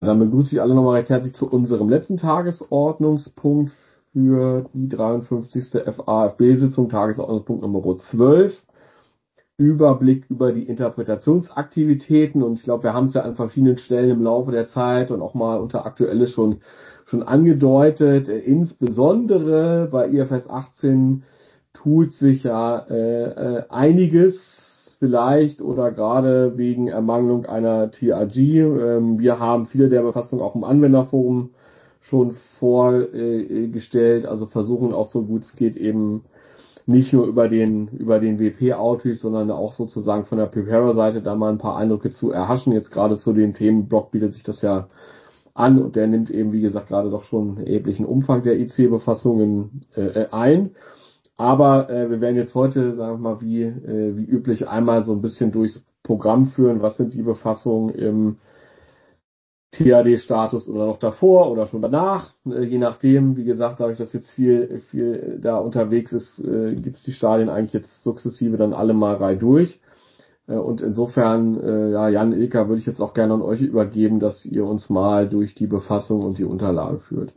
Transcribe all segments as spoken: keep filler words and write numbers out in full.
Dann begrüße ich alle nochmal recht herzlich zu unserem letzten Tagesordnungspunkt für die dreiundfünfzigste F A F B-Sitzung, Tagesordnungspunkt Nummer zwölf. Überblick über die Interpretationsaktivitäten, und ich glaube, wir haben es ja an verschiedenen Stellen im Laufe der Zeit und auch mal unter Aktuelles schon, schon angedeutet. Insbesondere bei I F R S achtzehn tut sich ja äh, äh, einiges, vielleicht oder gerade wegen Ermangelung einer T R G. Ähm, wir haben viele der Befassungen auch im Anwenderforum schon vorgestellt, also versuchen auch so gut es geht eben nicht nur über den über den W P-Outreach, sondern auch sozusagen von der Preparer-Seite da mal ein paar Eindrücke zu erhaschen. Jetzt gerade zu dem Themenblock bietet sich das ja an, und der nimmt eben, wie gesagt, gerade doch schon einen erheblichen Umfang der I C-Befassungen äh, ein. Aber äh, wir werden jetzt heute, sagen wir mal, wie, äh, wie üblich einmal so ein bisschen durchs Programm führen. Was sind die Befassungen im T A D-Status oder noch davor oder schon danach? Äh, je nachdem, wie gesagt, dadurch, dass jetzt viel, viel da unterwegs ist, äh, gibt es die Stadien eigentlich jetzt sukzessive dann alle mal reih durch. Äh, und insofern, äh, ja, Jan, Ilka, würde ich jetzt auch gerne an euch übergeben, dass ihr uns mal durch die Befassung und die Unterlagen führt.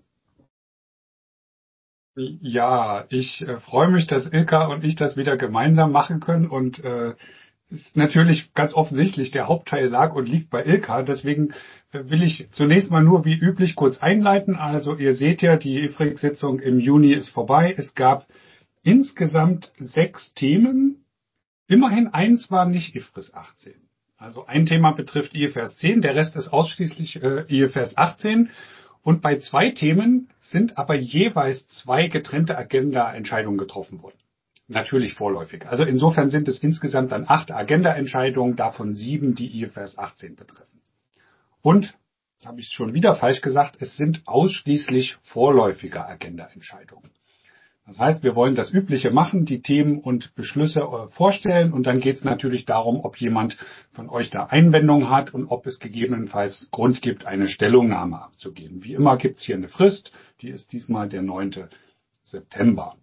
Ja, ich äh, freue mich, dass Ilka und ich das wieder gemeinsam machen können und äh, ist natürlich ganz offensichtlich, der Hauptteil lag und liegt bei Ilka. Deswegen äh, will ich zunächst mal nur wie üblich kurz einleiten. Also ihr seht ja, die I F R I C-Sitzung im Juni ist vorbei. Es gab insgesamt sechs Themen. Immerhin eins war nicht I F R I S achtzehn. Also ein Thema betrifft I F R S zehn, der Rest ist ausschließlich äh, I F R S achtzehn. Und bei zwei Themen sind aber jeweils zwei getrennte Agenda-Entscheidungen getroffen worden. Natürlich vorläufig. Also insofern sind es insgesamt dann acht Agenda-Entscheidungen, davon sieben, die I F R S achtzehn betreffen. Und, das habe ich schon wieder falsch gesagt, es sind ausschließlich vorläufige Agenda-Entscheidungen. Das heißt, wir wollen das Übliche machen, die Themen und Beschlüsse äh, vorstellen, und dann geht es natürlich darum, ob jemand von euch da Einwendungen hat und ob es gegebenenfalls Grund gibt, eine Stellungnahme abzugeben. Wie immer gibt es hier eine Frist, die ist diesmal der neunte September.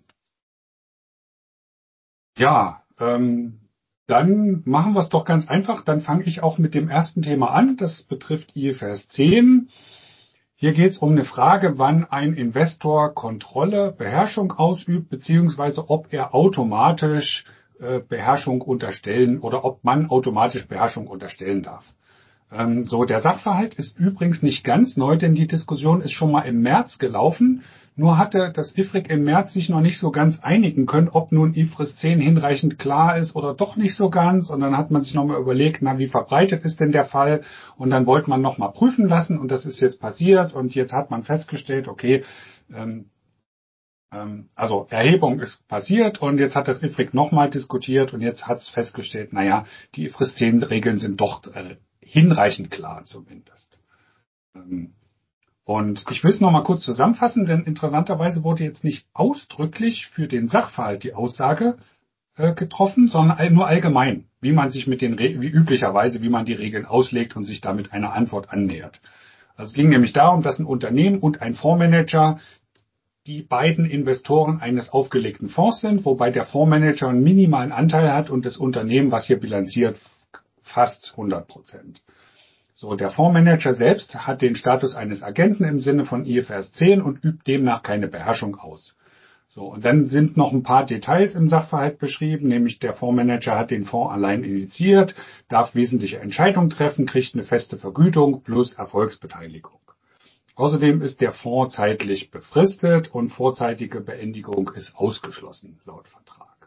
Ja, ähm, dann machen wir es doch ganz einfach. Dann fange ich auch mit dem ersten Thema an. Das betrifft I F R S zehn. Hier geht es um eine Frage, wann ein Investor Kontrolle, Beherrschung ausübt, beziehungsweise ob er automatisch äh, Beherrschung unterstellen oder ob man automatisch Beherrschung unterstellen darf. Ähm, so, der Sachverhalt ist übrigens nicht ganz neu, denn die Diskussion ist schon mal im März gelaufen. Nur hatte das I F R I C im März sich noch nicht so ganz einigen können, ob nun I F R S zehn hinreichend klar ist oder doch nicht so ganz. Und dann hat man sich nochmal überlegt, na, wie verbreitet ist denn der Fall? Und dann wollte man nochmal prüfen lassen, und das ist jetzt passiert. Und jetzt hat man festgestellt, okay, ähm, ähm, also Erhebung ist passiert, und jetzt hat das I F R I C nochmal diskutiert, und jetzt hat es festgestellt, naja, die I F R S zehn Regeln sind doch äh, hinreichend klar zumindest. Ähm, und ich will es nochmal kurz zusammenfassen, denn interessanterweise wurde jetzt nicht ausdrücklich für den Sachverhalt die Aussage äh, getroffen, sondern nur allgemein, wie man sich mit den, Re wie üblicherweise, wie man die Regeln auslegt und sich damit einer Antwort annähert. Also es ging nämlich darum, dass ein Unternehmen und ein Fondsmanager die beiden Investoren eines aufgelegten Fonds sind, wobei der Fondsmanager einen minimalen Anteil hat und das Unternehmen, was hier bilanziert, fast hundert Prozent. So, der Fondsmanager selbst hat den Status eines Agenten im Sinne von I F R S zehn und übt demnach keine Beherrschung aus. So, und dann sind noch ein paar Details im Sachverhalt beschrieben, nämlich der Fondsmanager hat den Fonds allein initiiert, darf wesentliche Entscheidungen treffen, kriegt eine feste Vergütung plus Erfolgsbeteiligung. Außerdem ist der Fonds zeitlich befristet und vorzeitige Beendigung ist ausgeschlossen laut Vertrag.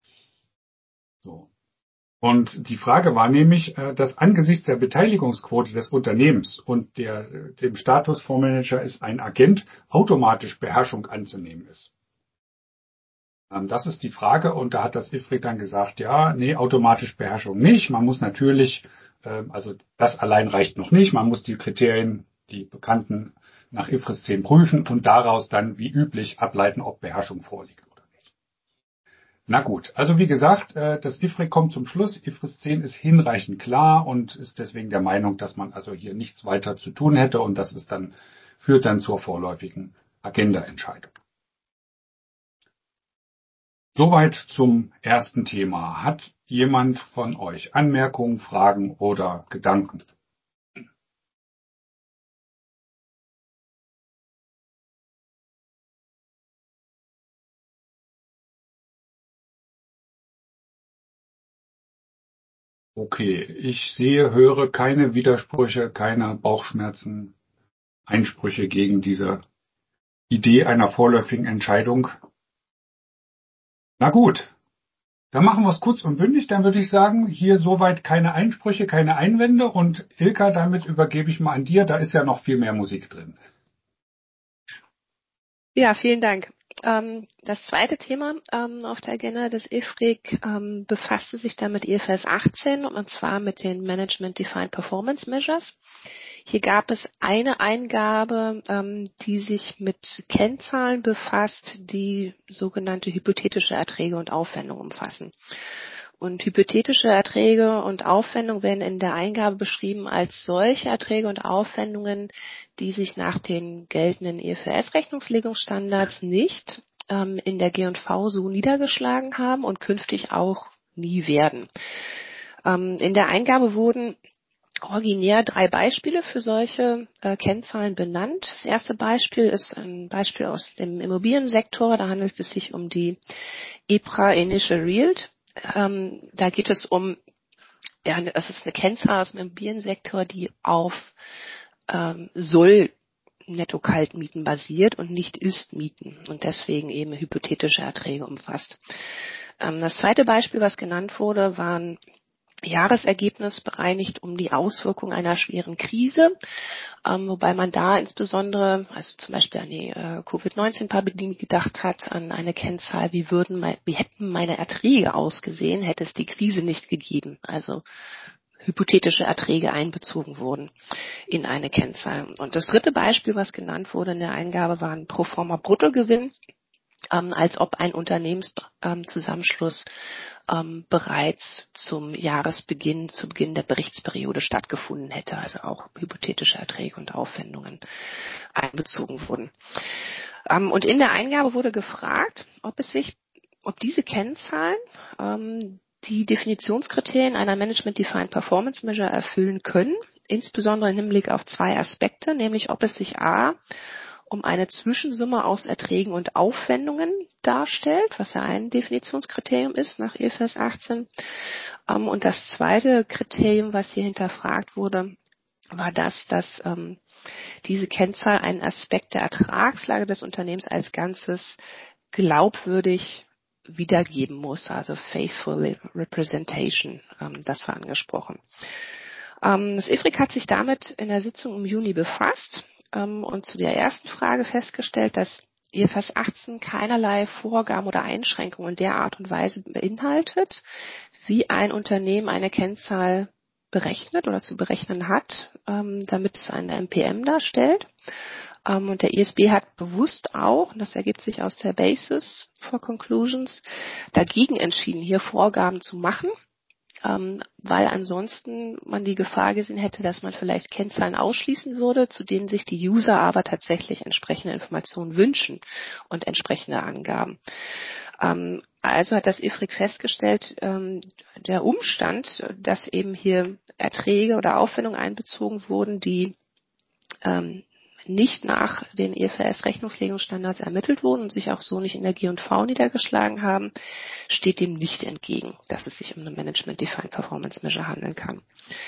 So. Und die Frage war nämlich, dass angesichts der Beteiligungsquote des Unternehmens und der, dem Status Fondsmanager ist ein Agent automatisch Beherrschung anzunehmen ist. Das ist die Frage, und da hat das I F R I C dann gesagt, ja, nee, automatisch Beherrschung nicht. Man muss natürlich, also das allein reicht noch nicht, man muss die Kriterien, die bekannten, nach I F R S zehn prüfen und daraus dann wie üblich ableiten, ob Beherrschung vorliegt oder nicht. Na gut, also wie gesagt, das I F R I C kommt zum Schluss, I F R S zehn ist hinreichend klar und ist deswegen der Meinung, dass man also hier nichts weiter zu tun hätte, und das ist dann, führt dann zur vorläufigen Agendaentscheidung. Soweit zum ersten Thema. Hat jemand von euch Anmerkungen, Fragen oder Gedanken? Okay, ich sehe, höre keine Widersprüche, keine Bauchschmerzen, Einsprüche gegen diese Idee einer vorläufigen Entscheidung. Na gut, dann machen wir es kurz und bündig. Dann würde ich sagen, hier soweit keine Einsprüche, keine Einwände. Und Ilka, damit übergebe ich mal an dir. Da ist ja noch viel mehr Musik drin. Ja, vielen Dank. Ähm, das zweite Thema ähm, auf der Agenda des I F R I C ähm, befasste sich dann mit I F R S achtzehn und zwar mit den Management Defined Performance Measures. Hier gab es eine Eingabe, ähm, die sich mit Kennzahlen befasst, die sogenannte hypothetische Erträge und Aufwendungen umfassen. Und hypothetische Erträge und Aufwendungen werden in der Eingabe beschrieben als solche Erträge und Aufwendungen, die sich nach den geltenden I F R S-Rechnungslegungsstandards nicht ähm, in der G und V so niedergeschlagen haben und künftig auch nie werden. Ähm, in der Eingabe wurden originär drei Beispiele für solche äh, Kennzahlen benannt. Das erste Beispiel ist ein Beispiel aus dem Immobiliensektor. Da handelt es sich um die E P R A Initial Yield. Ähm, da geht es um, ja, es ist eine Kennzahl aus dem Immobiliensektor, die auf ähm, soll Netto-Kaltmieten basiert und nicht Ist-Mieten und deswegen eben hypothetische Erträge umfasst. Ähm, das zweite Beispiel, was genannt wurde, waren Jahresergebnis bereinigt um die Auswirkungen einer schweren Krise, ähm, wobei man da insbesondere, also zum Beispiel an die äh, Covid neunzehn Pandemie gedacht hat, an eine Kennzahl, wie würden mein, wie hätten meine Erträge ausgesehen, hätte es die Krise nicht gegeben. Also hypothetische Erträge einbezogen wurden in eine Kennzahl. Und das dritte Beispiel, was genannt wurde in der Eingabe, war ein Proforma Bruttogewinn, ähm, als ob ein Unternehmenszusammenschluss ähm, bereits zum Jahresbeginn, zu Beginn der Berichtsperiode stattgefunden hätte, also auch hypothetische Erträge und Aufwendungen einbezogen wurden. Ähm, und in der Eingabe wurde gefragt, ob es sich, ob diese Kennzahlen ähm, die Definitionskriterien einer Management Defined Performance Measure erfüllen können, insbesondere im Hinblick auf zwei Aspekte, nämlich ob es sich a um eine Zwischensumme aus Erträgen und Aufwendungen darstellt, was ja ein Definitionskriterium ist nach I F R S achtzehn. Und das zweite Kriterium, was hier hinterfragt wurde, war das, dass ähm, diese Kennzahl einen Aspekt der Ertragslage des Unternehmens als Ganzes glaubwürdig wiedergeben muss, also faithful representation, ähm, das war angesprochen. Ähm, das I F R I C hat sich damit in der Sitzung im Juni befasst ähm, und zu der ersten Frage festgestellt, dass I F R S achtzehn keinerlei Vorgaben oder Einschränkungen in der Art und Weise beinhaltet, wie ein Unternehmen eine Kennzahl berechnet oder zu berechnen hat, ähm, damit es eine M P M darstellt. Um, und der I S B hat bewusst auch, und das ergibt sich aus der Basis for Conclusions, dagegen entschieden, hier Vorgaben zu machen, um, weil ansonsten man die Gefahr gesehen hätte, dass man vielleicht Kennzahlen ausschließen würde, zu denen sich die User aber tatsächlich entsprechende Informationen wünschen und entsprechende Angaben. Um, also hat das I F R I C festgestellt, um, der Umstand, dass eben hier Erträge oder Aufwendungen einbezogen wurden, die um, nicht nach den I F R S-Rechnungslegungsstandards ermittelt wurden und sich auch so nicht in der G und V niedergeschlagen haben, steht dem nicht entgegen, dass es sich um eine Management Defined Performance Measure handeln kann.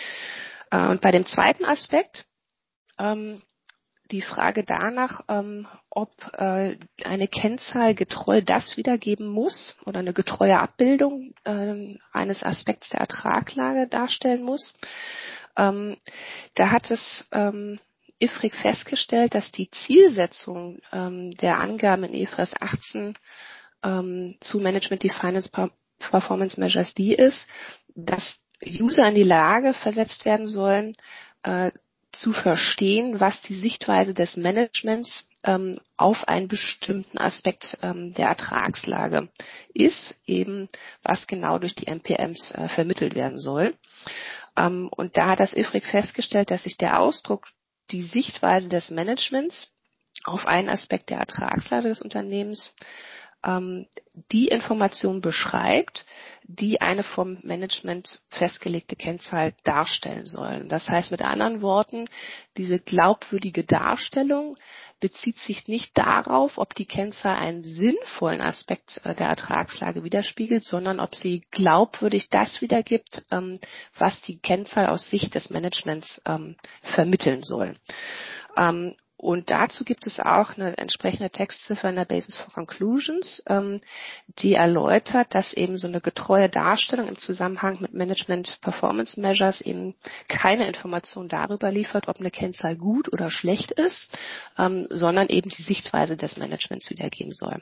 Und bei dem zweiten Aspekt, ähm, die Frage danach, ähm, ob äh, eine Kennzahl getreu das wiedergeben muss oder eine getreue Abbildung äh, eines Aspekts der Ertraglage darstellen muss, ähm, da hat es ähm, I F R I C festgestellt, dass die Zielsetzung ähm, der Angaben in I F R S achtzehn ähm, zu Management Defined Performance Measures die ist, dass User in die Lage versetzt werden sollen, äh, zu verstehen, was die Sichtweise des Managements ähm, auf einen bestimmten Aspekt ähm, der Ertragslage ist, eben was genau durch die M P Ms äh, vermittelt werden soll. Ähm, und da hat das I F R I C festgestellt, dass sich der Ausdruck die Sichtweise des Managements auf einen Aspekt der Ertragslage des Unternehmens ähm, die Information beschreibt, die eine vom Management festgelegte Kennzahl darstellen soll. Das heißt mit anderen Worten, diese glaubwürdige Darstellung bezieht sich nicht darauf, ob die Kennzahl einen sinnvollen Aspekt der Ertragslage widerspiegelt, sondern ob sie glaubwürdig das wiedergibt, ähm, was die Kennzahl aus Sicht des Managements ähm, vermitteln soll. Ähm, Und dazu gibt es auch eine entsprechende Textziffer in der Basis for Conclusions, ähm, die erläutert, dass eben so eine getreue Darstellung im Zusammenhang mit Management Performance Measures eben keine Information darüber liefert, ob eine Kennzahl gut oder schlecht ist, ähm, sondern eben die Sichtweise des Managements wiedergeben soll.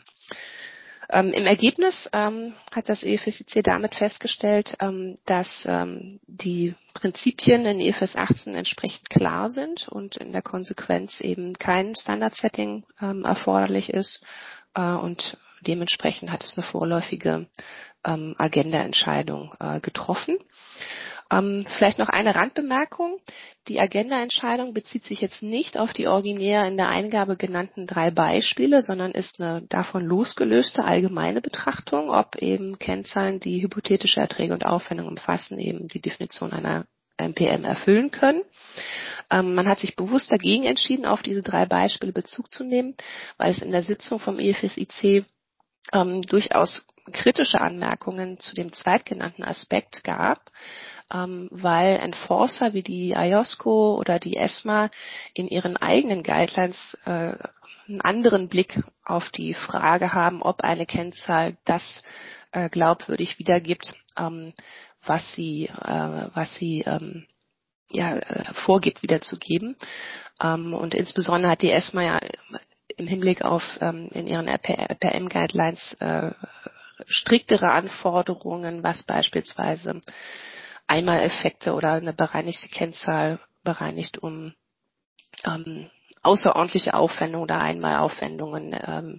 Ähm, Im Ergebnis ähm, hat das E F S I C damit festgestellt, ähm, dass ähm, die Prinzipien in E F S achtzehn entsprechend klar sind und in der Konsequenz eben kein Standard-Setting ähm, erforderlich ist äh, und dementsprechend hat es eine vorläufige ähm, Agenda-Entscheidung äh, getroffen. Ähm, vielleicht noch eine Randbemerkung. Die Agenda-Entscheidung bezieht sich jetzt nicht auf die originär in der Eingabe genannten drei Beispiele, sondern ist eine davon losgelöste allgemeine Betrachtung, ob eben Kennzahlen, die hypothetische Erträge und Aufwendungen umfassen, eben die Definition einer M P M erfüllen können. Ähm, man hat sich bewusst dagegen entschieden, auf diese drei Beispiele Bezug zu nehmen, weil es in der Sitzung vom E F S I C ähm, durchaus kritische Anmerkungen zu dem zweitgenannten Aspekt gab, ähm, weil Enforcer wie die I O S C O oder die ESMA in ihren eigenen Guidelines äh, einen anderen Blick auf die Frage haben, ob eine Kennzahl das äh, glaubwürdig wiedergibt, ähm, was sie, äh, was sie ähm, ja, äh, vorgibt wiederzugeben. Ähm, und insbesondere hat die ESMA ja im Hinblick auf ähm, in ihren R P M-Guidelines äh, striktere Anforderungen, was beispielsweise Einmaleffekte oder eine bereinigte Kennzahl bereinigt um ähm, außerordentliche Aufwendungen oder Einmalaufwendungen ähm,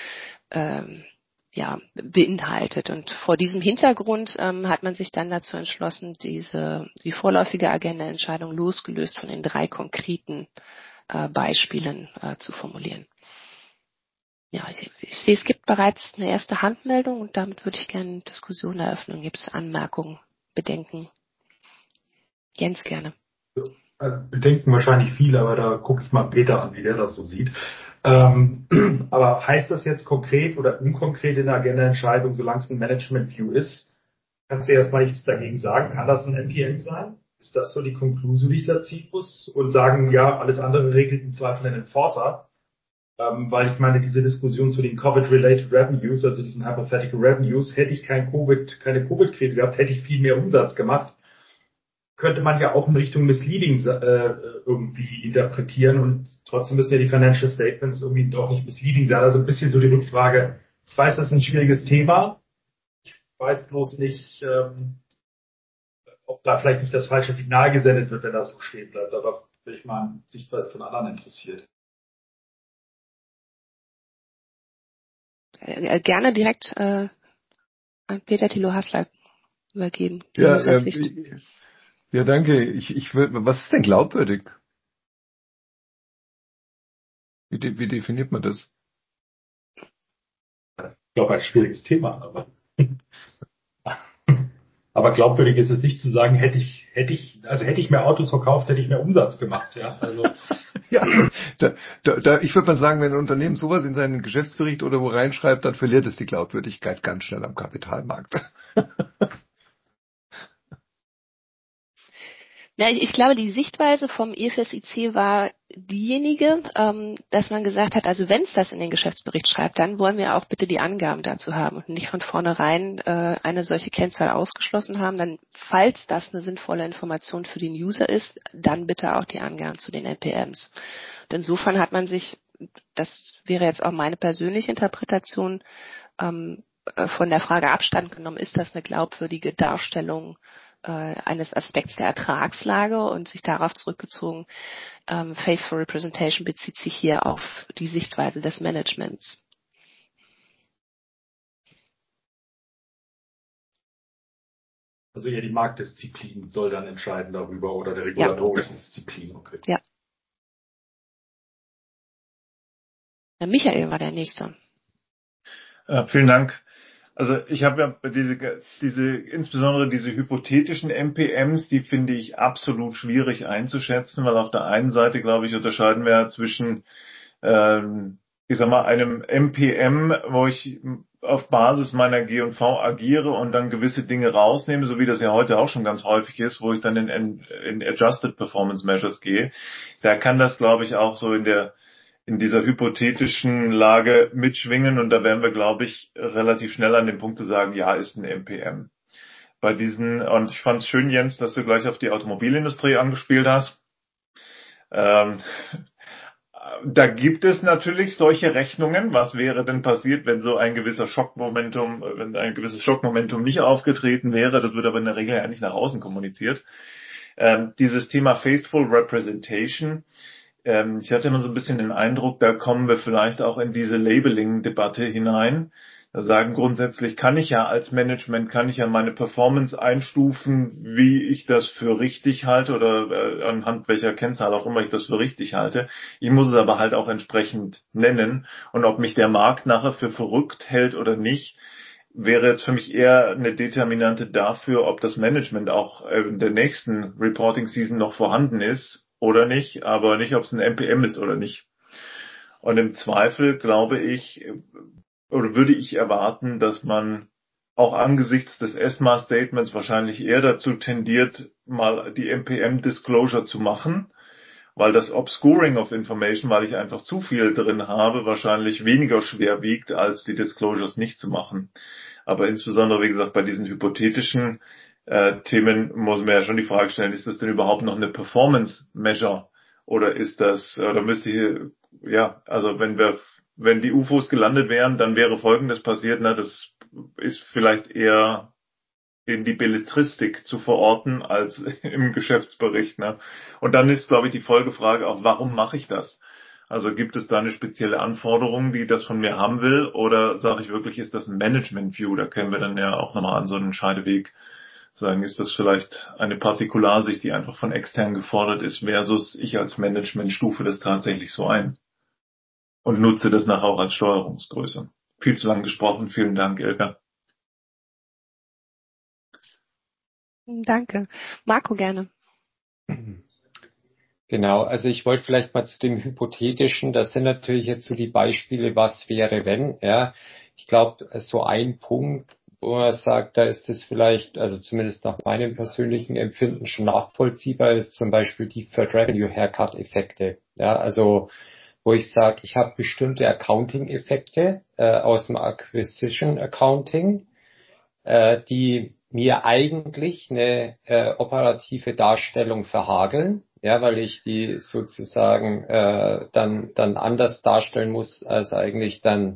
ähm, ja, beinhaltet. Und vor diesem Hintergrund ähm, hat man sich dann dazu entschlossen, diese die vorläufige Agenda-Entscheidung losgelöst von den drei konkreten äh, Beispielen äh, zu formulieren. Ja, ich, ich sehe, es gibt bereits eine erste Handmeldung und damit würde ich gerne Diskussion eröffnen. Gibt es Anmerkungen, Bedenken? Jens, gerne. Also Bedenken wahrscheinlich viel, aber da gucke ich mal Peter an, wie der das so sieht. Ähm, aber heißt das jetzt konkret oder unkonkret in der Agenda-Entscheidung, solange es ein Management-View ist, kannst du erstmal nichts dagegen sagen? Kann das ein M P M sein? Ist das so die Konklusion, die ich da ziehen muss? Und sagen, ja, alles andere regelt im Zweifel den Enforcer? Ähm, weil ich meine, diese Diskussion zu den Covid-related Revenues, also diesen Hypothetical Revenues, hätte ich kein Covid, keine Covid-Krise gehabt, hätte ich viel mehr Umsatz gemacht, könnte man ja auch in Richtung Misleading äh, irgendwie interpretieren und trotzdem müssen ja die Financial Statements irgendwie doch nicht misleading sein. Also ein bisschen so die Rückfrage, ich weiß, das ist ein schwieriges Thema, ich weiß bloß nicht, ähm, ob da vielleicht nicht das falsche Signal gesendet wird, wenn das so stehen bleibt. Aber bin ich mal an Sichtweise von anderen interessiert. Äh, gerne direkt äh, an Peter Thilo Hassler übergeben. Die Ja, User-Sicht. äh, ja, danke. Ich, ich will, was ist denn glaubwürdig? Wie, de, wie definiert man das? Ich glaube, ein schwieriges Thema, aber aber glaubwürdig ist es nicht zu sagen, hätte ich, hätte ich, also hätte ich mehr Autos verkauft, hätte ich mehr Umsatz gemacht, ja. Also Ja, da, da, da, ich würde mal sagen, wenn ein Unternehmen sowas in seinen Geschäftsbericht oder wo reinschreibt, dann verliert es die Glaubwürdigkeit ganz schnell am Kapitalmarkt. Ja, ich, ich glaube, die Sichtweise vom E F S I C war diejenige, ähm, dass man gesagt hat, also wenn es das in den Geschäftsbericht schreibt, dann wollen wir auch bitte die Angaben dazu haben und nicht von vornherein äh, eine solche Kennzahl ausgeschlossen haben. Dann, falls das eine sinnvolle Information für den User ist, dann bitte auch die Angaben zu den N P Ms. Und insofern hat man sich, das wäre jetzt auch meine persönliche Interpretation, ähm, von der Frage Abstand genommen, ist das eine glaubwürdige Darstellung eines Aspekts der Ertragslage und sich darauf zurückgezogen, ähm, Faithful Representation bezieht sich hier auf die Sichtweise des Managements. Also eher die Marktdisziplin soll dann entscheiden darüber oder der regulatorische ja. Disziplin. Okay. Ja. ja. Michael war der Nächste. Äh, vielen Dank. Also ich habe ja diese, diese, insbesondere diese hypothetischen M P Ms, die finde ich absolut schwierig einzuschätzen, weil auf der einen Seite, glaube ich, unterscheiden wir zwischen, ähm, ich sag mal, einem M P M, wo ich auf Basis meiner G und V agiere und dann gewisse Dinge rausnehme, so wie das ja heute auch schon ganz häufig ist, wo ich dann in, in Adjusted Performance Measures gehe. Da kann das, glaube ich, auch so in der in dieser hypothetischen Lage mitschwingen und da wären wir, glaube ich, relativ schnell an dem Punkt zu sagen, ja, ist ein M P M. Bei diesen, und ich fand es schön, Jens, dass du gleich auf die Automobilindustrie angespielt hast. Ähm, da gibt es natürlich solche Rechnungen. Was wäre denn passiert, wenn so ein gewisser Schockmomentum, wenn ein gewisses Schockmomentum nicht aufgetreten wäre? Das wird aber in der Regel ja nicht nach außen kommuniziert. Ähm, dieses Thema Faithful Representation, ich hatte immer so ein bisschen den Eindruck, da kommen wir vielleicht auch in diese Labeling-Debatte hinein. Da sagen grundsätzlich, kann ich ja als Management, kann ich ja meine Performance einstufen, wie ich das für richtig halte oder äh, anhand welcher Kennzahl auch immer ich das für richtig halte. Ich muss es aber halt auch entsprechend nennen. Und ob mich der Markt nachher für verrückt hält oder nicht, wäre jetzt für mich eher eine Determinante dafür, ob das Management auch in der nächsten Reporting-Season noch vorhanden ist oder nicht, aber nicht, ob es ein M P M ist oder nicht. Und im Zweifel glaube ich, oder würde ich erwarten, dass man auch angesichts des ESMA-Statements wahrscheinlich eher dazu tendiert, mal die M P M-Disclosure zu machen, weil das Obscuring of Information, weil ich einfach zu viel drin habe, wahrscheinlich weniger schwer wiegt, als die Disclosures nicht zu machen. Aber insbesondere, wie gesagt, bei diesen hypothetischen äh, Themen muss man ja schon die Frage stellen, ist das denn überhaupt noch eine Performance Measure? Oder ist das, oder müsste hier, ja, also wenn wir, wenn die U F Os gelandet wären, dann wäre Folgendes passiert, na, das ist vielleicht eher in die Belletristik zu verorten als im Geschäftsbericht, ne? Und dann ist, glaube ich, die Folgefrage auch, warum mache ich das? Also gibt es da eine spezielle Anforderung, die das von mir haben will, oder sage ich wirklich, ist das ein Management View? Da können wir dann ja auch nochmal an so einen Scheideweg sagen, ist das vielleicht eine Partikularsicht, die einfach von extern gefordert ist, versus ich als Management stufe das tatsächlich so ein und nutze das nachher auch als Steuerungsgröße. Viel zu lang gesprochen, vielen Dank, Ilka. Danke. Marco, gerne. Genau, also ich wollte vielleicht mal zu dem Hypothetischen, das sind natürlich jetzt so die Beispiele, was wäre, wenn, ja. Ich glaube, so ein Punkt, wo man sagt, da ist es vielleicht, also zumindest nach meinem persönlichen Empfinden schon nachvollziehbar, ist zum Beispiel die Deferred Revenue Haircut Effekte. Ja, also wo ich sage, ich habe bestimmte Accounting-Effekte äh, aus dem Acquisition Accounting, äh, die mir eigentlich eine äh, operative Darstellung verhageln, ja, weil ich die sozusagen äh, dann dann anders darstellen muss, als eigentlich dann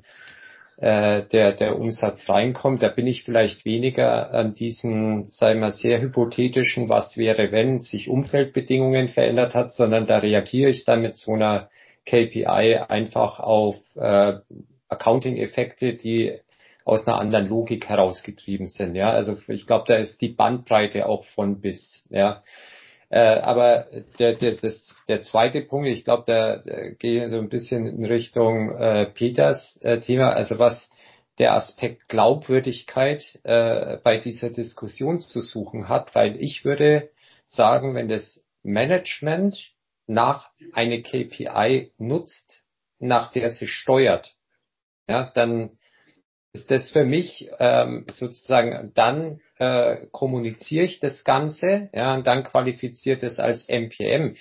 äh, der der Umsatz reinkommt. Da bin ich vielleicht weniger an diesen, sagen wir, sehr hypothetischen, was wäre, wenn sich Umfeldbedingungen verändert hat, sondern da reagiere ich dann mit so einer K P I einfach auf äh, Accounting-Effekte, die aus einer anderen Logik herausgetrieben sind. Ja, also ich glaube, da ist die Bandbreite auch von bis. Ja, äh, aber der der das der zweite Punkt, ich glaube, da, da gehe ich so ein bisschen in Richtung äh, Peters äh, Thema. Also was der Aspekt Glaubwürdigkeit äh, bei dieser Diskussion zu suchen hat, weil ich würde sagen, wenn das Management nach eine K P I nutzt, nach der sie steuert, ja, dann ist das für mich ähm, sozusagen, dann äh, kommuniziere ich das Ganze, ja, und dann qualifiziert es als M P M.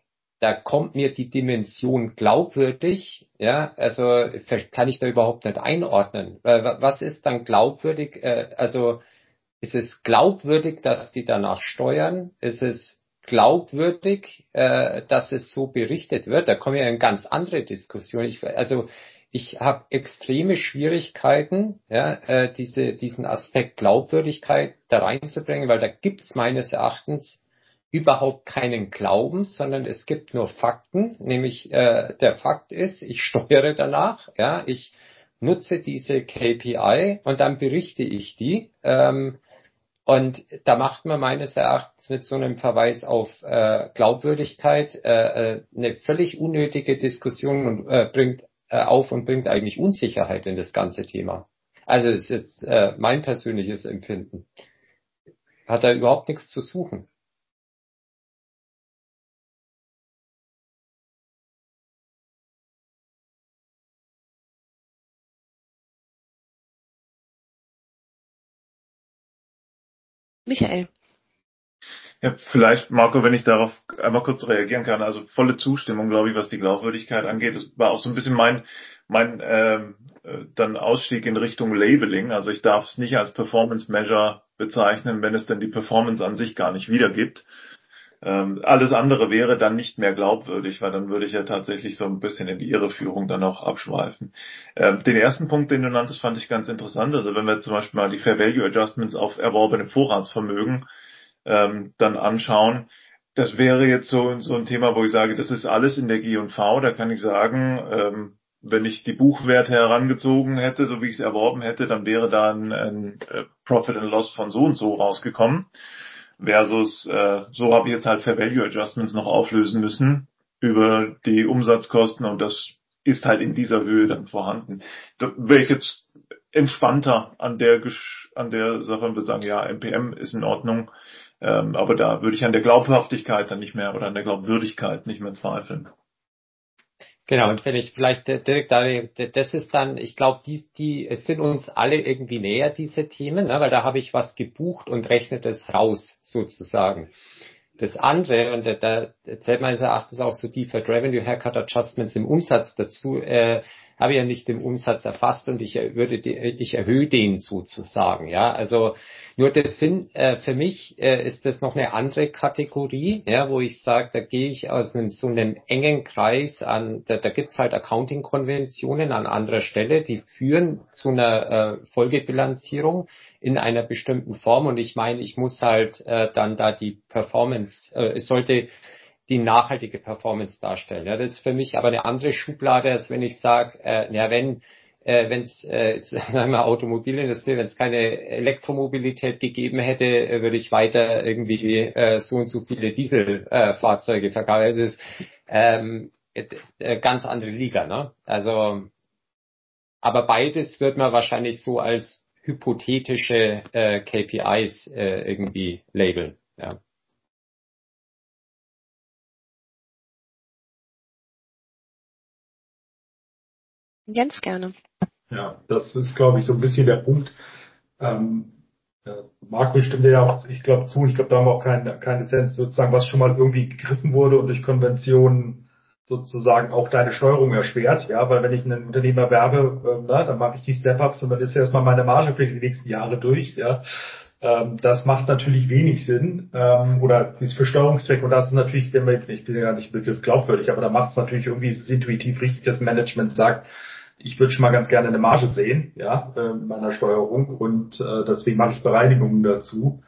Da kommt mir die Dimension glaubwürdig, ja, also kann ich da überhaupt nicht einordnen. Was ist dann glaubwürdig? Äh, also ist es glaubwürdig, dass die danach steuern? Ist es glaubwürdig, äh, dass es so berichtet wird? Da kommen ja in ganz andere Diskussionen. Ich, also ich habe extreme Schwierigkeiten, ja, äh, diese, diesen Aspekt Glaubwürdigkeit da reinzubringen, weil da gibt's meines Erachtens überhaupt keinen Glauben, sondern es gibt nur Fakten, nämlich äh, der Fakt ist, ich steuere danach, ja, ich nutze diese K P I und dann berichte ich die. Ähm, und da macht man meines Erachtens mit so einem Verweis auf äh, Glaubwürdigkeit äh, eine völlig unnötige Diskussion und äh, bringt äh, auf und bringt eigentlich Unsicherheit in das ganze Thema. Also ist jetzt äh, mein persönliches Empfinden. Hat da überhaupt nichts zu suchen. Michael. Ja, vielleicht, Marco, wenn ich darauf einmal kurz reagieren kann. Also volle Zustimmung, glaube ich, was die Glaubwürdigkeit angeht. Das war auch so ein bisschen mein mein ähm, äh, dann Ausstieg in Richtung Labeling. Also ich darf es nicht als Performance Measure bezeichnen, wenn es denn die Performance an sich gar nicht wiedergibt. Ähm, alles andere wäre dann nicht mehr glaubwürdig, weil dann würde ich ja tatsächlich so ein bisschen in die Irreführung dann auch abschweifen. Ähm, den ersten Punkt, den du nanntest, fand ich ganz interessant. Also wenn wir zum Beispiel mal die Fair Value Adjustments auf erworbene Vorratsvermögen ähm, dann anschauen. Das wäre jetzt so, so ein Thema, wo ich sage, das ist alles in der G und V. Da kann ich sagen, ähm, wenn ich die Buchwerte herangezogen hätte, so wie ich es erworben hätte, dann wäre da ein, ein Profit and Loss von so und so rausgekommen. Versus, äh, so habe ich jetzt halt Fair Value Adjustments noch auflösen müssen über die Umsatzkosten und das ist halt in dieser Höhe dann vorhanden. Da wäre ich jetzt entspannter an der an der Sache und würde sagen, ja, M P M ist in Ordnung, ähm, aber da würde ich an der Glaubhaftigkeit dann nicht mehr oder an der Glaubwürdigkeit nicht mehr zweifeln. Genau, und wenn ich vielleicht direkt da, das ist dann, ich glaube, die, die, es sind uns alle irgendwie näher, diese Themen, ne, weil da habe ich was gebucht und rechne das raus, sozusagen. Das andere, und da, da zählt meines Erachtens auch so Deferred Revenue Haircut Adjustments im Umsatz dazu, äh, habe ich ja nicht den Umsatz erfasst und ich würde, ich erhöhe den sozusagen, ja, also nur das sind, äh, für mich äh, ist das noch eine andere Kategorie, ja, wo ich sage, da gehe ich aus einem so einem engen Kreis an, da, da gibt's halt Accounting-Konventionen an anderer Stelle, die führen zu einer äh, Folgebilanzierung in einer bestimmten Form und ich meine, ich muss halt äh, dann da die Performance, äh, es sollte die nachhaltige Performance darstellen. Ja, das ist für mich aber eine andere Schublade, als wenn ich sage, äh, ja, wenn äh, wenn es, äh, sagen wir Automobilindustrie, wenn es keine Elektromobilität gegeben hätte, äh, würde ich weiter irgendwie äh, so und so viele Dieselfahrzeuge äh, verkaufen. Das ist ähm, äh, ganz andere Liga, ne? Also, aber beides wird man wahrscheinlich so als hypothetische äh, K P Is äh, irgendwie labeln, ja. Ganz gerne. Ja, das ist, glaube ich, so ein bisschen der Punkt. Ähm, äh, Marco stimmt ja auch, ich glaube, zu. Ich glaube, da haben wir auch keine, keine Essenz, sozusagen, was schon mal irgendwie gegriffen wurde und durch Konventionen sozusagen auch deine Steuerung erschwert. Ja, weil wenn ich einen Unternehmen erwerbe, äh, na, dann mache ich die Step-Ups und dann ist ja erstmal meine Marge für die nächsten Jahre durch. Ja, ähm, das macht natürlich wenig Sinn. Ähm, oder ist für Steuerungszwecke. Und das ist natürlich, wenn wir, ich bin ja nicht Begriff glaubwürdig, aber da macht es natürlich irgendwie, ist es intuitiv richtig, dass Management sagt, ich würde schon mal ganz gerne eine Marge sehen, ja, in meiner Steuerung und äh, deswegen mache ich Bereinigungen dazu.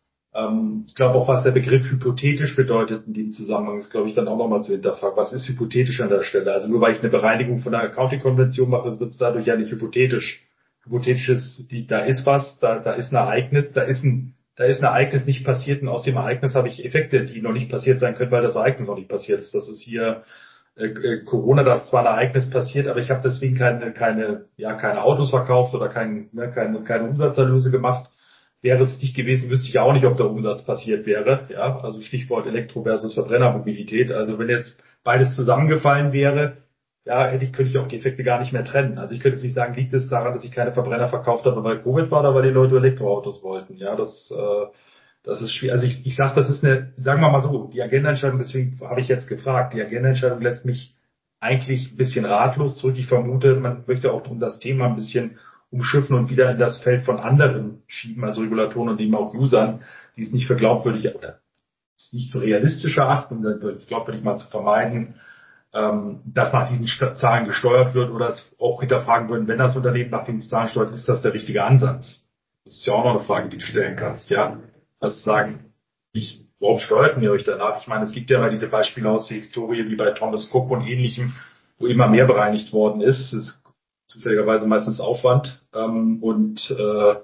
Ähm, ich glaube auch, was der Begriff hypothetisch bedeutet in diesem Zusammenhang, ist, glaube ich, dann auch nochmal zu hinterfragen. Was ist hypothetisch an der Stelle? Also nur weil ich eine Bereinigung von der Accounting-Konvention mache, wird es dadurch ja nicht hypothetisch. Hypothetisch ist, da ist was, da, da ist ein Ereignis, da ist ein, da ist ein Ereignis nicht passiert und aus dem Ereignis habe ich Effekte, die noch nicht passiert sein können, weil das Ereignis noch nicht passiert ist. Das ist hier äh, Corona, da ist zwar ein Ereignis passiert, aber ich habe deswegen keine, keine, ja, keine Autos verkauft oder kein, ne, keine, keine Umsatzerlöse gemacht. Wäre es nicht gewesen, wüsste ich ja auch nicht, ob der Umsatz passiert wäre. Ja, also Stichwort Elektro versus Verbrennermobilität. Also wenn jetzt beides zusammengefallen wäre, ja, hätte ich, könnte ich auch die Effekte gar nicht mehr trennen. Also ich könnte jetzt nicht sagen, liegt es daran, dass ich keine Verbrenner verkauft habe, weil Covid war, oder weil die Leute Elektroautos wollten. Ja, das, äh, das ist schwierig. Also ich, ich sage, das ist eine, sagen wir mal so, die Agendaentscheidung, deswegen habe ich jetzt gefragt, die Agendaentscheidung lässt mich eigentlich ein bisschen ratlos zurück. Ich vermute, man möchte auch um das Thema ein bisschen umschiffen und wieder in das Feld von anderen schieben, also Regulatoren und eben auch Usern, die es nicht für glaubwürdig oder es nicht für realistisch erachten, um glaubwürdig mal zu vermeiden, ähm, dass nach diesen Zahlen gesteuert wird oder es auch hinterfragen würden, wenn das Unternehmen nach diesen Zahlen steuert, ist das der richtige Ansatz? Das ist ja auch noch eine Frage, die du stellen kannst, ja. Also sagen, ich, warum steuert ihr euch danach? Ich meine, es gibt ja mal diese Beispiele aus der Historie, wie bei Thomas Cook und Ähnlichem, wo immer mehr bereinigt worden ist. Das ist zufälligerweise meistens Aufwand ähm, und äh,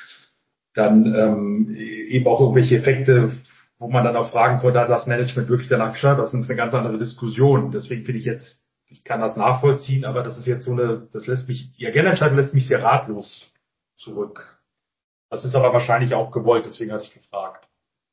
dann ähm, eben auch irgendwelche Effekte, wo man dann auch fragen konnte, hat das Management wirklich danach geschaut? Das ist eine ganz andere Diskussion. Deswegen finde ich jetzt, ich kann das nachvollziehen, aber das ist jetzt so eine, das lässt mich, die Agendaentscheidung lässt mich sehr ratlos zurück. Das ist aber wahrscheinlich auch gewollt, deswegen hatte ich gefragt.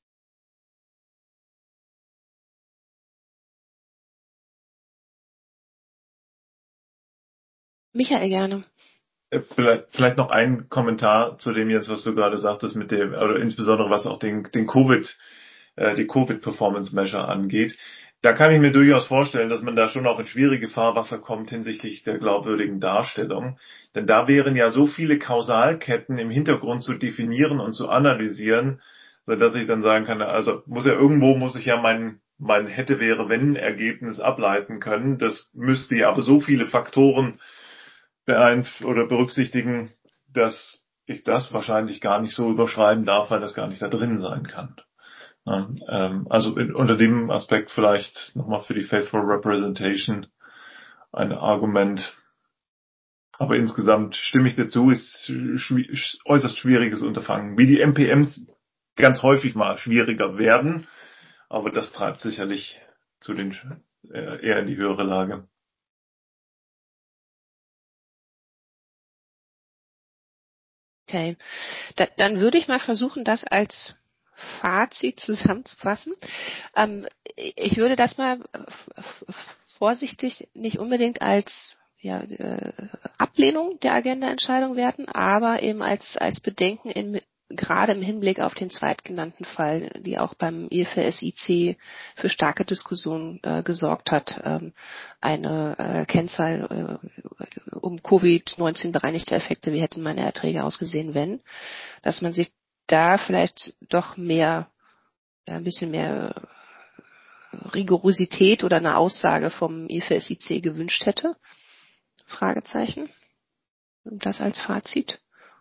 Michael, gerne. Vielleicht, vielleicht noch ein Kommentar zu dem jetzt, was du gerade sagtest, mit dem, oder insbesondere was auch den, den Covid, äh, die Covid-Performance-Measure angeht. Da kann ich mir durchaus vorstellen, dass man da schon auch in schwierige Fahrwasser kommt hinsichtlich der glaubwürdigen Darstellung. Denn da wären ja so viele Kausalketten im Hintergrund zu definieren und zu analysieren, sodass ich dann sagen kann, also muss ja irgendwo, muss ich ja mein, mein hätte, wäre, wenn Ergebnis ableiten können. Das müsste ja aber so viele Faktoren beeinf- oder berücksichtigen, dass ich das wahrscheinlich gar nicht so überschreiben darf, weil das gar nicht da drin sein kann. Ja, ähm, also in, unter dem Aspekt vielleicht nochmal für die Faithful Representation ein Argument. Aber insgesamt stimme ich dazu, ist schwi- äußerst schwieriges Unterfangen. Wie die M P Ms ganz häufig mal schwieriger werden, aber das treibt sicherlich zu den äh, eher in die höhere Lage. Okay, da, dann würde ich mal versuchen, das als Fazit zusammenzufassen. Ähm, ich würde das mal vorsichtig nicht unbedingt als ja, äh, Ablehnung der Agenda-Entscheidung werten, aber eben als, als Bedenken in, gerade im Hinblick auf den zweitgenannten Fall, die auch beim I F R S I C für starke Diskussionen äh, gesorgt hat, ähm, eine äh, Kennzahl äh, um Covid neunzehn bereinigte Effekte, wie hätten meine Erträge ausgesehen, wenn, dass man sich da vielleicht doch mehr, ja, ein bisschen mehr Rigorosität oder eine Aussage vom I F R S I C gewünscht hätte? Fragezeichen. Und das als Fazit.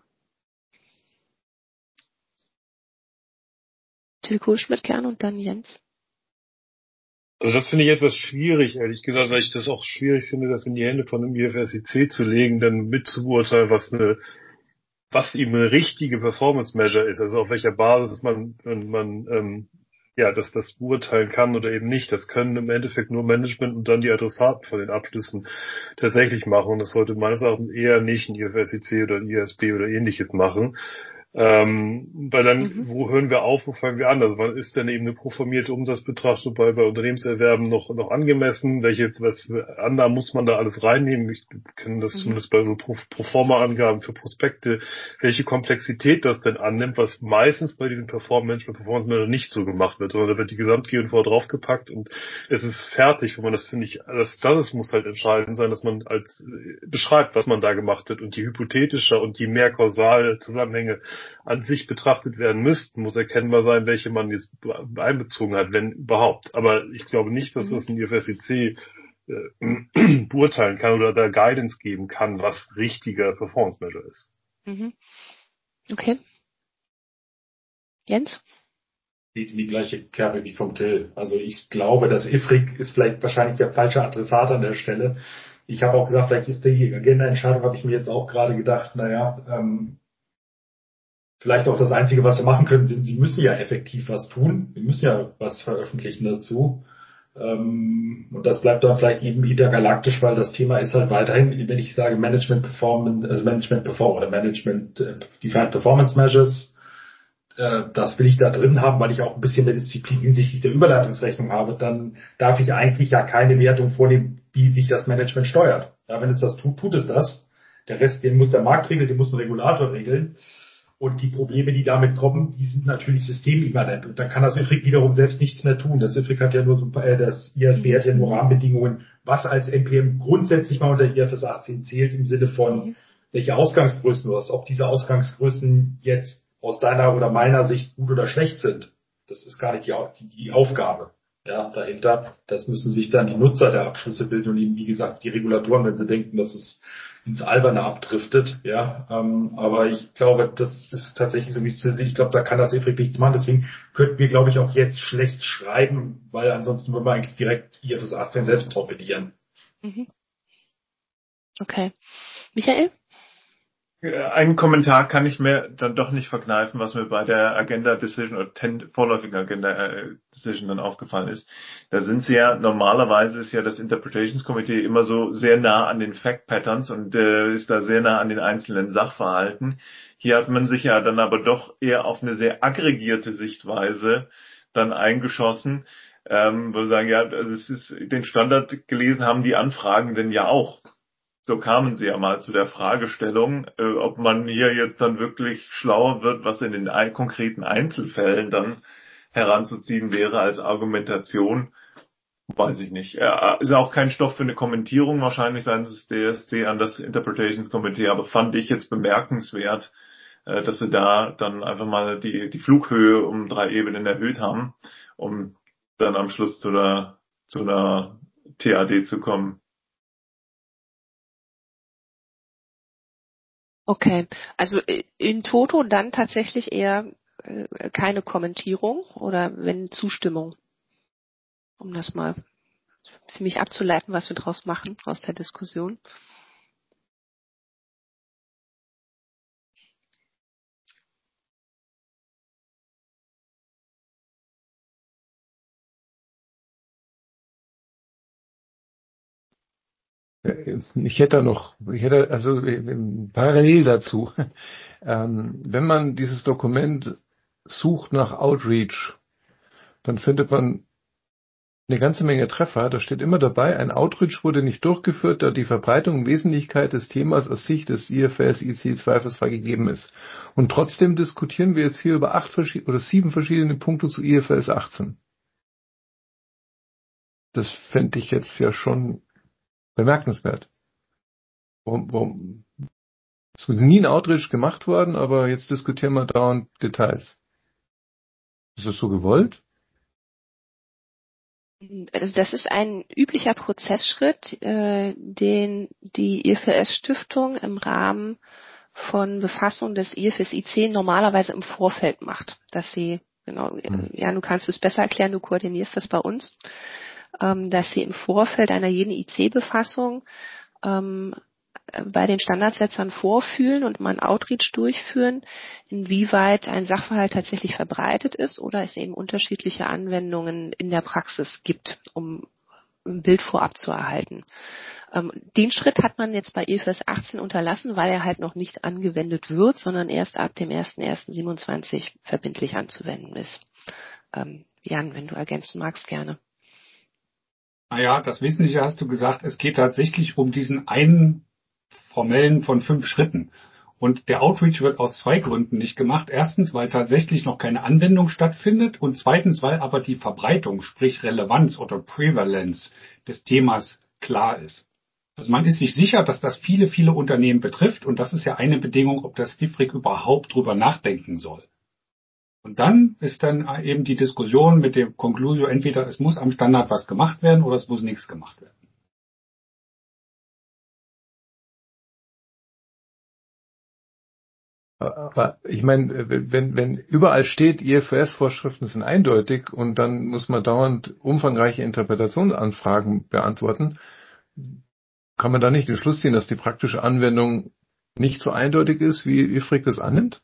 Till Kohlschmidt gerne und dann Jens. Also das finde ich etwas schwierig, ehrlich gesagt, weil ich das auch schwierig finde, das in die Hände von einem I F R S I C zu legen, dann mitzubeurteilen, was eine, was eben eine richtige Performance Measure ist, also auf welcher Basis man, man, ähm, ja, dass das beurteilen kann oder eben nicht. Das können im Endeffekt nur Management und dann die Adressaten von den Abschlüssen tatsächlich machen. Und das sollte meines Erachtens eher nicht ein I F R S I C oder ein I S B oder ähnliches machen. Ähm, weil dann, Mhm. wo hören wir auf, wo fangen wir an? Also wann ist denn eben eine proformierte Umsatzbetrachtung bei, bei Unternehmenserwerben noch, noch angemessen? Welche, was für Annahmen muss man da alles reinnehmen? Ich kenne das Mhm. zumindest bei so Pro, Proforma-Angaben für Prospekte, welche Komplexität das denn annimmt, was meistens bei diesen Performance, bei Performance Manager nicht so gemacht wird, sondern da wird die Gesamt-G und V draufgepackt und es ist fertig, wenn man das, finde ich, das, das muss halt entscheidend sein, dass man als, äh, beschreibt, was man da gemacht hat und je hypothetischer und je mehr kausale Zusammenhänge an sich betrachtet werden müssten, muss erkennbar sein, welche man jetzt einbezogen hat, wenn überhaupt. Aber ich glaube nicht, dass Mhm. das ein I F R S I C äh, beurteilen kann oder da Guidance geben kann, was richtiger Performance Measure ist. Mhm. Okay. Jens? Die, die gleiche Kerbe wie vom Till. Also ich glaube, das I F R I C ist vielleicht wahrscheinlich der falsche Adressat an der Stelle. Ich habe auch gesagt, vielleicht ist die Agenda-Entscheidung, habe ich mir jetzt auch gerade gedacht, naja, ähm, vielleicht auch das Einzige, was sie machen können, sind, sie müssen ja effektiv was tun. Sie müssen ja was veröffentlichen dazu. Ähm, und das bleibt dann vielleicht eben intergalaktisch, weil das Thema ist halt weiterhin, wenn ich sage Management Performance, also Management Performance oder Management äh, Defined Performance Measures, äh, das will ich da drin haben, weil ich auch ein bisschen mehr Disziplin hinsichtlich der Überleitungsrechnung habe, dann darf ich eigentlich ja keine Wertung vornehmen, wie sich das Management steuert. Ja, wenn es das tut, tut es das. Der Rest, den muss der Markt regeln, den muss ein Regulator regeln. Und die Probleme, die damit kommen, die sind natürlich systemimmanent. Und da kann das I F R I C wiederum selbst nichts mehr tun. Das I F R I C hat ja nur so, äh, das I A S B hat ja nur Rahmenbedingungen, was als M P M grundsätzlich mal unter I F R S achtzehn zählt, im Sinne von, Mhm. welche Ausgangsgrößen du hast. Ob diese Ausgangsgrößen jetzt aus deiner oder meiner Sicht gut oder schlecht sind. Das ist gar nicht die, die, die Aufgabe. Ja, dahinter, das müssen sich dann die Nutzer der Abschlüsse bilden und eben, wie gesagt, die Regulatoren, wenn sie denken, dass es ins Alberne abdriftet, ja, ähm, aber ich glaube, das ist tatsächlich so, wie es zu sehen. Ich glaube, da kann das I F R I C nichts machen, deswegen könnten wir, glaube ich, auch jetzt schlecht schreiben, weil ansonsten würden wir eigentlich direkt I F R S achtzehn selbst torpedieren. Mhm. Okay. Michael? Einen Kommentar kann ich mir dann doch nicht verkneifen, was mir bei der Agenda Decision oder ten, vorläufigen Agenda Decision dann aufgefallen ist. Da sind sie ja, normalerweise ist ja das Interpretations Committee immer so sehr nah an den Fact Patterns und äh, ist da sehr nah an den einzelnen Sachverhalten. Hier hat man sich ja dann aber doch eher auf eine sehr aggregierte Sichtweise dann eingeschossen, ähm, wo wir sagen, ja, also es ist, den Standard gelesen haben die Anfragenden ja auch. So kamen sie ja mal zu der Fragestellung, äh, ob man hier jetzt dann wirklich schlauer wird, was in den ein- konkreten Einzelfällen dann heranzuziehen wäre als Argumentation, weiß ich nicht. Ja, ist auch kein Stoff für eine Kommentierung wahrscheinlich seitens des D S C an das Interpretations Committee, aber fand ich jetzt bemerkenswert, äh, dass sie da dann einfach mal die, die Flughöhe um drei Ebenen erhöht haben, um dann am Schluss zu einer, zu einer T A D zu kommen. Okay, also äh, in Toto dann tatsächlich eher äh, keine Kommentierung oder wenn Zustimmung, um das mal für mich abzuleiten, was wir draus machen aus der Diskussion. Ich hätte da noch, ich hätte also äh, parallel dazu, ähm, wenn man dieses Dokument sucht nach Outreach, dann findet man eine ganze Menge Treffer. Da steht immer dabei, ein Outreach wurde nicht durchgeführt, da die Verbreitung und Wesentlichkeit des Themas aus Sicht des I F R S I C zweifelsfrei gegeben ist. Und trotzdem diskutieren wir jetzt hier über acht verschiedene oder sieben verschiedene Punkte zu I F R S achtzehn. Das fände ich jetzt ja schon bemerkenswert. Warum, warum? Es ist nie ein Outreach gemacht worden, aber jetzt diskutieren wir dauernd Details. Ist das so gewollt? Also das ist ein üblicher Prozessschritt, äh, den die I F R S-Stiftung im Rahmen von Befassung des I F S I C normalerweise im Vorfeld macht. Dass sie, genau, hm. ja, du kannst es besser erklären, du koordinierst das bei uns, ähm, dass sie im Vorfeld einer jeden I C-Befassung ähm, bei den Standardsetzern vorfühlen und mal einen Outreach durchführen, inwieweit ein Sachverhalt tatsächlich verbreitet ist oder es eben unterschiedliche Anwendungen in der Praxis gibt, um ein Bild vorab zu erhalten. Ähm, den Schritt hat man jetzt bei I F R S achtzehn unterlassen, weil er halt noch nicht angewendet wird, sondern erst ab dem erster erster siebenundzwanzig verbindlich anzuwenden ist. Ähm, Jan, wenn du ergänzen magst, gerne. Naja, das Wesentliche hast du gesagt, es geht tatsächlich um diesen einen formellen von fünf Schritten. Und der Outreach wird aus zwei Gründen nicht gemacht. Erstens, weil tatsächlich noch keine Anwendung stattfindet und zweitens, weil aber die Verbreitung, sprich Relevanz oder Prävalenz des Themas klar ist. Also man ist sich sicher, dass das viele, viele Unternehmen betrifft und das ist ja eine Bedingung, ob das I F R I C überhaupt drüber nachdenken soll. Und dann ist dann eben die Diskussion mit dem Conclusio, entweder es muss am Standard was gemacht werden oder es muss nichts gemacht werden. Aber ich meine, wenn, wenn überall steht, I F R S-Vorschriften sind eindeutig und dann muss man dauernd umfangreiche Interpretationsanfragen beantworten, kann man da nicht den Schluss ziehen, dass die praktische Anwendung nicht so eindeutig ist, wie I F R I C das annimmt?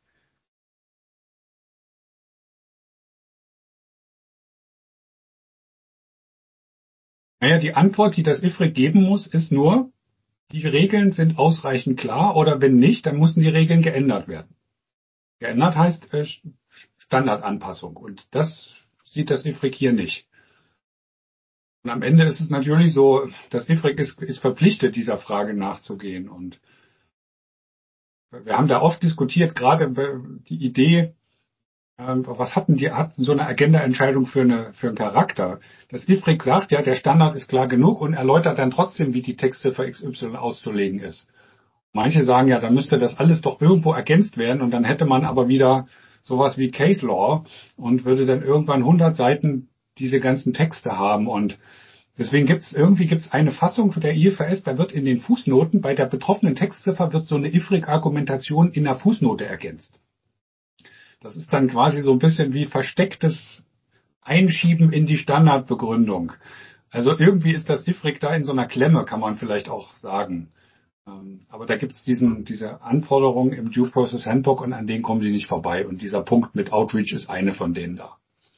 Naja, die Antwort, die das I F R I C geben muss, ist nur, die Regeln sind ausreichend klar oder wenn nicht, dann müssen die Regeln geändert werden. Geändert heißt äh, Standardanpassung und das sieht das I F R I C hier nicht. Und am Ende ist es natürlich so, das I F R I C ist, ist verpflichtet, dieser Frage nachzugehen. Und wir haben da oft diskutiert, gerade die Idee, was hatten die, hatten so eine Agenda-Entscheidung für, eine, für einen Charakter? Das I F R I C sagt ja, der Standard ist klar genug und erläutert dann trotzdem, wie die Textziffer X Y auszulegen ist. Manche sagen ja, dann müsste das alles doch irgendwo ergänzt werden und dann hätte man aber wieder sowas wie Case Law und würde dann irgendwann hundert Seiten diese ganzen Texte haben und deswegen gibt's irgendwie gibt's eine Fassung der I F R S, da wird in den Fußnoten bei der betroffenen Textziffer wird so eine I F R I C-Argumentation in der Fußnote ergänzt. Das ist dann quasi so ein bisschen wie verstecktes Einschieben in die Standardbegründung. Also irgendwie ist das I F R I C da in so einer Klemme, kann man vielleicht auch sagen. Ähm, aber da gibt es diesen, diese Anforderungen im Due Process Handbook und an denen kommen sie nicht vorbei. Und dieser Punkt mit Outreach ist eine von denen da.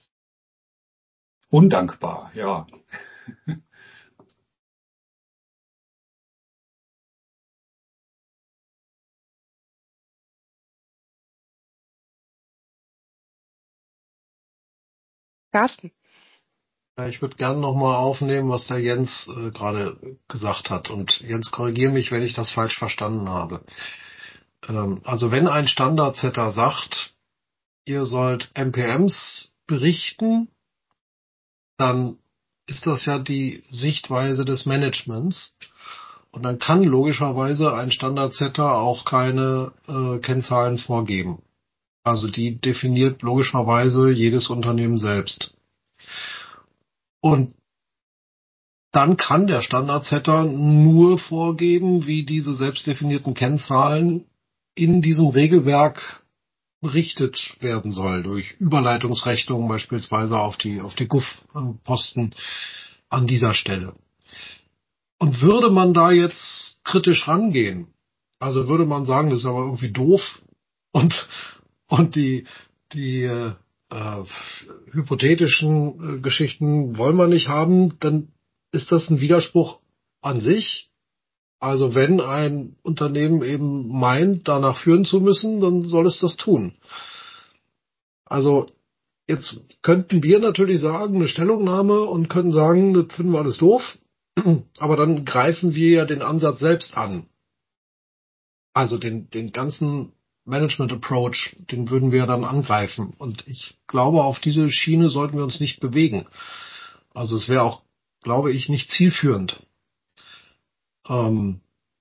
Undankbar, ja. Carsten. Ja, ich würde gerne nochmal aufnehmen, was der Jens äh, gerade gesagt hat. Und Jens, korrigiere mich, wenn ich das falsch verstanden habe. Ähm, also wenn ein Standardsetter sagt, ihr sollt M P Ms berichten, dann ist das ja die Sichtweise des Managements. Und dann kann logischerweise ein Standardsetter auch keine äh, Kennzahlen vorgeben. Also die definiert logischerweise jedes Unternehmen selbst. Und dann kann der Standardsetter nur vorgeben, wie diese selbstdefinierten Kennzahlen in diesem Regelwerk berichtet werden soll, durch Überleitungsrechnungen beispielsweise auf die, auf die G U F-Posten an dieser Stelle. Und würde man da jetzt kritisch rangehen, also würde man sagen, das ist aber irgendwie doof und, und die, die äh, äh, hypothetischen äh, Geschichten wollen wir nicht haben, dann ist das ein Widerspruch an sich. Also wenn ein Unternehmen eben meint, danach führen zu müssen, dann soll es das tun. Also jetzt könnten wir natürlich sagen, eine Stellungnahme und können sagen, das finden wir alles doof. Aber dann greifen wir ja den Ansatz selbst an. Also den, den ganzen Management Approach, den würden wir dann angreifen. Und ich glaube, auf diese Schiene sollten wir uns nicht bewegen. Also es wäre auch, glaube ich, nicht zielführend. Ähm,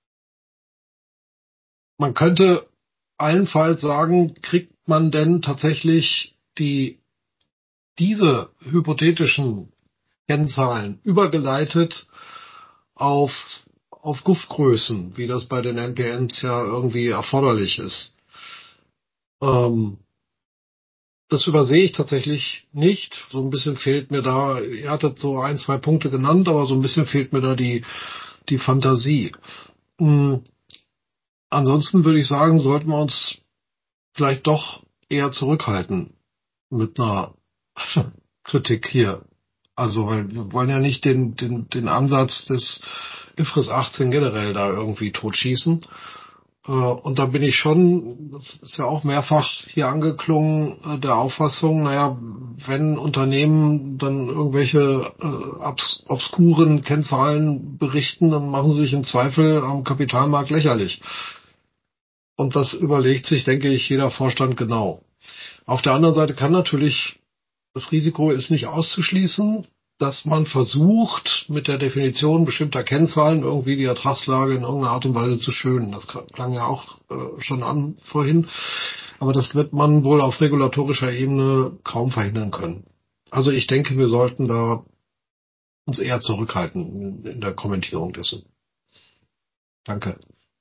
man könnte allenfalls sagen, kriegt man denn tatsächlich die, diese hypothetischen Kennzahlen übergeleitet auf, auf G U F-Größen, wie das bei den N P Ms ja irgendwie erforderlich ist. Ähm, das übersehe ich tatsächlich nicht. So ein bisschen fehlt mir da, ihr hattet so ein, zwei Punkte genannt, aber so ein bisschen fehlt mir da die, die Fantasie. Mhm. Ansonsten würde ich sagen, sollten wir uns vielleicht doch eher zurückhalten mit einer Kritik hier. Also, weil wir wollen ja nicht den, den, den Ansatz des I F R S achtzehn generell da irgendwie totschießen. Äh, Und da bin ich schon, das ist ja auch mehrfach hier angeklungen, äh, der Auffassung, naja, wenn Unternehmen dann irgendwelche äh, obs obskuren Kennzahlen berichten, dann machen sie sich im Zweifel am Kapitalmarkt lächerlich. Und das überlegt sich, denke ich, jeder Vorstand genau. Auf der anderen Seite kann natürlich, das Risiko ist nicht auszuschließen, dass man versucht, mit der Definition bestimmter Kennzahlen irgendwie die Ertragslage in irgendeiner Art und Weise zu schönen. Das klang ja auch äh, schon an vorhin. Aber das wird man wohl auf regulatorischer Ebene kaum verhindern können. Also ich denke, wir sollten da uns eher zurückhalten in der Kommentierung dessen. Danke.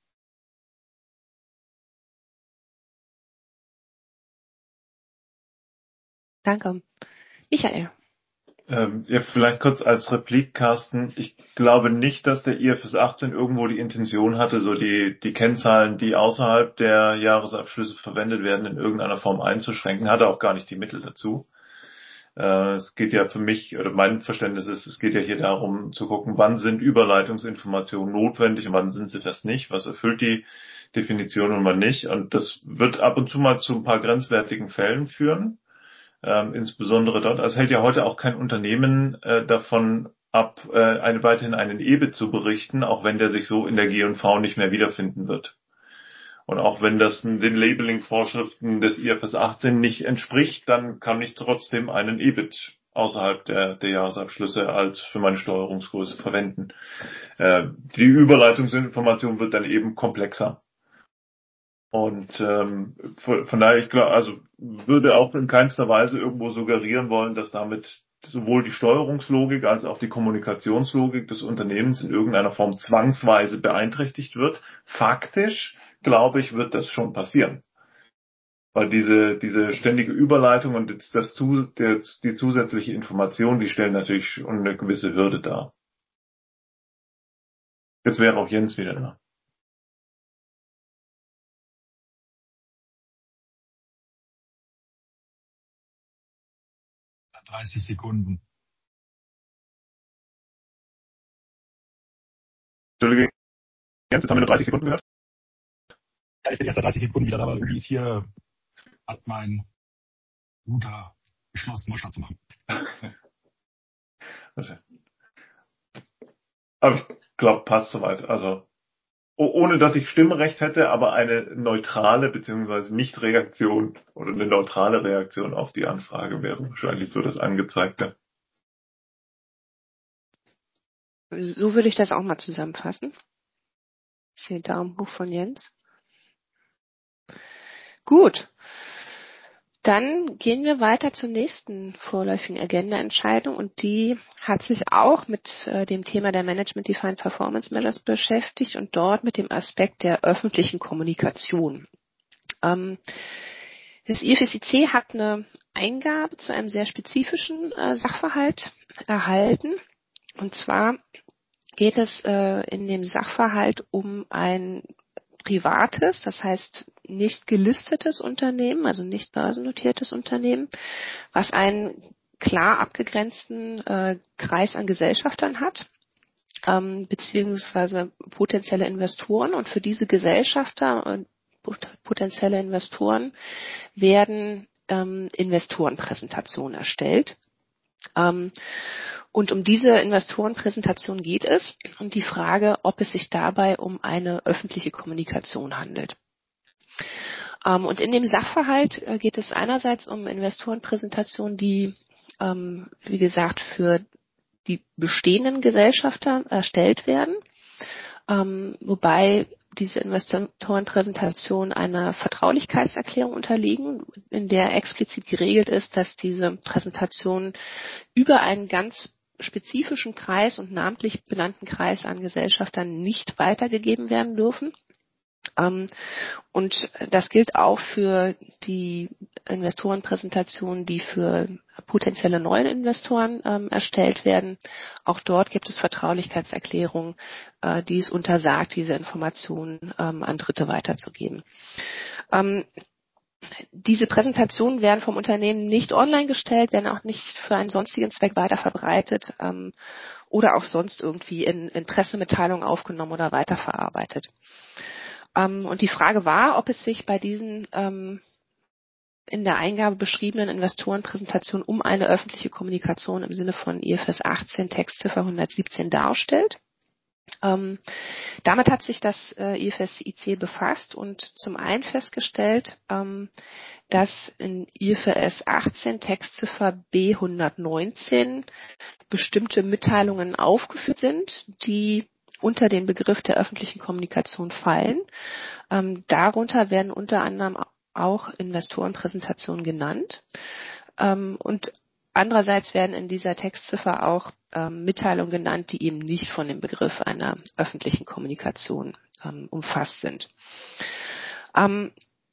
Danke. Michael. Ähm, ja, vielleicht kurz als Replik, Carsten. Ich glaube nicht, dass der I F R S achtzehn irgendwo die Intention hatte, so die, die Kennzahlen, die außerhalb der Jahresabschlüsse verwendet werden, in irgendeiner Form einzuschränken. Hatte auch gar nicht die Mittel dazu. Äh, es geht ja für mich, oder mein Verständnis ist, es geht ja hier darum zu gucken, wann sind Überleitungsinformationen notwendig und wann sind sie das nicht. Was erfüllt die Definition und wann nicht. Und das wird ab und zu mal zu ein paar grenzwertigen Fällen führen. Ähm, insbesondere dort, also hält ja heute auch kein Unternehmen äh, davon ab, äh, eine, weiterhin einen E B I T zu berichten, auch wenn der sich so in der G und V nicht mehr wiederfinden wird. Und auch wenn das den Labeling-Vorschriften des I F R S achtzehn nicht entspricht, dann kann ich trotzdem einen E B I T außerhalb der, der Jahresabschlüsse als für meine Steuerungsgröße verwenden. Äh, die Überleitungsinformation wird dann eben komplexer. Und ähm, von, von daher, ich glaube, also würde auch in keinster Weise irgendwo suggerieren wollen, dass damit sowohl die Steuerungslogik als auch die Kommunikationslogik des Unternehmens in irgendeiner Form zwangsweise beeinträchtigt wird. Faktisch, glaube ich, wird das schon passieren. Weil diese, diese ständige Überleitung und das, das, der, die zusätzliche Information, die stellen natürlich schon eine gewisse Hürde dar. Jetzt wäre auch Jens wieder da. dreißig Sekunden. Entschuldigung, jetzt haben wir nur dreißig Sekunden gehört. Ja, ich bin erst seit dreißig Sekunden wieder da, aber irgendwie ist hier, hat mein Router beschlossen, Neustart zu machen. Aber ich glaube, passt soweit. Also, ohne dass ich Stimmrecht hätte, aber eine neutrale bzw. Nicht-Reaktion oder eine neutrale Reaktion auf die Anfrage wäre wahrscheinlich so das Angezeigte. So würde ich das auch mal zusammenfassen. Ich sehe Daumen hoch von Jens. Gut. Dann gehen wir weiter zur nächsten vorläufigen Agenda-Entscheidung und die hat sich auch mit äh, dem Thema der Management Defined Performance Measures beschäftigt und dort mit dem Aspekt der öffentlichen Kommunikation. Ähm, das I F S I C hat eine Eingabe zu einem sehr spezifischen äh, Sachverhalt erhalten und zwar geht es äh, in dem Sachverhalt um ein privates, das heißt nicht gelistetes Unternehmen, also nicht börsennotiertes Unternehmen, was einen klar abgegrenzten äh, Kreis an Gesellschaftern hat, ähm, beziehungsweise potenzielle Investoren. Und für diese Gesellschafter und potenzielle Investoren werden ähm, Investorenpräsentationen erstellt. Ähm, und um diese Investorenpräsentation geht es und die Frage, ob es sich dabei um eine öffentliche Kommunikation handelt. Ähm, und in dem Sachverhalt äh, geht es einerseits um Investorenpräsentationen, die, ähm, wie gesagt, für die bestehenden Gesellschafter erstellt werden, ähm, wobei diese Investorenpräsentationen einer Vertraulichkeitserklärung unterliegen, in der explizit geregelt ist, dass diese Präsentationen über einen ganz spezifischen Kreis und namentlich benannten Kreis an Gesellschaftern nicht weitergegeben werden dürfen. Ähm, und das gilt auch für die Investorenpräsentationen, die für potenzielle neue Investoren ähm, erstellt werden. Auch dort gibt es Vertraulichkeitserklärungen, äh, die es untersagt, diese Informationen ähm, an Dritte weiterzugeben. Ähm, Diese Präsentationen werden vom Unternehmen nicht online gestellt, werden auch nicht für einen sonstigen Zweck weiterverbreitet ähm, oder auch sonst irgendwie in, in Pressemitteilungen aufgenommen oder weiterverarbeitet. Ähm, und die Frage war, ob es sich bei diesen ähm, in der Eingabe beschriebenen Investorenpräsentationen um eine öffentliche Kommunikation im Sinne von I F R S achtzehn Textziffer hundertsiebzehn darstellt. Ähm, damit hat sich das äh, I F S I C befasst und zum einen festgestellt, ähm, dass in I F R S achtzehn Textziffer B hundertneunzehn bestimmte Mitteilungen aufgeführt sind, die unter den Begriff der öffentlichen Kommunikation fallen. Ähm, darunter werden unter anderem auch Investorenpräsentationen genannt. Ähm, und andererseits werden in dieser Textziffer auch ähm, Mitteilungen genannt, die eben nicht von dem Begriff einer öffentlichen Kommunikation ähm, umfasst sind. Ähm,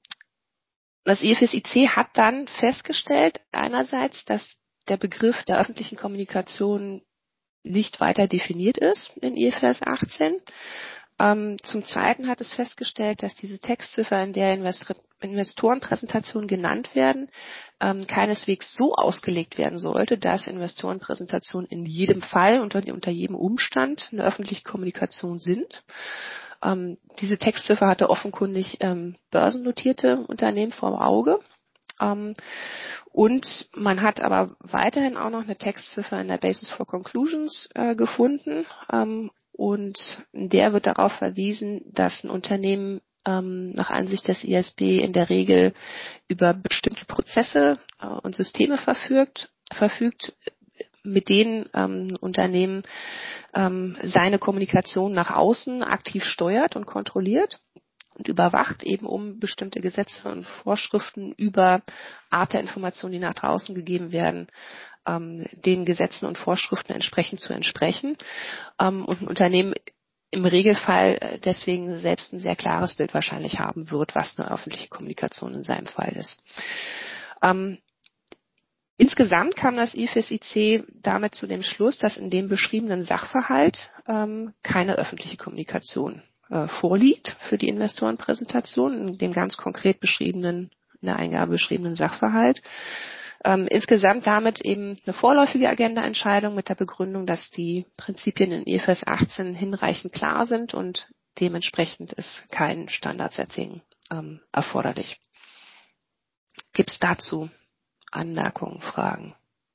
das I F S I C hat dann festgestellt, einerseits, dass der Begriff der öffentlichen Kommunikation nicht weiter definiert ist in I F R S achtzehn. Ähm, zum Zweiten hat es festgestellt, dass diese Textziffer, in der Investor- Investorenpräsentationen genannt werden, ähm, keineswegs so ausgelegt werden sollte, dass Investorenpräsentationen in jedem Fall und unter, unter jedem Umstand eine öffentliche Kommunikation sind. Ähm, diese Textziffer hatte offenkundig ähm, börsennotierte Unternehmen vor Auge. Ähm, und man hat aber weiterhin auch noch eine Textziffer in der Basis for Conclusions äh, gefunden. Ähm, und in der wird darauf verwiesen, dass ein Unternehmen ähm, nach Ansicht des I S B in der Regel über bestimmte Prozesse äh, und Systeme verfügt, verfügt mit denen ähm, Unternehmen ähm, seine Kommunikation nach außen aktiv steuert und kontrolliert und überwacht, eben um bestimmte Gesetze und Vorschriften über Art der Informationen, die nach draußen gegeben werden, ähm, den Gesetzen und Vorschriften entsprechend zu entsprechen. Ähm, und ein Unternehmen im Regelfall deswegen selbst ein sehr klares Bild wahrscheinlich haben wird, was eine öffentliche Kommunikation in seinem Fall ist. Ähm, Insgesamt kam das I F S I C damit zu dem Schluss, dass in dem beschriebenen Sachverhalt ähm, keine öffentliche Kommunikation äh, vorliegt für die Investorenpräsentation, in dem ganz konkret beschriebenen, in der Eingabe beschriebenen Sachverhalt. Ähm, insgesamt damit eben eine vorläufige Agenda-Entscheidung mit der Begründung, dass die Prinzipien in I F R S achtzehn hinreichend klar sind und dementsprechend ist kein Standardsetting ähm, erforderlich. Gibt es dazu Anmerkungen, Fragen?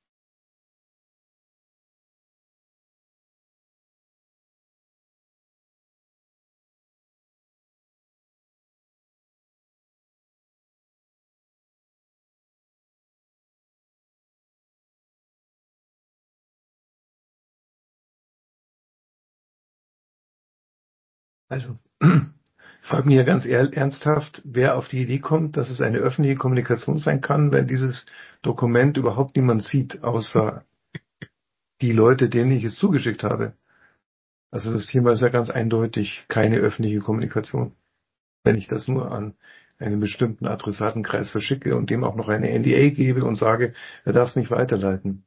Also, ich frage mich ja ganz ernsthaft, wer auf die Idee kommt, dass es eine öffentliche Kommunikation sein kann, wenn dieses Dokument überhaupt niemand sieht, außer die Leute, denen ich es zugeschickt habe. Also das Thema ist ja ganz eindeutig keine öffentliche Kommunikation. Wenn ich das nur an einen bestimmten Adressatenkreis verschicke und dem auch noch eine N D A gebe und sage, er darf es nicht weiterleiten.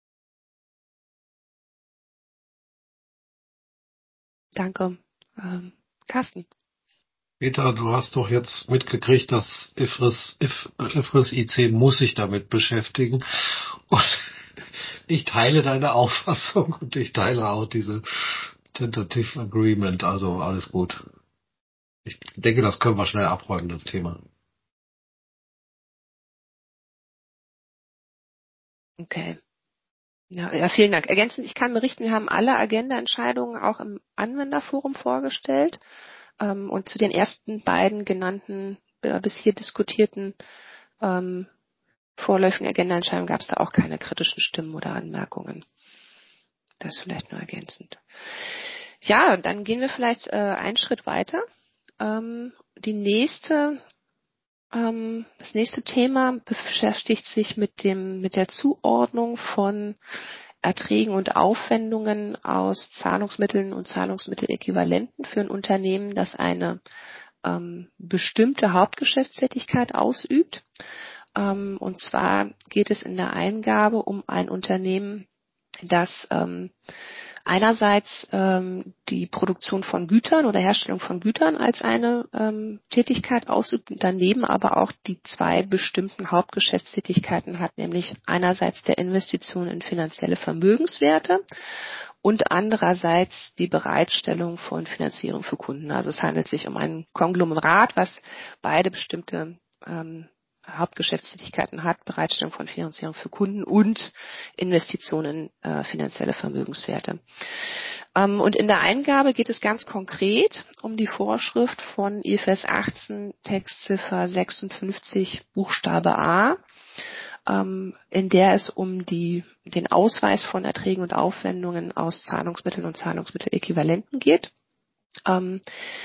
Danke. Ähm, Carsten. Peter, du hast doch jetzt mitgekriegt, dass I F R S, I F R S I zehn muss sich damit beschäftigen. Und ich teile deine Auffassung und ich teile auch diese Tentative Agreement. Also alles gut. Ich denke, das können wir schnell abräumen, das Thema. Okay. Ja, ja, vielen Dank. Ergänzend, ich kann berichten, wir haben alle Agenda-Entscheidungen auch im Anwenderforum vorgestellt. Ähm, und zu den ersten beiden genannten, äh, bis hier diskutierten ähm, vorläufigen Agenda-Entscheidungen gab es da auch keine kritischen Stimmen oder Anmerkungen. Das vielleicht nur ergänzend. Ja, dann gehen wir vielleicht äh, einen Schritt weiter. Ähm, die nächste, ähm, das nächste Thema beschäftigt sich mit dem, mit der Zuordnung von Erträgen und Aufwendungen aus Zahlungsmitteln und Zahlungsmitteläquivalenten für ein Unternehmen, das eine ähm, bestimmte Hauptgeschäftstätigkeit ausübt. Ähm, und zwar geht es in der Eingabe um ein Unternehmen, das ähm, einerseits ähm, die Produktion von Gütern oder Herstellung von Gütern als eine ähm, Tätigkeit ausübt, daneben aber auch die zwei bestimmten Hauptgeschäftstätigkeiten hat, nämlich einerseits der Investition in finanzielle Vermögenswerte und andererseits die Bereitstellung von Finanzierung für Kunden. Also es handelt sich um ein Konglomerat, was beide bestimmte ähm, Hauptgeschäftstätigkeiten hat, Bereitstellung von Finanzierung für Kunden und Investitionen in äh, finanzielle Vermögenswerte. Ähm, und in der Eingabe geht es ganz konkret um die Vorschrift von I F R S achtzehn Textziffer sechsundfünfzig Buchstabe A, ähm, in der es um die, den Ausweis von Erträgen und Aufwendungen aus Zahlungsmitteln und Zahlungsmitteläquivalenten geht. Ähm,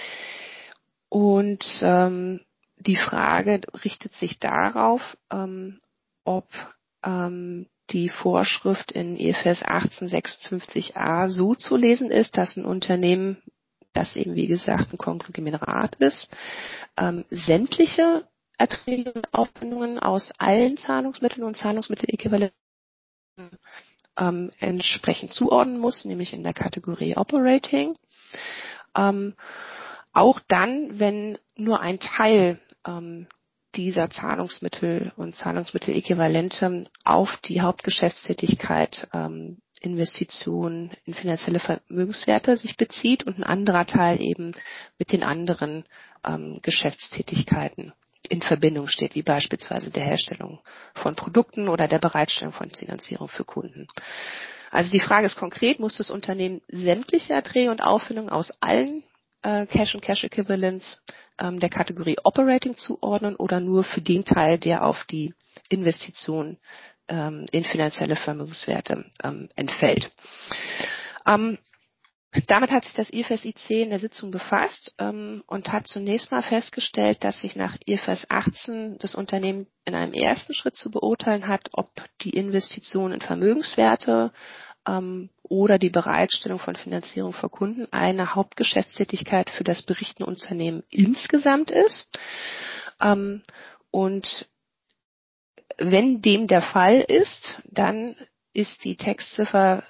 und ähm, Die Frage richtet sich darauf, ähm, ob ähm, die Vorschrift in I F R S achtzehn sechsundfünfzig a so zu lesen ist, dass ein Unternehmen, das eben wie gesagt ein Konglomerat ist, ähm, sämtliche Erträge und Aufwendungen aus allen Zahlungsmitteln und Zahlungsmitteläquivalenten ähm, entsprechend zuordnen muss, nämlich in der Kategorie Operating. Ähm, auch dann, wenn nur ein Teil ähm, dieser Zahlungsmittel und Zahlungsmitteläquivalente auf die Hauptgeschäftstätigkeit ähm, Investitionen in finanzielle Vermögenswerte sich bezieht und ein anderer Teil eben mit den anderen ähm, Geschäftstätigkeiten in Verbindung steht, wie beispielsweise der Herstellung von Produkten oder der Bereitstellung von Finanzierung für Kunden. Also die Frage ist konkret, muss das Unternehmen sämtliche Erträge und Aufwendungen aus allen äh, Cash und Cash Equivalents ähm, der Kategorie Operating zuordnen oder nur für den Teil, der auf die Investition ähm, in finanzielle Vermögenswerte ähm, entfällt. Ähm, Damit hat sich das I F R S I zehn in der Sitzung befasst ähm, und hat zunächst mal festgestellt, dass sich nach I F R S achtzehn das Unternehmen in einem ersten Schritt zu beurteilen hat, ob die Investition in Vermögenswerte ähm, oder die Bereitstellung von Finanzierung für Kunden eine Hauptgeschäftstätigkeit für das berichtende Unternehmen insgesamt ist. Ähm, und wenn dem der Fall ist, dann ist die Textziffer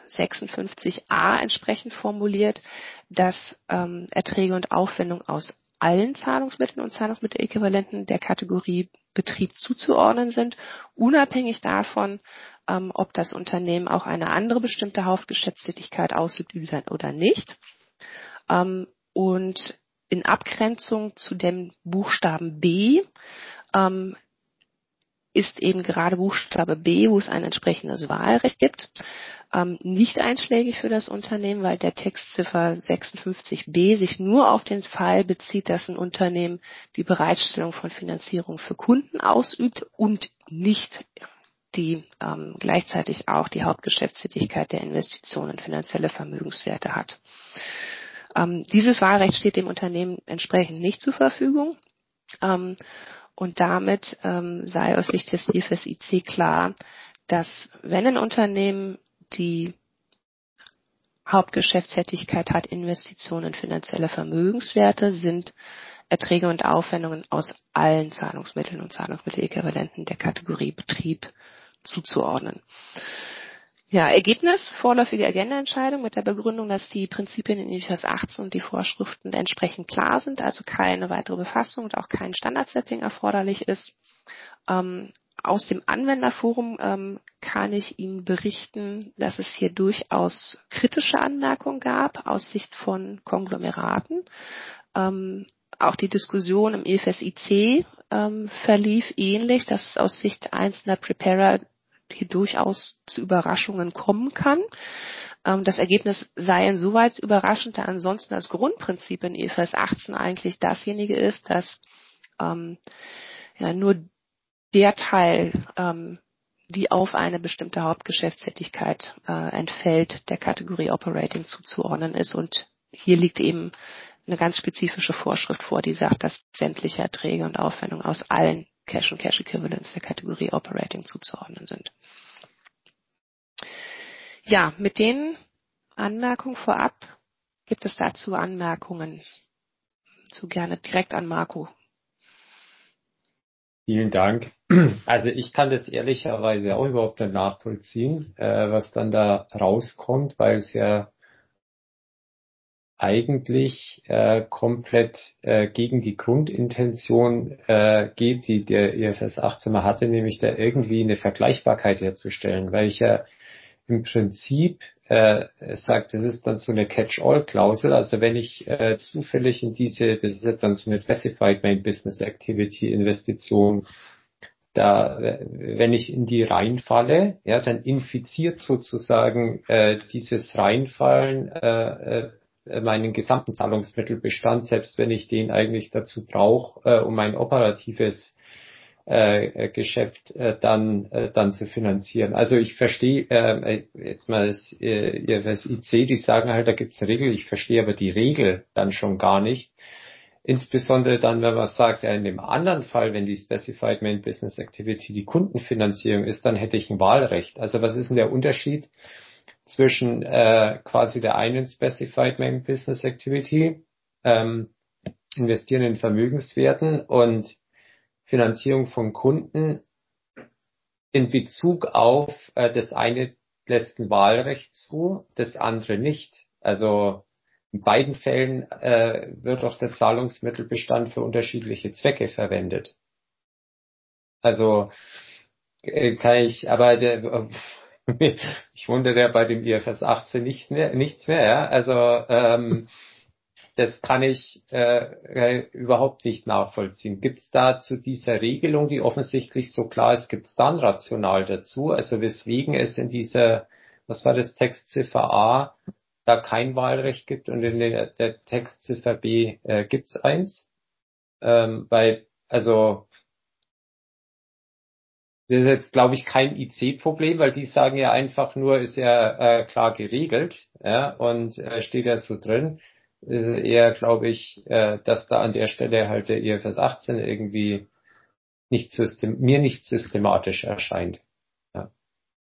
sechsundfünfzig a entsprechend formuliert, dass ähm, Erträge und Aufwendungen aus allen Zahlungsmitteln und Zahlungsmitteläquivalenten der Kategorie Betrieb zuzuordnen sind, unabhängig davon, ähm, ob das Unternehmen auch eine andere bestimmte Hauptgeschäftstätigkeit ausübt oder nicht. Ähm, und in Abgrenzung zu dem Buchstaben B ähm, ist eben gerade Buchstabe B, wo es ein entsprechendes Wahlrecht gibt, ähm, nicht einschlägig für das Unternehmen, weil der Textziffer sechsundfünfzig b sich nur auf den Fall bezieht, dass ein Unternehmen die Bereitstellung von Finanzierung für Kunden ausübt und nicht die ähm, gleichzeitig auch die Hauptgeschäftstätigkeit der Investitionen in finanzielle Vermögenswerte hat. Ähm, dieses Wahlrecht steht dem Unternehmen entsprechend nicht zur Verfügung. Ähm, Und damit ähm, sei aus Sicht des I F R S I C klar, dass wenn ein Unternehmen die Hauptgeschäftstätigkeit hat, Investitionen in finanzielle Vermögenswerte, sind Erträge und Aufwendungen aus allen Zahlungsmitteln und Zahlungsmitteläquivalenten der Kategorie Betrieb zuzuordnen. Ja, Ergebnis, vorläufige Agendaentscheidung mit der Begründung, dass die Prinzipien in I F R S achtzehn und die Vorschriften entsprechend klar sind, also keine weitere Befassung und auch kein Standardsetting erforderlich ist. Ähm, aus dem Anwenderforum ähm, kann ich Ihnen berichten, dass es hier durchaus kritische Anmerkungen gab aus Sicht von Konglomeraten. Ähm, auch die Diskussion im I F R S I C ähm, verlief ähnlich, dass es aus Sicht einzelner Preparer hier durchaus zu Überraschungen kommen kann. Ähm, das Ergebnis sei insoweit überraschend, da ansonsten das Grundprinzip in I F R S achtzehn eigentlich dasjenige ist, dass ähm, ja, nur der Teil, ähm, die auf eine bestimmte Hauptgeschäftstätigkeit äh, entfällt, der Kategorie Operating zuzuordnen ist. Und hier liegt eben eine ganz spezifische Vorschrift vor, die sagt, dass sämtliche Erträge und Aufwendungen aus allen Cash und Cash Equivalents der Kategorie Operating zuzuordnen sind. Ja, mit den Anmerkungen vorab gibt es dazu Anmerkungen. So gerne direkt an Marco. Vielen Dank. Also ich kann das ehrlicherweise auch überhaupt nicht nachvollziehen, äh, was dann da rauskommt, weil es ja eigentlich äh, komplett äh, gegen die Grundintention äh, geht, die der I F R S achtzehn mal hatte, nämlich da irgendwie eine Vergleichbarkeit herzustellen, weil ich ja im Prinzip äh, sagt, das ist dann so eine Catch-all-Klausel, also wenn ich äh, zufällig in diese, das ist jetzt dann so eine Specified Main Business Activity Investition, da, wenn ich in die reinfalle, ja, dann infiziert sozusagen äh, dieses Reinfallen äh, äh, meinen gesamten Zahlungsmittelbestand, selbst wenn ich den eigentlich dazu brauche, äh, um mein operatives äh, Geschäft äh, dann äh, dann zu finanzieren. Also ich verstehe äh, jetzt mal das äh, I F R S I C, die sagen halt, da gibt's eine Regel, ich verstehe aber die Regel dann schon gar nicht. Insbesondere dann, wenn man sagt, ja, in dem anderen Fall, wenn die Specified Main Business Activity die Kundenfinanzierung ist, dann hätte ich ein Wahlrecht. Also was ist denn der Unterschied zwischen äh, quasi der einen Specified Main Business Activity, ähm, investieren in Vermögenswerten und Finanzierung von Kunden in Bezug auf äh, das eine lässt ein Wahlrecht zu, das andere nicht. Also in beiden Fällen äh, wird doch der Zahlungsmittelbestand für unterschiedliche Zwecke verwendet. Also äh, kann ich, aber der, ich wundere ja bei dem I F R S achtzehn nicht mehr, nichts mehr. Ja? Also ähm, das kann ich äh, überhaupt nicht nachvollziehen. Gibt es da zu dieser Regelung, die offensichtlich so klar ist, gibt es da ein Rational dazu? Also weswegen es in dieser, was war das, Textziffer A, da kein Wahlrecht gibt und in der, der Textziffer B äh, gibt es eins? Ähm, weil, also das ist jetzt, glaube ich, kein I C-Problem, weil die sagen ja einfach nur, ist ja äh, klar geregelt, ja, und äh, steht ja so drin. Ist eher, glaube ich, äh, dass da an der Stelle halt der I F R S achtzehn irgendwie nicht system mir nicht systematisch erscheint. Ja.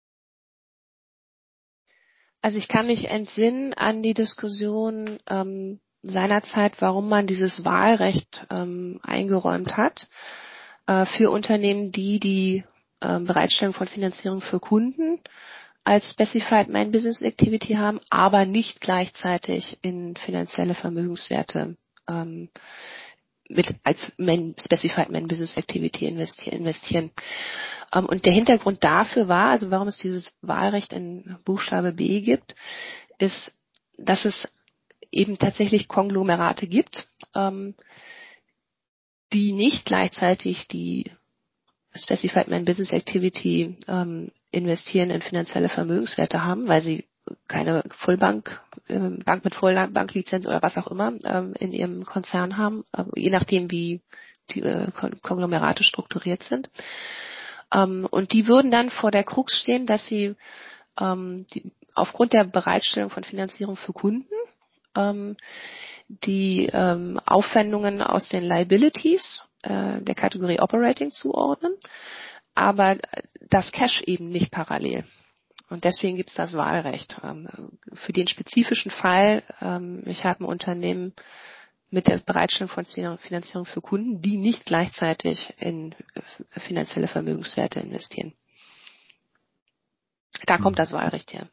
Also ich kann mich entsinnen an die Diskussion ähm, seinerzeit, warum man dieses Wahlrecht ähm, eingeräumt hat äh, für Unternehmen, die die äh, Bereitstellung von Finanzierung für Kunden als Specified Main Business Activity haben, aber nicht gleichzeitig in finanzielle Vermögenswerte ähm, mit als Main, Specified Main Business Activity investieren. investieren. Ähm, und der Hintergrund dafür war, also warum es dieses Wahlrecht in Buchstabe B gibt, ist, dass es eben tatsächlich Konglomerate gibt, ähm, die nicht gleichzeitig die Specified Main Business Activity ähm, investieren in finanzielle Vermögenswerte haben, weil sie keine Vollbank, ähm, Bank mit Vollbanklizenz oder was auch immer ähm, in ihrem Konzern haben, äh, je nachdem wie die äh, Konglomerate strukturiert sind. Ähm, und die würden dann vor der Krux stehen, dass sie ähm, die, aufgrund der Bereitstellung von Finanzierung für Kunden ähm, die ähm, Aufwendungen aus den Liabilities äh, der Kategorie Operating zuordnen, aber das Cash eben nicht parallel. Und deswegen gibt es das Wahlrecht. Ähm, für den spezifischen Fall, ähm, ich habe ein Unternehmen mit der Bereitstellung von Finanzierung für Kunden, die nicht gleichzeitig in finanzielle Vermögenswerte investieren. Da kommt das Wahlrecht her.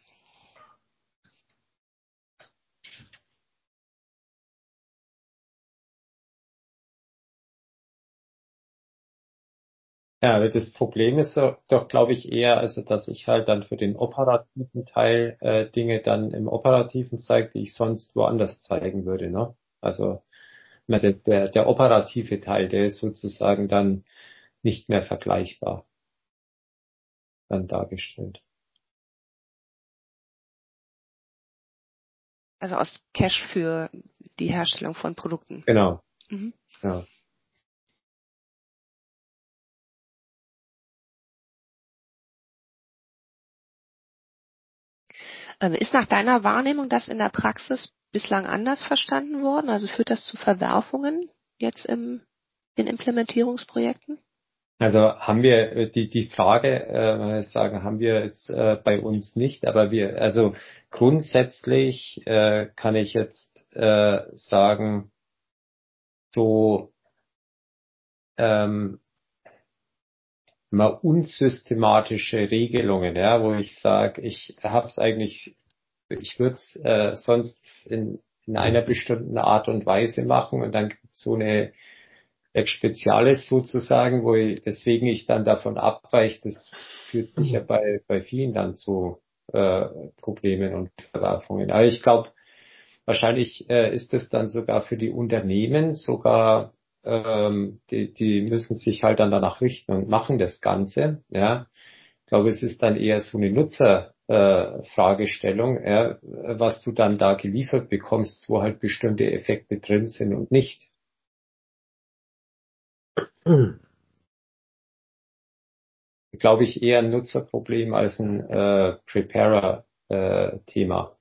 Ja, aber das Problem ist so, doch, glaube ich, eher, also dass ich halt dann für den operativen Teil äh, Dinge dann im Operativen zeige, die ich sonst woanders zeigen würde. Ne? Also na, der, der, der operative Teil, der ist sozusagen dann nicht mehr vergleichbar dann dargestellt. Also aus Cash für die Herstellung von Produkten. Genau. Mhm. Ja. Ist nach deiner Wahrnehmung das in der Praxis bislang anders verstanden worden? Also führt das zu Verwerfungen jetzt im, in Implementierungsprojekten? Also haben wir die die Frage, äh, sagen, haben wir jetzt äh, bei uns nicht, aber wir, also grundsätzlich äh, kann ich jetzt äh, sagen, so ähm, mal unsystematische Regelungen, ja, wo ich sage, ich habe es eigentlich, ich würde es äh, sonst in, in einer bestimmten Art und Weise machen und dann gibt's so eine Ex Speziales sozusagen, wo ich, deswegen ich dann davon abweiche, das führt sicher bei, bei vielen dann zu äh, Problemen und Verwerfungen. Aber ich glaube, wahrscheinlich äh, ist es dann sogar für die Unternehmen sogar, ähm, die, die müssen sich halt dann danach richten und machen das Ganze. Ja, ich glaube, es ist dann eher so eine Nutzerfragestellung, äh, Fragestellung, ja, was du dann da geliefert bekommst, wo halt bestimmte Effekte drin sind und nicht. Glaube ich, eher ein Nutzerproblem als ein äh, Preparer-Thema.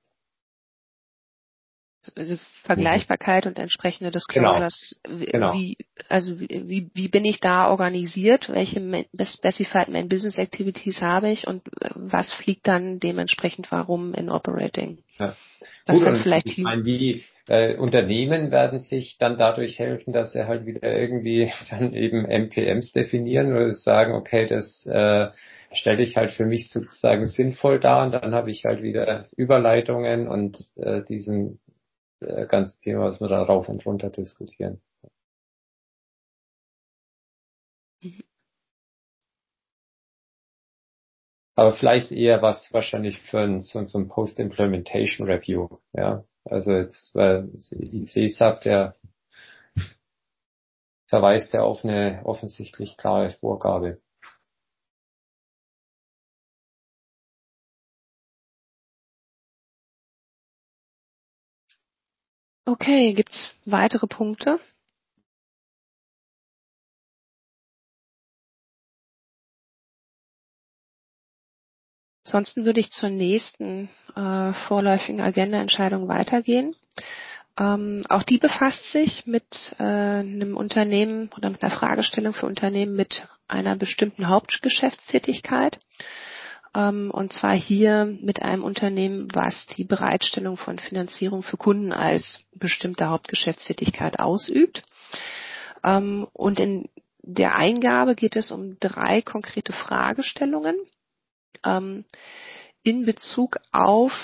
Also Vergleichbarkeit und entsprechende Genau, Disclosures. genau. Wie, also wie, wie bin ich da organisiert? Welche Specified Main Business Activities habe ich und was fliegt dann dementsprechend warum in Operating? Ja. Was Gut, dann und vielleicht ich meine, die äh, Unternehmen werden sich dann dadurch helfen, dass sie halt wieder irgendwie dann eben M P Ms definieren oder sagen, okay, das äh, stelle ich halt für mich sozusagen sinnvoll dar und dann habe ich halt wieder Überleitungen und äh, diesen äh, ganzen Thema, was wir da rauf und runter diskutieren. Aber vielleicht eher was wahrscheinlich für ein, so, so ein Post-Implementation Review, ja. Also jetzt, weil I C sagt, der verweist ja auf eine offensichtlich klare Vorgabe. Okay, gibt's weitere Punkte? Ansonsten würde ich zur nächsten äh, vorläufigen Agenda-Entscheidung weitergehen. Ähm, auch die befasst sich mit äh, einem Unternehmen oder mit einer Fragestellung für Unternehmen mit einer bestimmten Hauptgeschäftstätigkeit. Ähm, und zwar hier mit einem Unternehmen, was die Bereitstellung von Finanzierung für Kunden als bestimmte Hauptgeschäftstätigkeit ausübt. Ähm, und in der Eingabe geht es um drei konkrete Fragestellungen ähm, in Bezug auf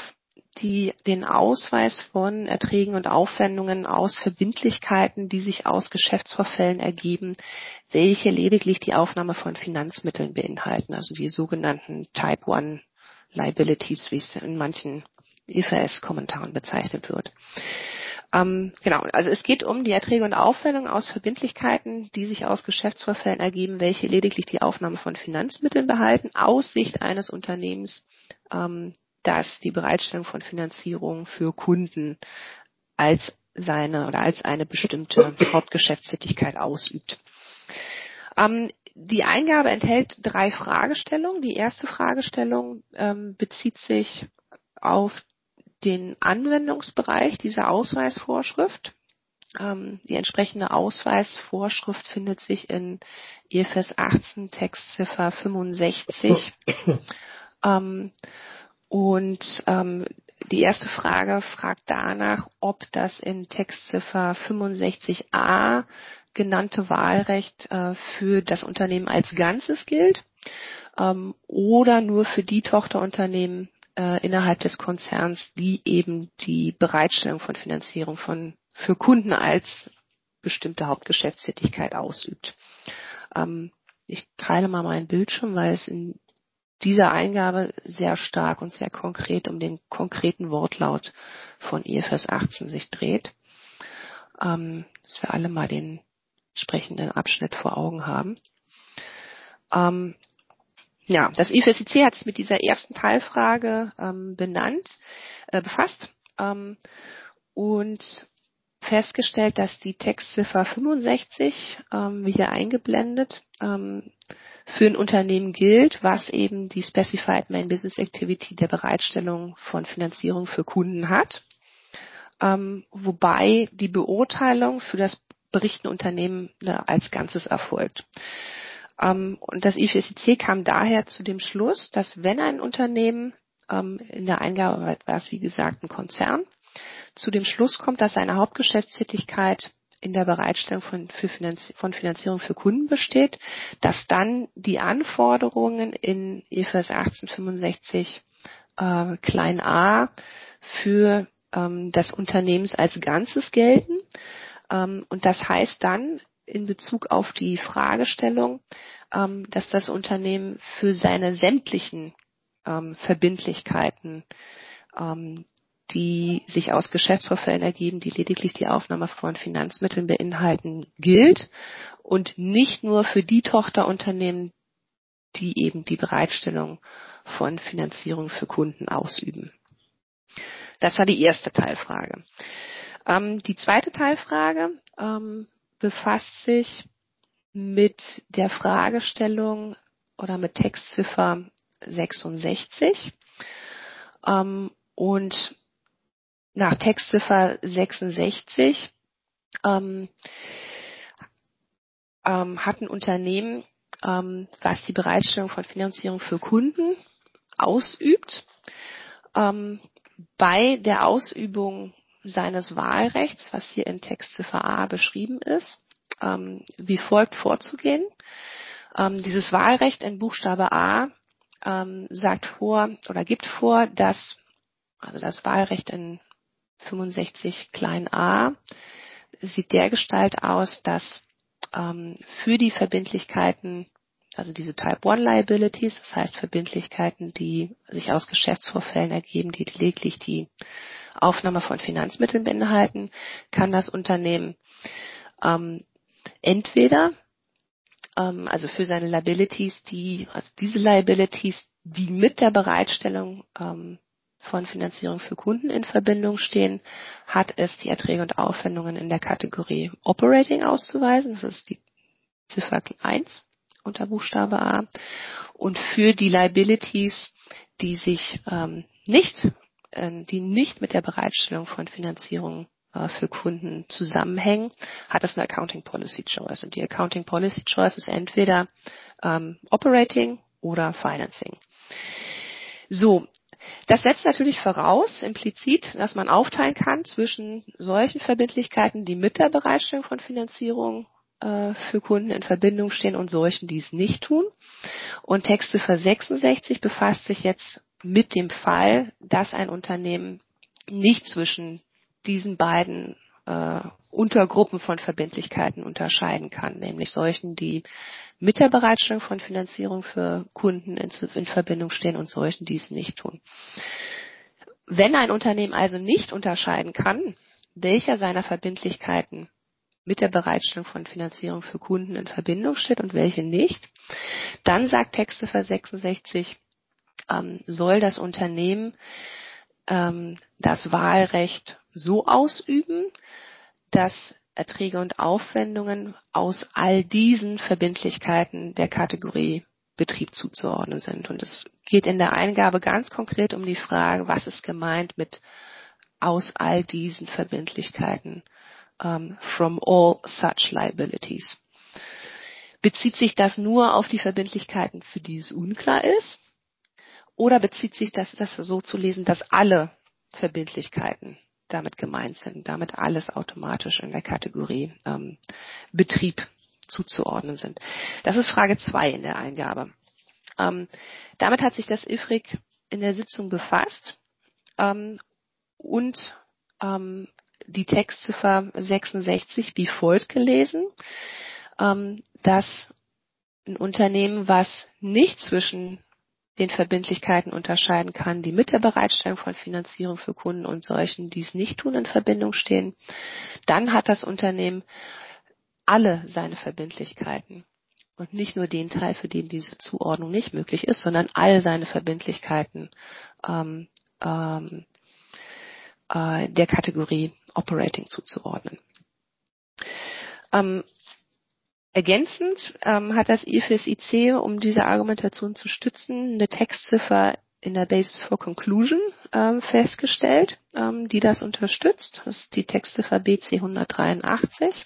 die den Ausweis von Erträgen und Aufwendungen aus Verbindlichkeiten, die sich aus Geschäftsvorfällen ergeben, welche lediglich die Aufnahme von Finanzmitteln beinhalten, also die sogenannten Type one Liabilities, wie es in manchen I F R S-Kommentaren bezeichnet wird. Ähm, genau, also es geht um die Erträge und Aufwendungen aus Verbindlichkeiten, die sich aus Geschäftsvorfällen ergeben, welche lediglich die Aufnahme von Finanzmitteln behalten, aus Sicht eines Unternehmens, ähm, das die Bereitstellung von Finanzierung für Kunden als seine oder als eine bestimmte Hauptgeschäftstätigkeit ausübt. Ähm, die Eingabe enthält drei Fragestellungen. Die erste Fragestellung ähm, bezieht sich auf den Anwendungsbereich dieser Ausweisvorschrift. Ähm, die entsprechende Ausweisvorschrift findet sich in I F R S achtzehn Textziffer fünfundsechzig. ähm, und ähm, die erste Frage fragt danach, ob das in Textziffer fünfundsechzig a genannte Wahlrecht äh, für das Unternehmen als Ganzes gilt ähm, oder nur für die Tochterunternehmen äh, innerhalb des Konzerns, die eben die Bereitstellung von Finanzierung von für Kunden als bestimmte Hauptgeschäftstätigkeit ausübt. Ähm, ich teile mal meinen Bildschirm, weil es in dieser Eingabe sehr stark und sehr konkret um den konkreten Wortlaut von I F R S achtzehn sich dreht, ähm, dass wir alle mal den entsprechenden Abschnitt vor Augen haben. Ähm, ja, das I F R S I C hat sich mit dieser ersten Teilfrage ähm, benannt, äh, befasst ähm, und festgestellt, dass die Textziffer fünfundsechzig, ähm, wie hier eingeblendet, ähm, für ein Unternehmen gilt, was eben die Specified Main Business Activity der Bereitstellung von Finanzierung für Kunden hat, ähm, wobei die Beurteilung für das berichtende Unternehmen ne, als Ganzes erfolgt. Ähm, und das I F R S I C kam daher zu dem Schluss, dass wenn ein Unternehmen, ähm, in der Eingabe war es wie gesagt ein Konzern, zu dem Schluss kommt, dass seine Hauptgeschäftstätigkeit in der Bereitstellung von, für Finanzi- von Finanzierung für Kunden besteht, dass dann die Anforderungen in I F R S achtzehn fünfundsechzig äh, klein a für ähm, das Unternehmens als Ganzes gelten. Ähm, und das heißt dann in Bezug auf die Fragestellung, ähm, dass das Unternehmen für seine sämtlichen ähm, Verbindlichkeiten, ähm, die sich aus Geschäftsvorfällen ergeben, die lediglich die Aufnahme von Finanzmitteln beinhalten, gilt und nicht nur für die Tochterunternehmen, die eben die Bereitstellung von Finanzierung für Kunden ausüben. Das war die erste Teilfrage. Ähm, die zweite Teilfrage ähm, befasst sich mit der Fragestellung oder mit Textziffer sechsundsechzig ähm, und nach Textziffer sechsundsechzig ähm, ähm, hat ein Unternehmen, ähm, was die Bereitstellung von Finanzierung für Kunden ausübt, ähm, bei der Ausübung seines Wahlrechts, was hier in Textziffer A beschrieben ist, ähm, wie folgt vorzugehen. Ähm, dieses Wahlrecht in Buchstabe A ähm, sagt vor oder gibt vor, dass also das Wahlrecht in fünfundsechzig klein a sieht dergestalt aus, dass ähm, für die Verbindlichkeiten, also diese Type one Liabilities, das heißt Verbindlichkeiten, die sich aus Geschäftsvorfällen ergeben, die lediglich die Aufnahme von Finanzmitteln beinhalten, kann das Unternehmen ähm, entweder, ähm, also für seine Liabilities, die, also diese Liabilities, die mit der Bereitstellung ähm, von Finanzierung für Kunden in Verbindung stehen, hat es die Erträge und Aufwendungen in der Kategorie Operating auszuweisen. Das ist die Ziffer eins unter Buchstabe A. Und für die Liabilities, die sich ähm, nicht, äh, die nicht mit der Bereitstellung von Finanzierung äh, für Kunden zusammenhängen, hat es eine Accounting Policy Choice. Und die Accounting Policy Choice ist entweder ähm, Operating oder Financing. So. Das setzt natürlich voraus, implizit, dass man aufteilen kann zwischen solchen Verbindlichkeiten, die mit der Bereitstellung von Finanzierung äh, für Kunden in Verbindung stehen und solchen, die es nicht tun. Und Textziffer sechsundsechzig befasst sich jetzt mit dem Fall, dass ein Unternehmen nicht zwischen diesen beiden äh, Untergruppen von Verbindlichkeiten unterscheiden kann, nämlich solchen, die mit der Bereitstellung von Finanzierung für Kunden in, in Verbindung stehen und solchen, die es nicht tun. Wenn ein Unternehmen also nicht unterscheiden kann, welcher seiner Verbindlichkeiten mit der Bereitstellung von Finanzierung für Kunden in Verbindung steht und welche nicht, dann sagt Textziffer sechsundsechzig, ähm, soll das Unternehmen ähm, das Wahlrecht so ausüben, dass Erträge und Aufwendungen aus all diesen Verbindlichkeiten der Kategorie Betrieb zuzuordnen sind. Und es geht in der Eingabe ganz konkret um die Frage, was ist gemeint mit aus all diesen Verbindlichkeiten, um, from all such liabilities. Bezieht sich das nur auf die Verbindlichkeiten, für die es unklar ist? Oder bezieht sich das, das so zu lesen, dass alle Verbindlichkeiten damit gemeint sind, damit alles automatisch in der Kategorie ähm, Betrieb zuzuordnen sind? Das ist Frage zwei in der Eingabe. Ähm, damit hat sich das I F R I C in der Sitzung befasst ähm, und ähm, die Textziffer sechsundsechzig wie folgt gelesen, ähm, dass ein Unternehmen, was nicht zwischen den Verbindlichkeiten unterscheiden kann, die mit der Bereitstellung von Finanzierung für Kunden und solchen, die es nicht tun, in Verbindung stehen, dann hat das Unternehmen alle seine Verbindlichkeiten und nicht nur den Teil, für den diese Zuordnung nicht möglich ist, sondern all seine Verbindlichkeiten ähm, ähm, äh, der Kategorie Operating zuzuordnen. Ähm, Ergänzend ähm, hat das I F S I C, um diese Argumentation zu stützen, eine Textziffer in der Basis for Conclusion ähm, festgestellt, ähm, die das unterstützt. Das ist die Textziffer B C hundertdreiundachtzig.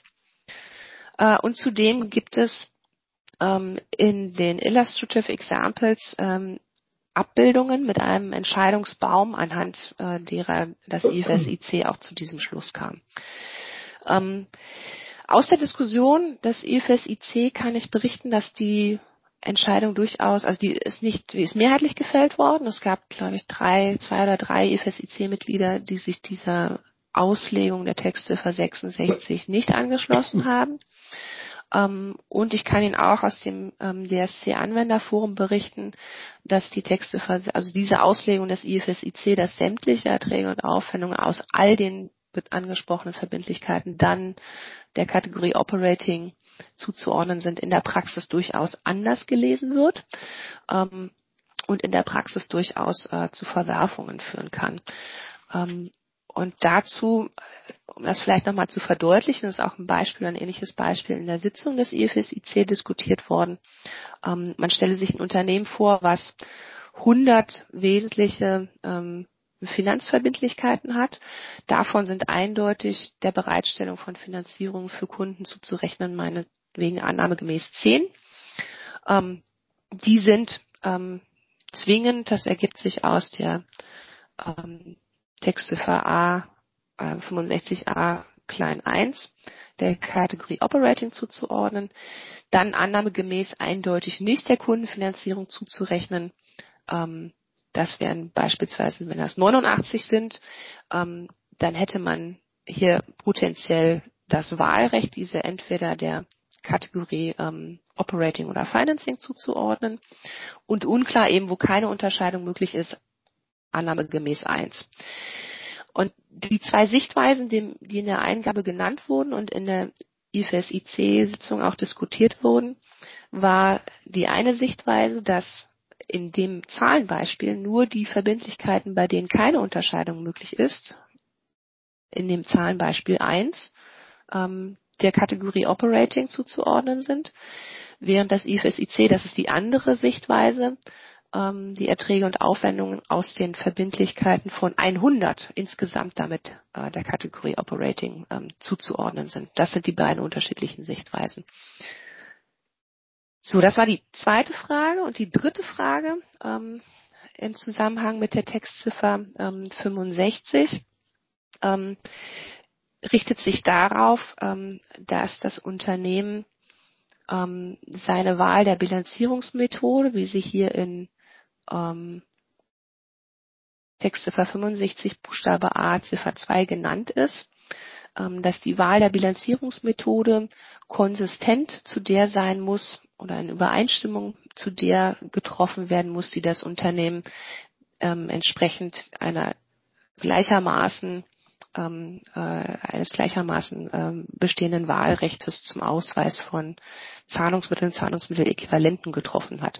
Äh, und zudem gibt es ähm, in den Illustrative Examples ähm, Abbildungen mit einem Entscheidungsbaum, anhand äh, derer das I F S I C auch zu diesem Schluss kam. Ähm, Aus der Diskussion des I F S I C kann ich berichten, dass die Entscheidung durchaus, also die ist nicht, die ist mehrheitlich gefällt worden. Es gab, glaube ich, drei, zwei oder drei I F S I C-Mitglieder, die sich dieser Auslegung der Textziffer sechsundsechzig nicht angeschlossen haben. Ähm, und ich kann Ihnen auch aus dem ähm, D S C-Anwenderforum berichten, dass die Textziffer, also diese Auslegung des I F S I C, dass sämtliche Erträge und Aufwendungen aus all den angesprochenen Verbindlichkeiten dann der Kategorie Operating zuzuordnen sind, in der Praxis durchaus anders gelesen wird ähm, und in der Praxis durchaus äh, zu Verwerfungen führen kann. Ähm, und dazu, um das vielleicht nochmal zu verdeutlichen, ist auch ein Beispiel, ein ähnliches Beispiel in der Sitzung des I F S I C diskutiert worden. Ähm, man stelle sich ein Unternehmen vor, was hundert wesentliche ähm, Finanzverbindlichkeiten hat. Davon sind eindeutig der Bereitstellung von Finanzierung für Kunden zuzurechnen, meinetwegen annahmegemäß zehn. Ähm, die sind ähm, zwingend, das ergibt sich aus der ähm, Textziffer A äh, fünfundsechzig a klein eins der Kategorie Operating zuzuordnen, dann annahmegemäß eindeutig nicht der Kundenfinanzierung zuzurechnen. Ähm, Das wären beispielsweise, wenn das neunundachtzig sind, ähm, dann hätte man hier potenziell das Wahlrecht, diese entweder der Kategorie ähm, Operating oder Financing zuzuordnen und unklar eben, wo keine Unterscheidung möglich ist, annahmegemäß eins. Und die zwei Sichtweisen, die, die in der Eingabe genannt wurden und in der I F S I C-Sitzung auch diskutiert wurden, war die eine Sichtweise, dass in dem Zahlenbeispiel nur die Verbindlichkeiten, bei denen keine Unterscheidung möglich ist, in dem Zahlenbeispiel eins, ähm, der Kategorie Operating zuzuordnen sind, während das I F S I C, das ist die andere Sichtweise, ähm, die Erträge und Aufwendungen aus den Verbindlichkeiten von hundert insgesamt damit äh, der Kategorie Operating ähm, zuzuordnen sind. Das sind die beiden unterschiedlichen Sichtweisen. So, das war die zweite Frage. Und die dritte Frage ähm, im Zusammenhang mit der Textziffer ähm, fünfundsechzig ähm, richtet sich darauf, ähm, dass das Unternehmen ähm, seine Wahl der Bilanzierungsmethode, wie sie hier in ähm, Textziffer fünfundsechzig Buchstabe A Ziffer zwei genannt ist, ähm, dass die Wahl der Bilanzierungsmethode konsistent zu der sein muss oder in Übereinstimmung zu der getroffen werden muss, die das Unternehmen ähm, entsprechend einer gleichermaßen ähm, äh, eines gleichermaßen ähm, bestehenden Wahlrechtes zum Ausweis von Zahlungsmitteln und Zahlungsmitteläquivalenten getroffen hat.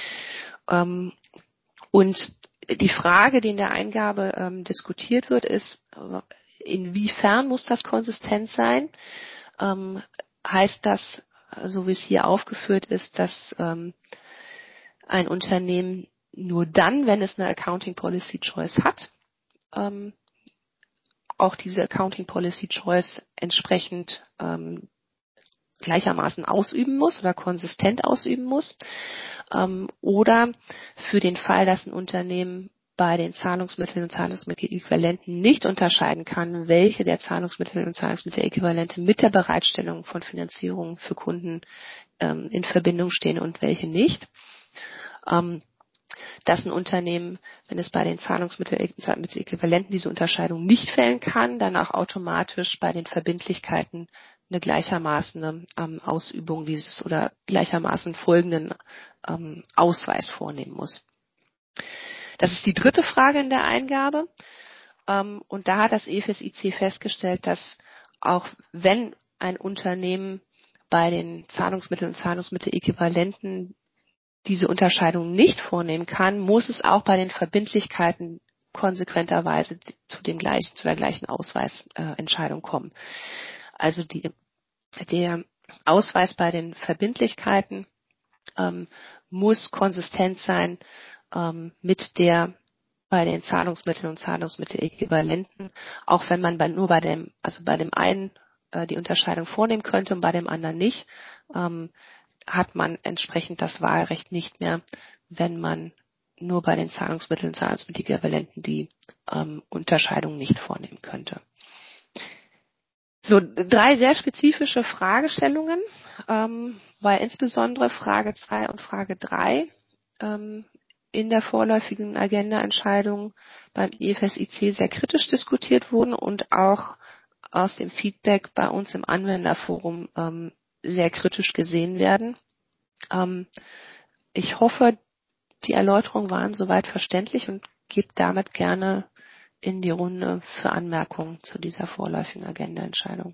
Ähm, und die Frage, die in der Eingabe ähm, diskutiert wird, ist, inwiefern muss das konsistent sein? Ähm, heißt das, so wie es hier aufgeführt ist, dass ähm, ein Unternehmen nur dann, wenn es eine Accounting Policy Choice hat, ähm, auch diese Accounting Policy Choice entsprechend ähm, gleichermaßen ausüben muss oder konsistent ausüben muss, ähm, oder für den Fall, dass ein Unternehmen bei den Zahlungsmitteln und Zahlungsmitteläquivalenten nicht unterscheiden kann, welche der Zahlungsmittel und Zahlungsmitteläquivalente mit der Bereitstellung von Finanzierung für Kunden ähm, in Verbindung stehen und welche nicht. Ähm, dass ein Unternehmen, wenn es bei den Zahlungsmitteläquivalenten diese Unterscheidung nicht fällen kann, dann auch automatisch bei den Verbindlichkeiten eine gleichermaßen ähm, Ausübung dieses oder gleichermaßen folgenden ähm, Ausweis vornehmen muss. Das ist die dritte Frage in der Eingabe. Ähm, und da hat das E F S I C festgestellt, dass auch wenn ein Unternehmen bei den Zahlungsmitteln und Zahlungsmitteläquivalenten diese Unterscheidung nicht vornehmen kann, muss es auch bei den Verbindlichkeiten konsequenterweise zu dem gleichen, zu der gleichen Ausweisentscheidung äh, kommen. Also die, der Ausweis bei den Verbindlichkeiten ähm, muss konsistent sein ähm, mit der bei den Zahlungsmitteln und Zahlungsmitteläquivalenten, auch wenn man bei, nur bei dem, also bei dem einen äh, die Unterscheidung vornehmen könnte und bei dem anderen nicht, ähm, hat man entsprechend das Wahlrecht nicht mehr, wenn man nur bei den Zahlungsmitteln und Zahlungsmitteläquivalenten die ähm, Unterscheidung nicht vornehmen könnte. So, drei sehr spezifische Fragestellungen, ähm, weil insbesondere Frage zwei und Frage drei ähm, in der vorläufigen Agenda-Entscheidung beim E F S I C sehr kritisch diskutiert wurden und auch aus dem Feedback bei uns im Anwenderforum ähm, sehr kritisch gesehen werden. Ähm, ich hoffe, die Erläuterungen waren soweit verständlich und gebe damit gerne in die Runde für Anmerkungen zu dieser vorläufigen Agenda-Entscheidung.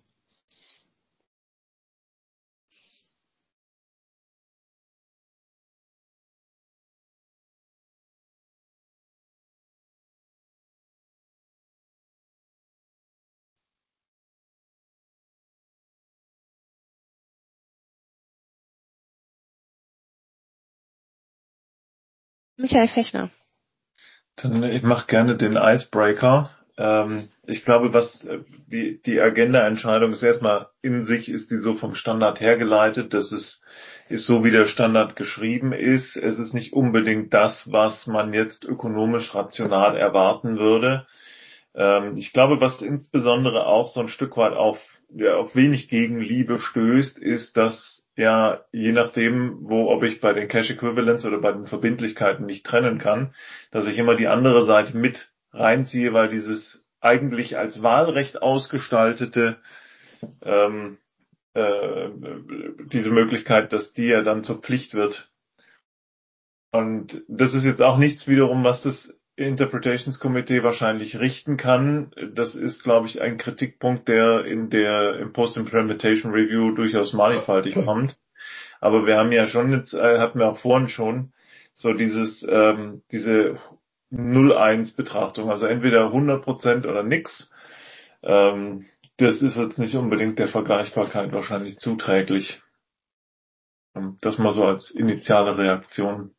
Michael Fechner. Dann, ich mache gerne den Icebreaker. Ähm, ich glaube, was äh, die, die Agenda-Entscheidung ist erstmal in sich, ist die so vom Standard hergeleitet. Das ist, ist so, wie der Standard geschrieben ist. Es ist nicht unbedingt das, was man jetzt ökonomisch rational erwarten würde. Ähm, ich glaube, was insbesondere auch so ein Stück weit auf, ja, auf wenig Gegenliebe stößt, ist, dass ja, je nachdem, wo, ob ich bei den Cash Equivalents oder bei den Verbindlichkeiten nicht trennen kann, dass ich immer die andere Seite mit reinziehe, weil dieses eigentlich als Wahlrecht ausgestaltete, ähm, äh, diese Möglichkeit, dass die ja dann zur Pflicht wird. Und das ist jetzt auch nichts wiederum, was das Interpretations Committee wahrscheinlich richten kann. Das ist, glaube ich, ein Kritikpunkt, der in der im Post-Implementation Review durchaus mannigfaltig kommt. Aber wir haben ja schon jetzt, äh, hatten wir auch vorhin schon, so dieses, ähm, diese null eins Betrachtung, also entweder hundert Prozent oder nix. Ähm, das ist jetzt nicht unbedingt der Vergleichbarkeit wahrscheinlich zuträglich. Ähm, Das mal so als initiale Reaktion.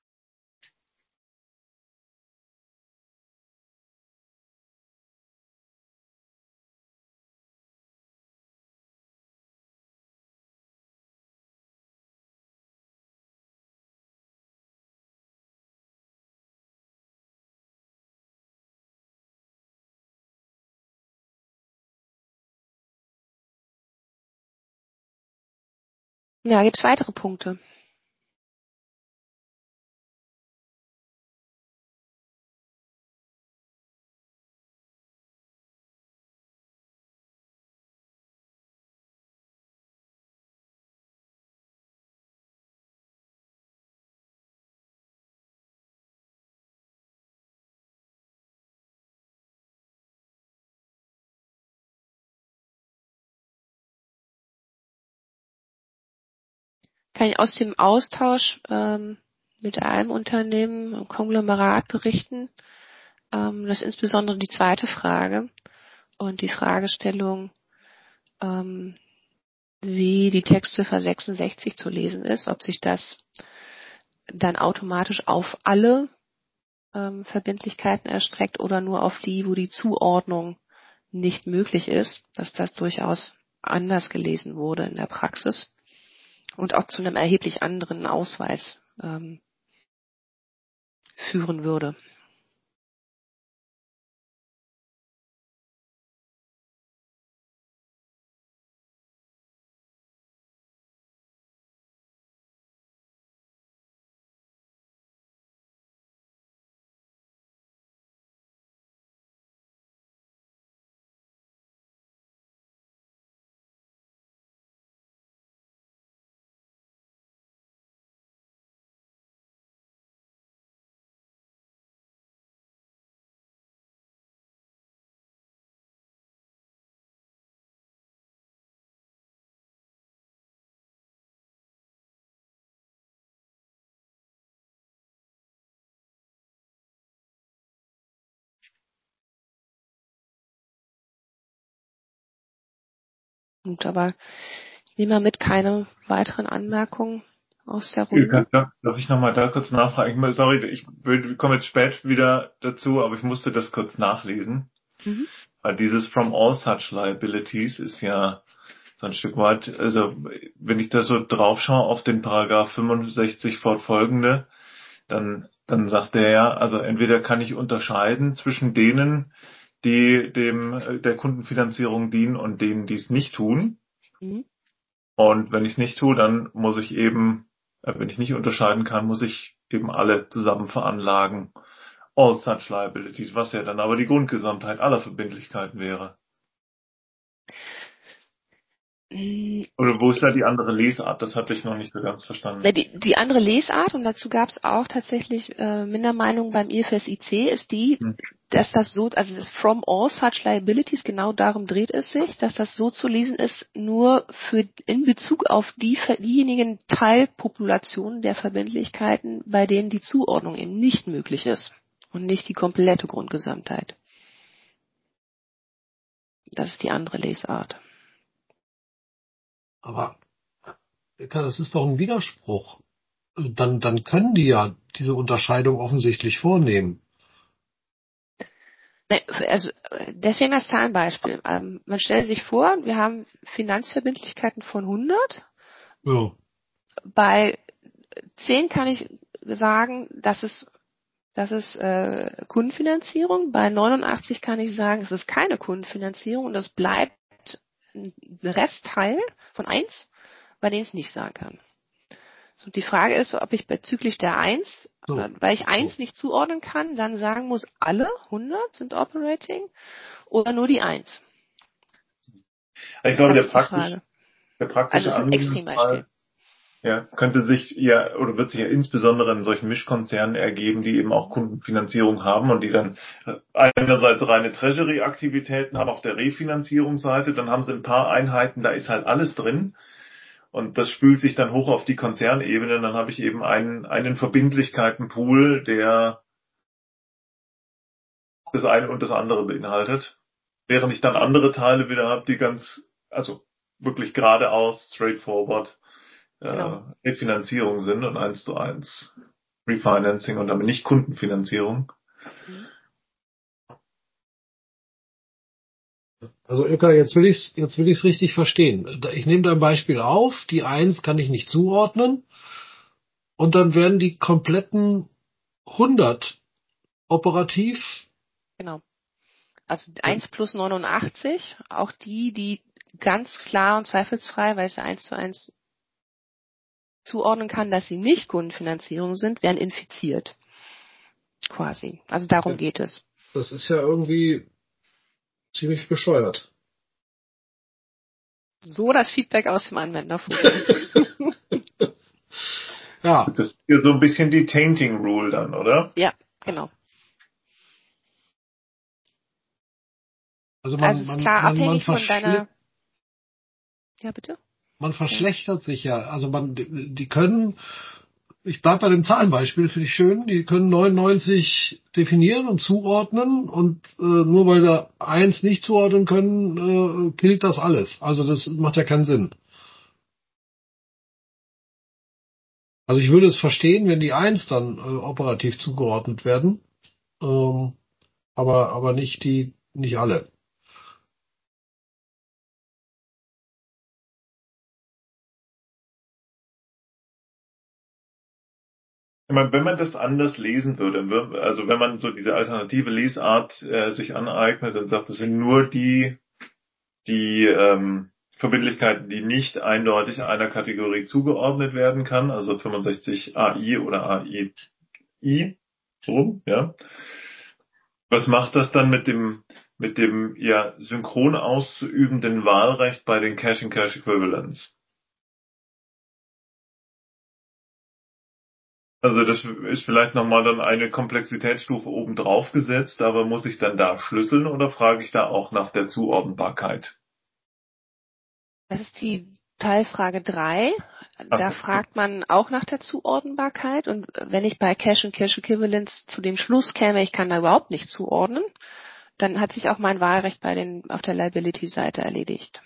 Ja, gibt es weitere Punkte? kann ich aus dem Austausch ähm, mit einem Unternehmen, einem Konglomerat berichten. Ähm, das ist insbesondere die zweite Frage und die Fragestellung, ähm, wie die Textziffer sechsundsechzig zu lesen ist, ob sich das dann automatisch auf alle ähm, Verbindlichkeiten erstreckt oder nur auf die, wo die Zuordnung nicht möglich ist, dass das durchaus anders gelesen wurde in der Praxis und auch zu einem erheblich anderen Ausweis ähm, führen würde. Und aber nehmen wir mit keine weiteren Anmerkungen aus der Runde. Darf, darf ich nochmal da kurz nachfragen? Ich, sorry, ich komme jetzt spät wieder dazu, aber ich musste das kurz nachlesen. Mhm. Weil dieses from all such liabilities ist ja so ein Stück weit, also wenn ich da so drauf schaue auf den Paragraph fünfundsechzig fortfolgende, dann, dann sagt er ja, also entweder kann ich unterscheiden zwischen denen, die dem der Kundenfinanzierung dienen und denen, die es nicht tun. Mhm. Und wenn ich es nicht tue, dann muss ich eben, wenn ich nicht unterscheiden kann, muss ich eben alle zusammen veranlagen. All such liabilities, was ja dann aber die Grundgesamtheit aller Verbindlichkeiten wäre. Oder wo ist da die andere Lesart? Das hatte ich noch nicht so ganz verstanden. Die, die andere Lesart, und dazu gab es auch tatsächlich äh, Mindermeinungen beim I F S I C, ist die, hm. dass das so, also das from all such liabilities, genau darum dreht es sich, dass das so zu lesen ist, nur für in Bezug auf die diejenigen Teilpopulationen der Verbindlichkeiten, bei denen die Zuordnung eben nicht möglich ist und nicht die komplette Grundgesamtheit. Das ist die andere Lesart. Aber das ist doch ein Widerspruch. Dann, dann können die ja diese Unterscheidung offensichtlich vornehmen. Also deswegen das Zahlenbeispiel. Ähm, man stellt sich vor, wir haben Finanzverbindlichkeiten von hundert. Ja. Bei zehn kann ich sagen, das ist, das ist äh, Kundenfinanzierung. Bei neunundachtzig kann ich sagen, es ist keine Kundenfinanzierung und es bleibt ein Restteil von eins, bei dem ich es nicht sagen kann. So, die Frage ist, ob ich bezüglich der eins, so. weil ich eins so. nicht zuordnen kann, dann sagen muss, alle hundert sind Operating oder nur die eins. Ich glaube, der, praktisch, der praktische also Anwendungsfall ja, könnte sich ja oder wird sich ja insbesondere in solchen Mischkonzernen ergeben, die eben auch Kundenfinanzierung haben und die dann einerseits reine Treasury-Aktivitäten haben auf der Refinanzierungsseite, dann haben sie ein paar Einheiten, da ist halt alles drin. Und das spült sich dann hoch auf die Konzernebene. Dann habe ich eben einen, einen Verbindlichkeitenpool, der das eine und das andere beinhaltet. Während ich dann andere Teile wieder habe, die ganz, also wirklich geradeaus, straightforward, genau. äh, Refinanzierung sind und eins zu eins Refinancing und damit nicht Kundenfinanzierung. Mhm. Also Ilka, jetzt will ich's, jetzt will ich's richtig verstehen. Ich nehme dein Beispiel auf, die eins kann ich nicht zuordnen und dann werden die kompletten hundert operativ. Genau. Also eins plus neunundachtzig, auch die, die ganz klar und zweifelsfrei, weil ich sie eins zu eins zuordnen kann, dass sie nicht Kundenfinanzierung sind, werden infiziert. Quasi. Also darum ja, geht es. Das ist ja irgendwie ziemlich bescheuert. So das Feedback aus dem Anwenderforum. Ja. Das ist ja so ein bisschen die Tainting Rule dann, oder? Ja, genau. Also man, also ist man, klar man, abhängig man von deiner. Ja, bitte? man verschlechtert sich ja. Also man, die können, ich bleib bei dem Zahlenbeispiel, finde ich schön, die können neunundneunzig definieren und zuordnen und äh, nur weil da eins nicht zuordnen können, äh, killt das alles. Also das macht ja keinen Sinn. Also ich würde es verstehen, wenn die eins dann äh, operativ zugeordnet werden, ähm, aber aber nicht die, nicht alle. Ich meine, wenn man das anders lesen würde, also wenn man so diese alternative Lesart äh, sich aneignet und sagt, das sind nur die, die ähm, Verbindlichkeiten, die nicht eindeutig einer Kategorie zugeordnet werden kann, also fünfundsechzig A I oder A I I, so, ja. Was macht das dann mit dem, mit dem ja synchron auszuübenden Wahlrecht bei den Cash-and-Cash-Equivalents? Also das ist vielleicht nochmal dann eine Komplexitätsstufe oben drauf gesetzt, aber muss ich dann da schlüsseln oder frage ich da auch nach der Zuordnbarkeit? Das ist die Teilfrage drei. Da Ach, fragt man auch nach der Zuordnbarkeit. Und wenn ich bei Cash und Cash Equivalents zu dem Schluss käme, ich kann da überhaupt nicht zuordnen, dann hat sich auch mein Wahlrecht bei den, auf der Liability-Seite erledigt.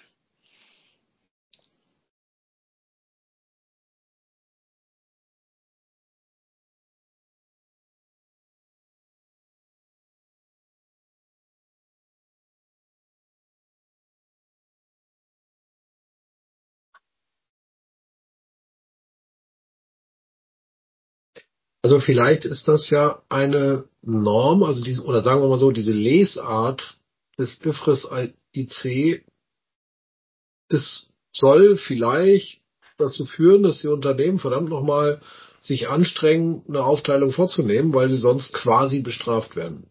Also vielleicht ist das ja eine Norm, also diese, oder sagen wir mal so, diese Lesart des I F R S I C, es soll vielleicht dazu führen, dass die Unternehmen verdammt nochmal sich anstrengen, eine Aufteilung vorzunehmen, weil sie sonst quasi bestraft werden.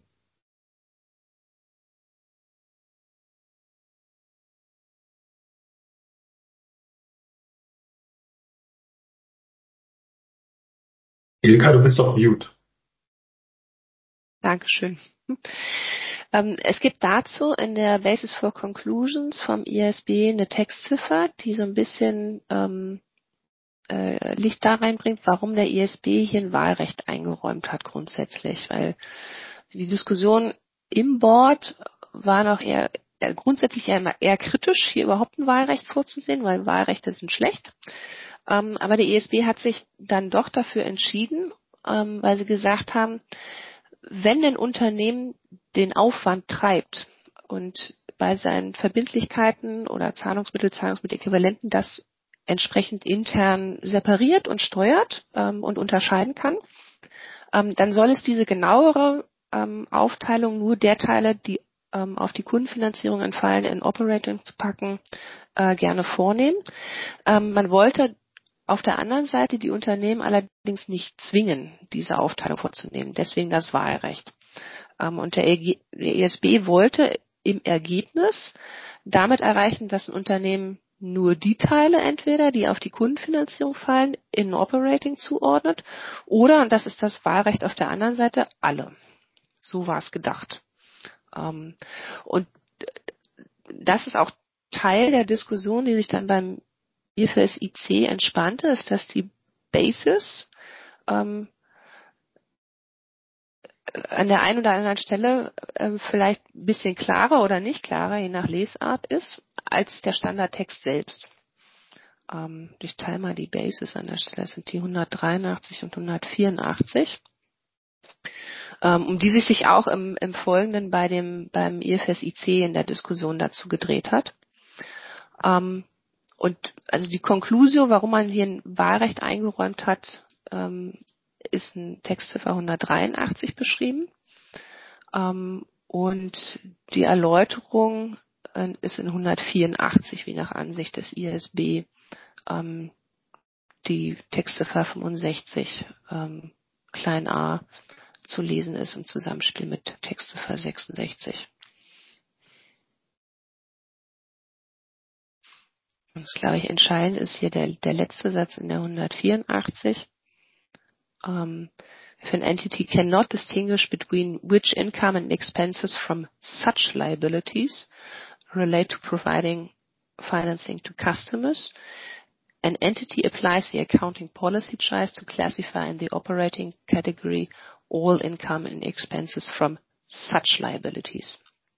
Ilka, du bist doch mute. Dankeschön. Ähm, es gibt dazu in der Basis for Conclusions vom I S B eine Textziffer, die so ein bisschen ähm, äh, Licht da reinbringt, warum der I S B hier ein Wahlrecht eingeräumt hat grundsätzlich. Weil die Diskussion im Board war noch eher, eher grundsätzlich eher, eher kritisch, hier überhaupt ein Wahlrecht vorzusehen, weil Wahlrechte sind schlecht. Ähm, aber der I S B hat sich dann doch dafür entschieden, ähm, weil sie gesagt haben, wenn ein Unternehmen den Aufwand treibt und bei seinen Verbindlichkeiten oder Zahlungsmittel, Zahlungsmitteläquivalenten das entsprechend intern separiert und steuert ähm, und unterscheiden kann, ähm, dann soll es diese genauere ähm, Aufteilung nur der Teile, die ähm, auf die Kundenfinanzierung entfallen, in Operating zu packen, äh, gerne vornehmen. Ähm, man wollte auf der anderen Seite die Unternehmen allerdings nicht zwingen, diese Aufteilung vorzunehmen. Deswegen das Wahlrecht. Ähm, und der, E G, der E S B wollte im Ergebnis damit erreichen, dass ein Unternehmen nur die Teile entweder, die auf die Kundenfinanzierung fallen, in Operating zuordnet oder, und das ist das Wahlrecht auf der anderen Seite, alle. So war es gedacht. Ähm, und das ist auch Teil der Diskussion, die sich dann beim I F R S I C entspannte, ist, dass die Basis ähm, an der einen oder anderen Stelle äh, vielleicht ein bisschen klarer oder nicht klarer, je nach Lesart ist, als der Standardtext selbst. Ähm, ich teile mal die Basis an der Stelle, das sind die hundertdreiundachtzig und hundertvierundachtzig, ähm, um die sich sich auch im, im Folgenden bei dem, beim I F R S I C in der Diskussion dazu gedreht hat. Ähm, und also die Conclusio, warum man hier ein Wahlrecht eingeräumt hat, ähm, ist in Textziffer hundertdreiundachtzig beschrieben. Ähm, und die Erläuterung äh, ist in hundertvierundachtzig, wie nach Ansicht des I S B ähm, die Textziffer fünfundsechzig ähm, klein a zu lesen ist im Zusammenspiel mit Textziffer sechsundsechzig. Und das, glaube ich, entscheidend ist hier der, der letzte Satz in der hundertvierundachtzig. Um, if an entity cannot distinguish between which income and expenses from such liabilities relate to providing financing to customers, an entity applies the accounting policy choice to classify in the operating category all income and expenses from such liabilities.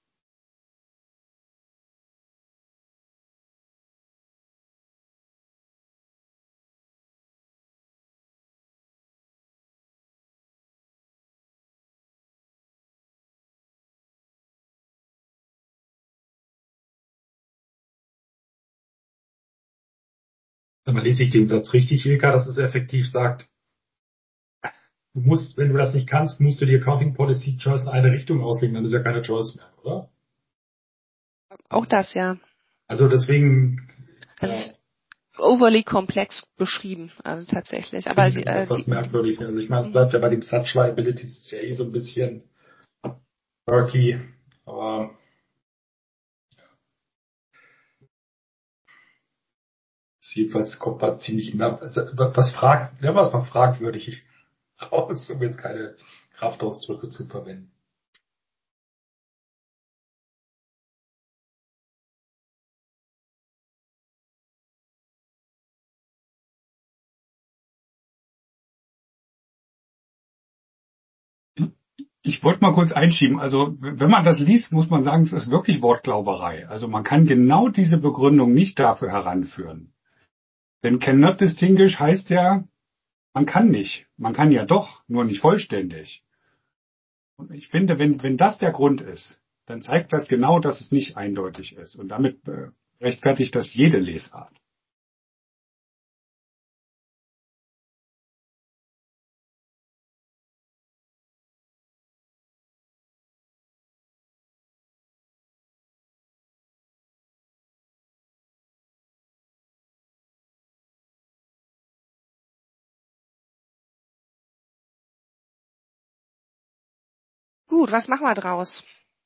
Sag mal, lese ich den Satz richtig, Ilka, dass es effektiv sagt, du musst, wenn du das nicht kannst, musst du die Accounting Policy Choice in eine Richtung auslegen, dann ist ja keine Choice mehr, oder? Auch das, ja. Also deswegen, Das ja, ist overly komplex beschrieben, also tatsächlich. Aber finde ich äh, etwas die, merkwürdig. Also ich meine, es bleibt ja bei dem Such Liabilities, ist ja eh so ein bisschen murky, aber jedenfalls kommt da ziemlich mehr, also was fragt, ja, was man fragwürdig raus, um jetzt keine Kraftausdrücke zu verwenden. Ich wollte mal kurz einschieben. Also, wenn man das liest, muss man sagen, es ist wirklich Wortglauberei. Also, man kann genau diese Begründung nicht dafür heranführen. Denn cannot distinguish heißt ja, man kann nicht. Man kann ja doch, nur nicht vollständig. Und ich finde, wenn, wenn das der Grund ist, dann zeigt das genau, dass es nicht eindeutig ist. Und damit äh, rechtfertigt das jede Lesart. gut, was machen wir draus?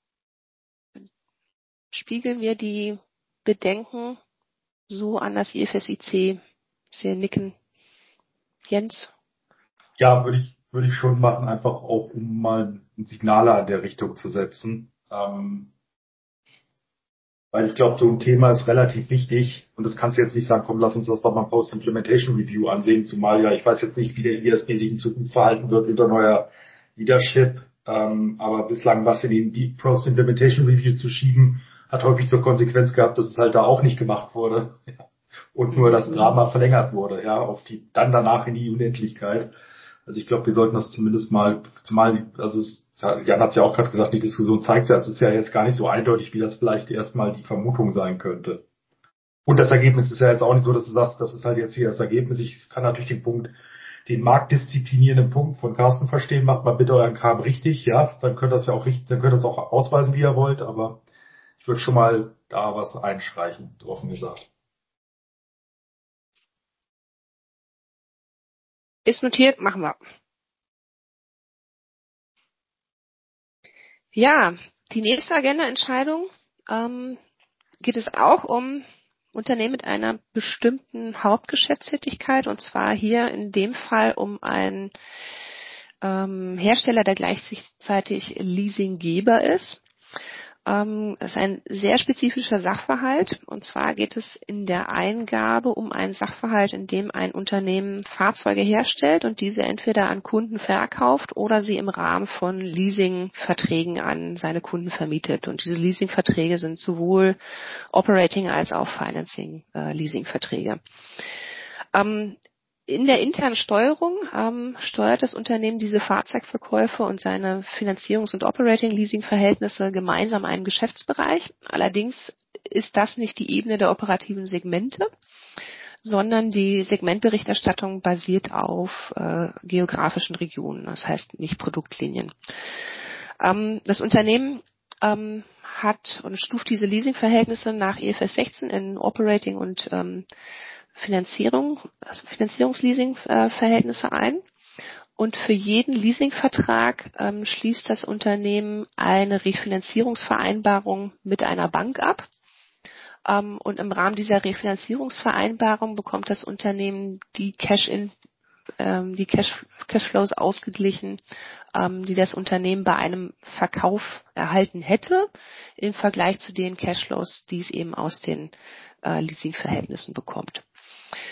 Spiegeln wir die Bedenken so an das I F S I C? Sie nicken. Jens? Ja, würde ich, würde ich schon machen, einfach auch, um mal ein Signaler in der Richtung zu setzen. Ähm, weil ich glaube, so ein Thema ist relativ wichtig und das kannst du jetzt nicht sagen, komm, lass uns das doch mal Post-Implementation Review ansehen, zumal ja, ich weiß jetzt nicht, wie der I S B sich in Zukunft verhalten wird unter neuer Leadership, ähm, aber bislang was in die Post-Implementation Review zu schieben, hat häufig zur Konsequenz gehabt, dass es halt da auch nicht gemacht wurde und nur das Drama verlängert wurde, ja, auf die, dann danach in die Unendlichkeit. Also ich glaube, wir sollten das zumindest mal, zumal, also es, Jan hat es ja auch gerade gesagt, die Diskussion zeigt ja, es ist ja jetzt gar nicht so eindeutig, wie das vielleicht erstmal die Vermutung sein könnte. Und das Ergebnis ist ja jetzt auch nicht so, dass du sagst, das ist halt jetzt hier das Ergebnis. Ich kann natürlich den Punkt, den marktdisziplinierenden Punkt von Carsten verstehen, macht mal bitte euren Kram richtig, ja, dann könnt ihr das ja auch richtig, dann könnt ihr das auch ausweisen, wie ihr wollt, aber ich würde schon mal da was einstreichen, offen gesagt. Ist notiert, machen wir. Ja, die nächste Agenda-Entscheidung ähm, geht es auch um Unternehmen mit einer bestimmten Hauptgeschäftstätigkeit, und zwar hier in dem Fall um einen ähm, Hersteller, der gleichzeitig Leasinggeber ist. Ähm, das ist ein sehr spezifischer Sachverhalt, und zwar geht es in der Eingabe um einen Sachverhalt, in dem ein Unternehmen Fahrzeuge herstellt und diese entweder an Kunden verkauft oder sie im Rahmen von Leasingverträgen an seine Kunden vermietet. Und diese Leasingverträge sind sowohl Operating als auch Financing äh, Leasingverträge. Ähm, In der internen Steuerung ähm, steuert das Unternehmen diese Fahrzeugverkäufe und seine Finanzierungs- und Operating-Leasing-Verhältnisse gemeinsam einem Geschäftsbereich. Allerdings ist das nicht die Ebene der operativen Segmente, sondern die Segmentberichterstattung basiert auf äh, geografischen Regionen, das heißt nicht Produktlinien. Ähm, das Unternehmen ähm, hat und stuft diese Leasingverhältnisse nach I F R S sechzehn in Operating und ähm, Finanzierung, also Finanzierungsleasing-Verhältnisse ein. Und für jeden Leasingvertrag ähm, schließt das Unternehmen eine Refinanzierungsvereinbarung mit einer Bank ab. Ähm, und im Rahmen dieser Refinanzierungsvereinbarung bekommt das Unternehmen die Cash-in, ähm, die Cash, Cashflows ausgeglichen, ähm, die das Unternehmen bei einem Verkauf erhalten hätte, im Vergleich zu den Cashflows, die es eben aus den äh, Leasingverhältnissen bekommt.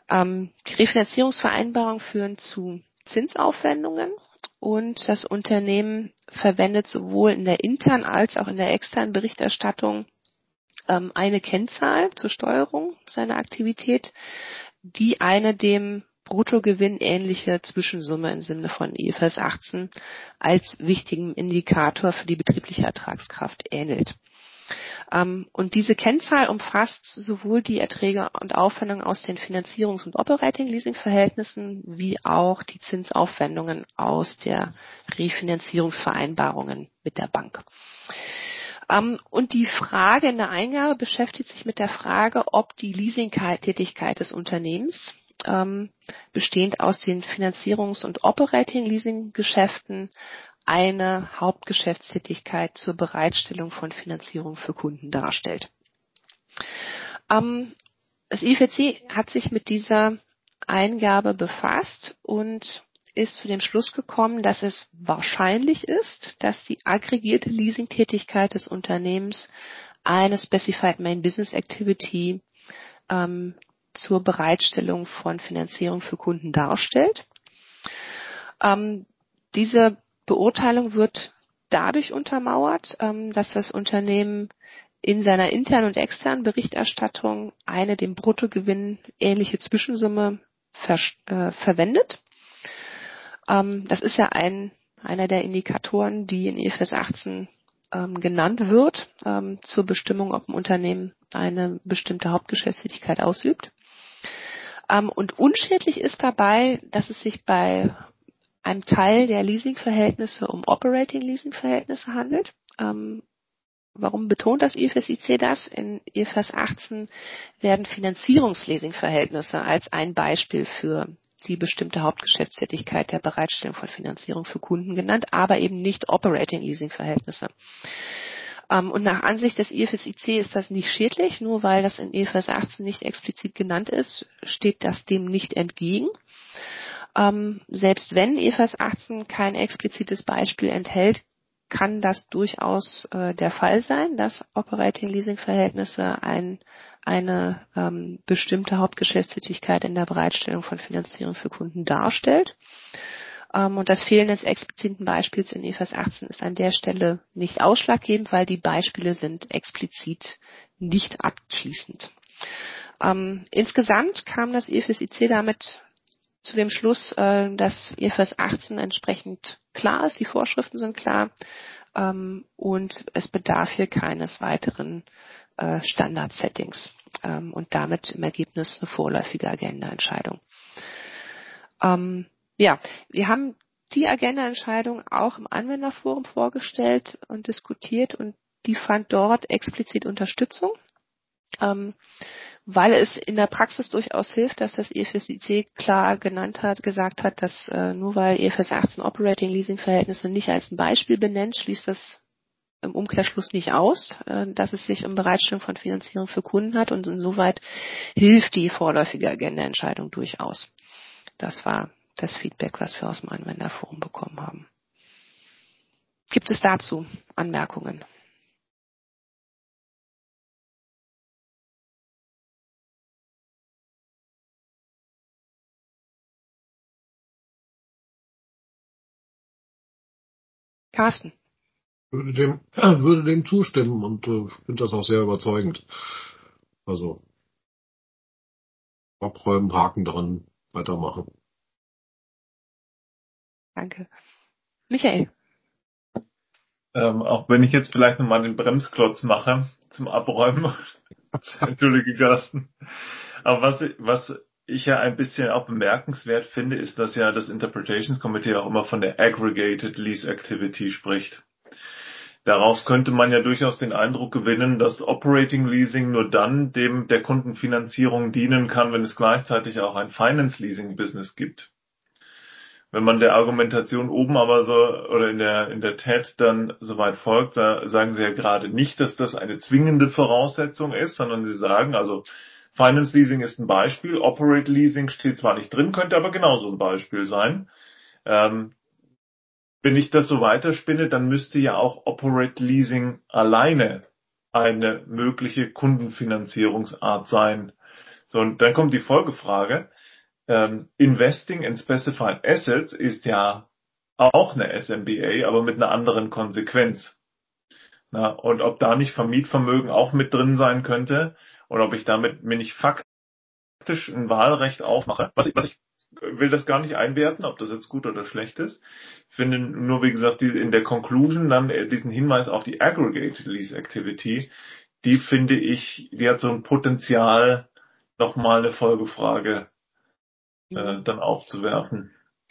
Ähm, die Refinanzierungsvereinbarungen führen zu Zinsaufwendungen und das Unternehmen verwendet sowohl in der internen als auch in der externen Berichterstattung ähm, eine Kennzahl zur Steuerung seiner Aktivität, die eine dem Bruttogewinn ähnliche Zwischensumme im Sinne von I F R S achtzehn als wichtigen Indikator für die betriebliche Ertragskraft ähnelt. Ähm, und diese Kennzahl umfasst sowohl die Erträge und Aufwendungen aus den Finanzierungs- und Operating-Leasing-Verhältnissen wie auch die Zinsaufwendungen aus der Refinanzierungsvereinbarungen mit der Bank. Ähm, und die Frage in der Eingabe beschäftigt sich mit der Frage, ob die Leasing-Tätigkeit des Unternehmens ähm, bestehend aus den Finanzierungs- und Operating-Leasing-Geschäften eine Hauptgeschäftstätigkeit zur Bereitstellung von Finanzierung für Kunden darstellt. Ähm, das I F R C hat sich mit dieser Eingabe befasst und ist zu dem Schluss gekommen, dass es wahrscheinlich ist, dass die aggregierte Leasing-Tätigkeit des Unternehmens eine Specified Main Business Activity ähm, zur Bereitstellung von Finanzierung für Kunden darstellt. Ähm, diese Beurteilung wird dadurch untermauert, ähm, dass das Unternehmen in seiner internen und externen Berichterstattung eine dem Bruttogewinn ähnliche Zwischensumme ver- äh, verwendet. Ähm, das ist ja ein, einer der Indikatoren, die in I F R S achtzehn ähm, genannt wird, ähm, zur Bestimmung, ob ein Unternehmen eine bestimmte Hauptgeschäftstätigkeit ausübt. Ähm, und unschädlich ist dabei, dass es sich bei einem Teil der Leasingverhältnisse um Operating-Leasing-Verhältnisse handelt. Ähm, warum betont das I F R S I C das? In I F R S achtzehn werden Finanzierungsleasingverhältnisse als ein Beispiel für die bestimmte Hauptgeschäftstätigkeit der Bereitstellung von Finanzierung für Kunden genannt, aber eben nicht Operating-Leasing-Verhältnisse. Ähm, und nach Ansicht des I F R S I C ist das nicht schädlich, nur weil das in I F R S achtzehn nicht explizit genannt ist, steht das dem nicht entgegen. Ähm, selbst wenn I F R S achtzehn kein explizites Beispiel enthält, kann das durchaus äh, der Fall sein, dass Operating-Leasing-Verhältnisse ein, eine ähm, bestimmte Hauptgeschäftstätigkeit in der Bereitstellung von Finanzierung für Kunden darstellt. Ähm, und das Fehlen des expliziten Beispiels in I F R S achtzehn ist an der Stelle nicht ausschlaggebend, weil die Beispiele sind explizit nicht abschließend. Ähm, insgesamt kam das I F R S I C damit zu dem Schluss, äh, dass I F R S achtzehn entsprechend klar ist, die Vorschriften sind klar ähm, und es bedarf hier keines weiteren äh, Standard-Settings ähm, und damit im Ergebnis eine vorläufige Agenda-Entscheidung. Ähm, ja, wir haben die Agenda-Entscheidung auch im Anwenderforum vorgestellt und diskutiert und die fand dort explizit Unterstützung. Ähm, weil es in der Praxis durchaus hilft, dass das I F R S I C klar genannt hat, gesagt hat, dass äh, nur weil I F R S achtzehn Operating Leasing Verhältnisse nicht als ein Beispiel benennt, schließt das im Umkehrschluss nicht aus, äh, dass es sich um Bereitstellung von Finanzierung für Kunden hat und insoweit hilft die vorläufige Agenda-Entscheidung durchaus. Das war das Feedback, was wir aus dem Anwenderforum bekommen haben. Gibt es dazu Anmerkungen? Carsten? Würde dem, äh, würde dem zustimmen und äh, finde das auch sehr überzeugend. Also abräumen, Haken dran, weitermachen. Danke. Michael? Ähm, auch wenn ich jetzt vielleicht nochmal den Bremsklotz mache zum Abräumen. Entschuldige, Carsten. Aber was, was ich ja ein bisschen auch bemerkenswert finde, ist, dass ja das Interpretations Committee auch immer von der Aggregated Lease Activity spricht. Daraus könnte man ja durchaus den Eindruck gewinnen, dass Operating Leasing nur dann dem der Kundenfinanzierung dienen kann, wenn es gleichzeitig auch ein Finance Leasing Business gibt. Wenn man der Argumentation oben aber so oder in der in der T E D dann soweit folgt, da sagen sie ja gerade nicht, dass das eine zwingende Voraussetzung ist, sondern sie sagen, also Finance Leasing ist ein Beispiel, Operate Leasing steht zwar nicht drin, könnte aber genauso ein Beispiel sein. Ähm, wenn ich das so weiterspinne, dann müsste ja auch Operate Leasing alleine eine mögliche Kundenfinanzierungsart sein, So, und dann kommt die Folgefrage. Ähm, Investing in Specified Assets ist ja auch eine S M B A, aber mit einer anderen Konsequenz. Na, und ob da nicht Vermietvermögen auch mit drin sein könnte und ob ich damit mir nicht faktisch ein Wahlrecht aufmache. Was ich, was ich will das gar nicht einwerten, ob das jetzt gut oder schlecht ist. Ich finde nur, wie gesagt, die, in der Conclusion dann diesen Hinweis auf die Aggregate Lease Activity, die finde ich, die hat so ein Potenzial, nochmal eine Folgefrage äh, dann aufzuwerfen.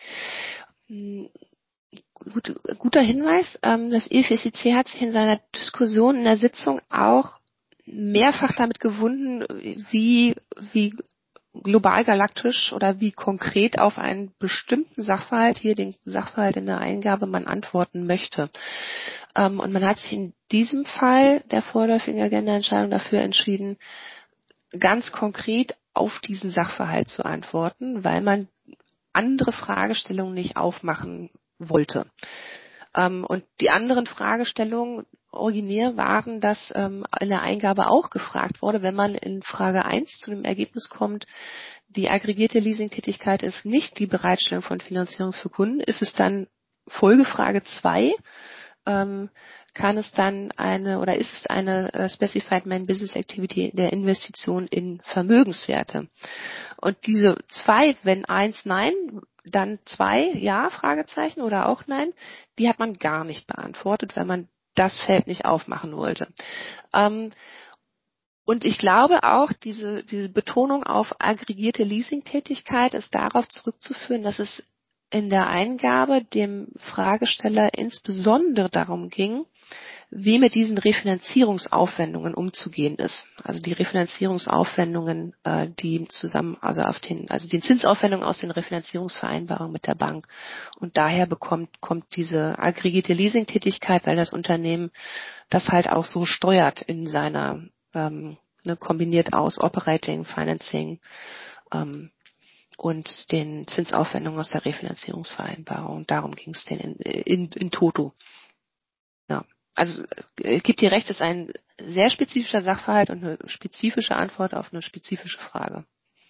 Gut, guter Hinweis. Ähm, das I F S C hat sich in seiner Diskussion in der Sitzung auch mehrfach damit gewunden, wie, wie global galaktisch oder wie konkret auf einen bestimmten Sachverhalt, hier den Sachverhalt in der Eingabe, man antworten möchte. Ähm, und man hat sich in diesem Fall der vorläufigen Agenda-Entscheidung dafür entschieden, ganz konkret auf diesen Sachverhalt zu antworten, weil man andere Fragestellungen nicht aufmachen wollte. Ähm, und die anderen Fragestellungen originär waren, dass ähm, in der Eingabe auch gefragt wurde, wenn man in Frage eins zu dem Ergebnis kommt, die aggregierte Leasingtätigkeit ist nicht die Bereitstellung von Finanzierung für Kunden, ist es dann Folgefrage zwei, ähm, kann es dann eine oder ist es eine uh, Specified Main Business Activity der Investition in Vermögenswerte? Und diese zwei, wenn eins nein, dann zwei ja, Fragezeichen oder auch nein, die hat man gar nicht beantwortet, weil man das Feld nicht aufmachen wollte. Ähm, und ich glaube auch, diese, diese Betonung auf aggregierte Leasingtätigkeit ist darauf zurückzuführen, dass es in der Eingabe dem Fragesteller insbesondere darum ging, wie mit diesen Refinanzierungsaufwendungen umzugehen ist. Also die Refinanzierungsaufwendungen, äh, die zusammen, also auf den, also die Zinsaufwendungen aus den Refinanzierungsvereinbarungen mit der Bank. Und daher bekommt, kommt diese aggregierte Leasingtätigkeit, weil das Unternehmen das halt auch so steuert in seiner, ähm, ne, kombiniert aus Operating, Financing, ähm, und den Zinsaufwendungen aus der Refinanzierungsvereinbarung. Darum ging es denn in, in, in Toto. Ja. Also äh, gibt dir recht, es ist ein sehr spezifischer Sachverhalt und eine spezifische Antwort auf eine spezifische Frage.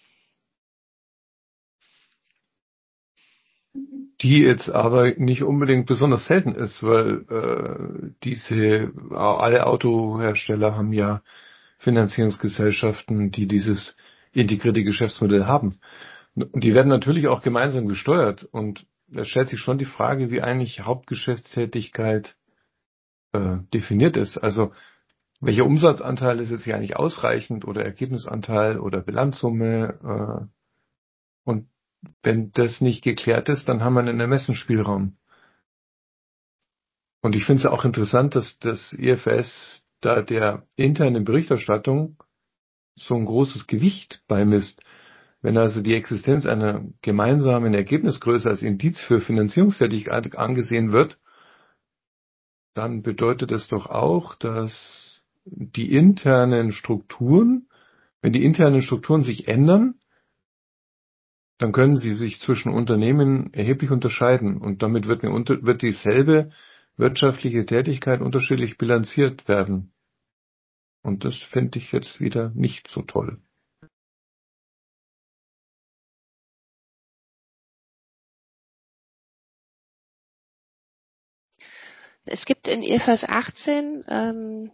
Die jetzt aber nicht unbedingt besonders selten ist, weil äh, diese alle Autohersteller haben ja Finanzierungsgesellschaften, die dieses integrierte Geschäftsmodell haben. Und die werden natürlich auch gemeinsam gesteuert. Und da stellt sich schon die Frage, wie eigentlich Hauptgeschäftstätigkeit äh, definiert ist. Also welcher Umsatzanteil ist jetzt hier eigentlich ausreichend oder Ergebnisanteil oder Bilanzsumme? Äh, und wenn das nicht geklärt ist, dann haben wir einen Ermessensspielraum. Und ich finde es auch interessant, dass das I F S da der internen Berichterstattung so ein großes Gewicht beimisst. Wenn also die Existenz einer gemeinsamen Ergebnisgröße als Indiz für Finanzierungstätigkeit angesehen wird, dann bedeutet es doch auch, dass die internen Strukturen, wenn die internen Strukturen sich ändern, dann können sie sich zwischen Unternehmen erheblich unterscheiden und damit wird, eine, wird dieselbe wirtschaftliche Tätigkeit unterschiedlich bilanziert werden. Und das finde ich jetzt wieder nicht so toll. Es gibt in I F R S achtzehn ähm,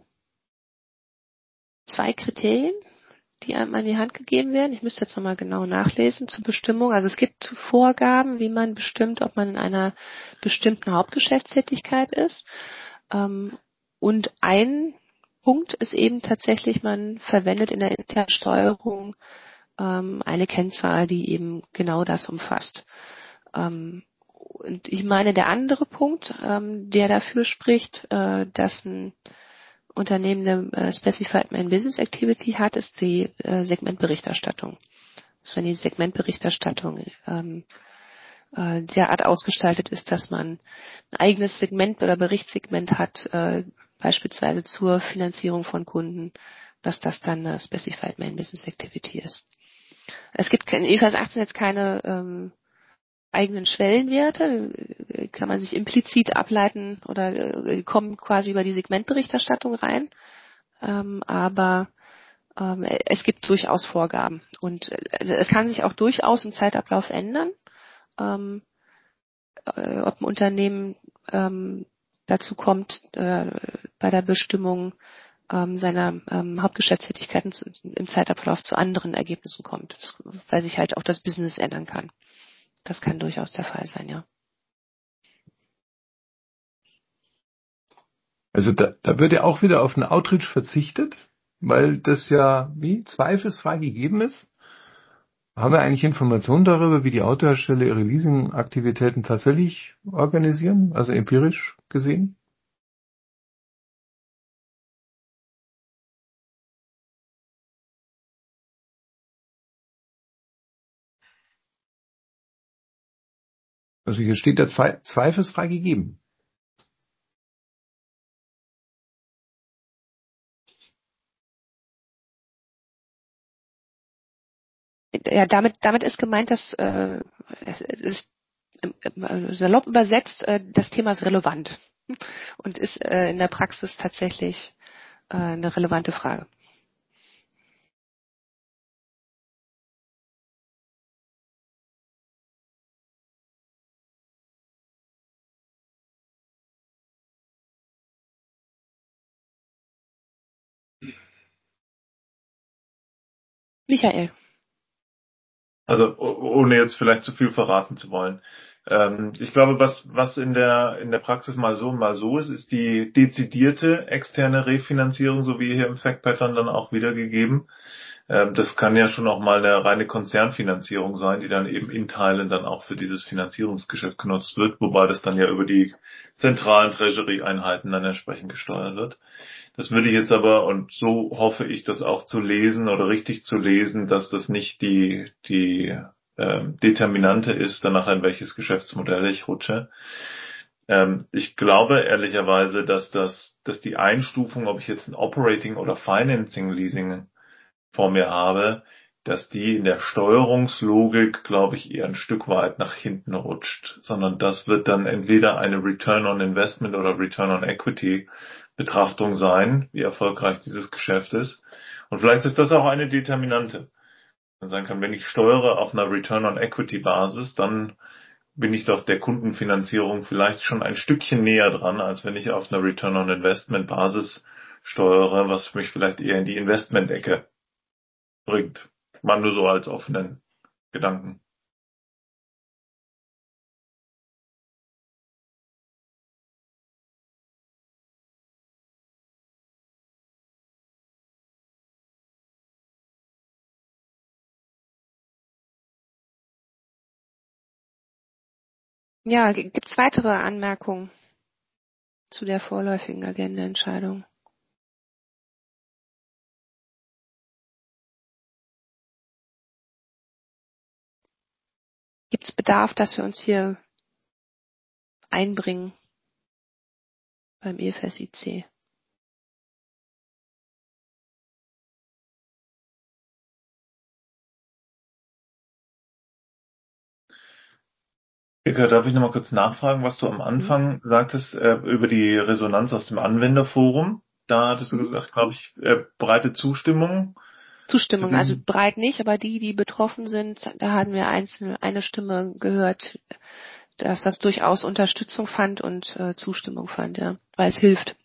zwei Kriterien, die einem an die Hand gegeben werden. Ich müsste jetzt nochmal genau nachlesen zur Bestimmung. Also es gibt Vorgaben, wie man bestimmt, ob man in einer bestimmten Hauptgeschäftstätigkeit ist. Ähm, und ein Punkt ist eben tatsächlich, man verwendet in der internen Steuerung ähm, eine Kennzahl, die eben genau das umfasst. Ähm, und ich meine, der andere Punkt, ähm, der dafür spricht, äh, dass ein Unternehmen eine äh, Specified Main Business Activity hat, ist die äh, Segmentberichterstattung. Also wenn die Segmentberichterstattung ähm, äh, derart ausgestaltet ist, dass man ein eigenes Segment oder Berichtssegment hat, äh, beispielsweise zur Finanzierung von Kunden, dass das dann eine Specified Main Business Activity ist. Es gibt in I F R S achtzehn jetzt keine ähm, eigenen Schwellenwerte, kann man sich implizit ableiten oder äh, kommen quasi über die Segmentberichterstattung rein. Ähm, aber Ähm, es gibt durchaus Vorgaben und äh, es kann sich auch durchaus im Zeitablauf ändern, ähm, äh, ob ein Unternehmen ähm, dazu kommt, äh, bei der Bestimmung ähm, seiner ähm, Hauptgeschäftstätigkeiten zu, im Zeitablauf zu anderen Ergebnissen kommt, das, weil sich halt auch das Business ändern kann. Das kann durchaus der Fall sein, ja. Also da, da wird ja auch wieder auf eine Outreach verzichtet, weil das ja wie zweifelsfrei gegeben ist. Haben wir eigentlich Informationen darüber, wie die Autohersteller ihre Leasing-Aktivitäten tatsächlich organisieren, also empirisch gesehen? Also hier steht ja zwei, zweifelsfrei gegeben. Ja, damit, damit ist gemeint, dass äh, es ist äh, salopp übersetzt, äh, das Thema ist relevant und ist äh, in der Praxis tatsächlich äh, eine relevante Frage. Michael. Also o- ohne jetzt vielleicht zu viel verraten zu wollen. Ähm, ich glaube, was, was in der, in der Praxis mal so und mal so ist, ist die dezidierte externe Refinanzierung, so wie hier im Fact Pattern dann auch wiedergegeben. Ähm, das kann ja schon auch mal eine reine Konzernfinanzierung sein, die dann eben in Teilen dann auch für dieses Finanzierungsgeschäft genutzt wird, wobei das dann ja über die zentralen Treasury-Einheiten dann entsprechend gesteuert wird. Das würde ich jetzt aber, und so hoffe ich das auch zu lesen oder richtig zu lesen, dass das nicht die, die ähm, Determinante ist, danach in welches Geschäftsmodell ich rutsche. Ähm, ich glaube ehrlicherweise, dass das, dass die Einstufung, ob ich jetzt ein Operating oder Financing Leasing vor mir habe, dass die in der Steuerungslogik, glaube ich, eher ein Stück weit nach hinten rutscht, sondern das wird dann entweder eine Return on Investment oder Return on Equity Betrachtung sein, wie erfolgreich dieses Geschäft ist. Und vielleicht ist das auch eine Determinante. Man sagen kann, wenn ich steuere auf einer Return on Equity Basis, dann bin ich doch der Kundenfinanzierung vielleicht schon ein Stückchen näher dran, als wenn ich auf einer Return on Investment Basis steuere, was mich vielleicht eher in die Investment-Ecke bringt. Mal nur so als offenen Gedanken. Ja, gibt es weitere Anmerkungen zu der vorläufigen Agendaentscheidung? Gibt es Bedarf, dass wir uns hier einbringen beim I F S I C? Ilka, darf ich nochmal kurz nachfragen, was du am Mhm. Anfang sagtest äh, über die Resonanz aus dem Anwenderforum? Da hattest du Mhm. gesagt, glaube ich, äh, breite Zustimmung zu Zustimmung, also diesem. breit nicht, aber die, die betroffen sind, da hatten wir einzelne, eine Stimme gehört, dass das durchaus Unterstützung fand und äh, Zustimmung fand, ja, weil es hilft.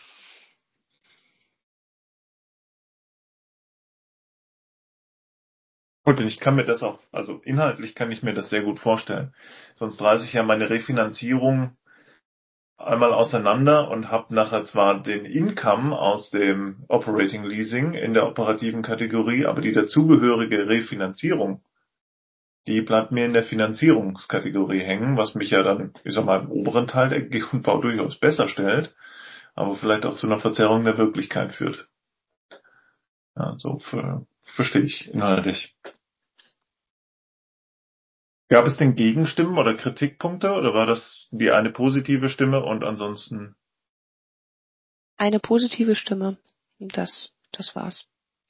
Gut, und ich kann mir das auch, also inhaltlich kann ich mir das sehr gut vorstellen. Sonst reiße ich ja meine Refinanzierung einmal auseinander und habe nachher zwar den Income aus dem Operating Leasing in der operativen Kategorie, aber die dazugehörige Refinanzierung, die bleibt mir in der Finanzierungskategorie hängen, was mich ja dann, ich sag mal, im oberen Teil der G und V durchaus besser stellt, aber vielleicht auch zu einer Verzerrung der Wirklichkeit führt. Ja, so für, verstehe ich inhaltlich. Gab es denn Gegenstimmen oder Kritikpunkte oder war das die eine positive Stimme und ansonsten Eine positive Stimme. Und das, das war's.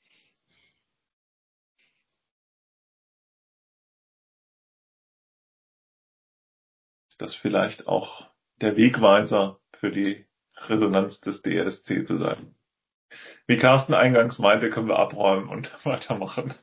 ist das vielleicht auch der Wegweiser für die Resonanz des D S C zu sein? wie Carsten eingangs meinte, können wir abräumen und weitermachen.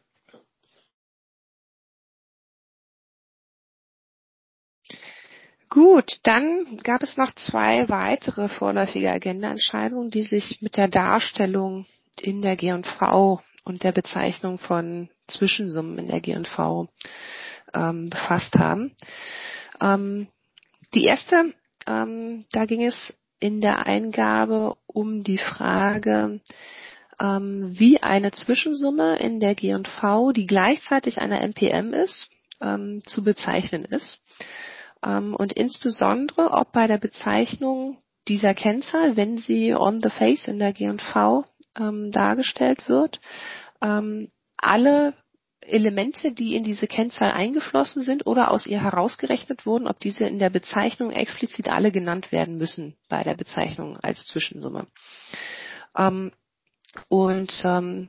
Gut, dann gab es noch zwei weitere vorläufige Agendaentscheidungen, die sich mit der Darstellung in der G und V und der Bezeichnung von Zwischensummen in der G und V ähm, befasst haben. Ähm, die erste, ähm, da ging es in der Eingabe um die Frage, ähm, wie eine Zwischensumme in der G und V, die gleichzeitig eine M P M ist, ähm, zu bezeichnen ist. Ähm, und insbesondere, ob bei der Bezeichnung dieser Kennzahl, wenn sie on the face in der G und V ähm, dargestellt wird, ähm, alle Elemente, die in diese Kennzahl eingeflossen sind oder aus ihr herausgerechnet wurden, ob diese in der Bezeichnung explizit alle genannt werden müssen bei der Bezeichnung als Zwischensumme. Ähm, und ähm,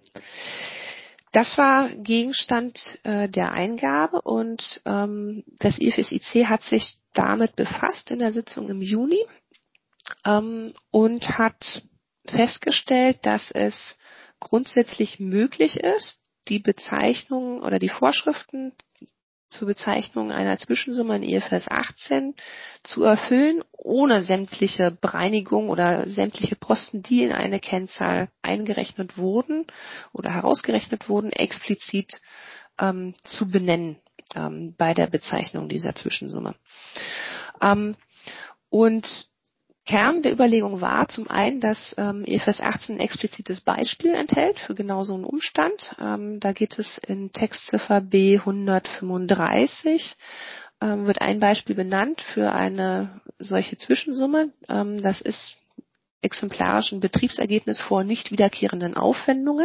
das war Gegenstand äh, der Eingabe und ähm, das I F S I C hat sich damit befasst in der Sitzung im Juni ähm, und hat festgestellt, dass es grundsätzlich möglich ist, die Bezeichnung oder die Vorschriften zur Bezeichnung einer Zwischensumme in I F R S achtzehn zu erfüllen, ohne sämtliche Bereinigung oder sämtliche Posten, die in eine Kennzahl eingerechnet wurden oder herausgerechnet wurden, explizit ähm, zu benennen ähm, bei der Bezeichnung dieser Zwischensumme. Ähm, und Kern der Überlegung war zum einen, dass ähm, I F R S achtzehn ein explizites Beispiel enthält für genau so einen Umstand. Ähm, da geht es in Textziffer B hundertfünfunddreißig, ähm, wird ein Beispiel benannt für eine solche Zwischensumme. Ähm, das ist exemplarisch ein Betriebsergebnis vor nicht wiederkehrenden Aufwendungen.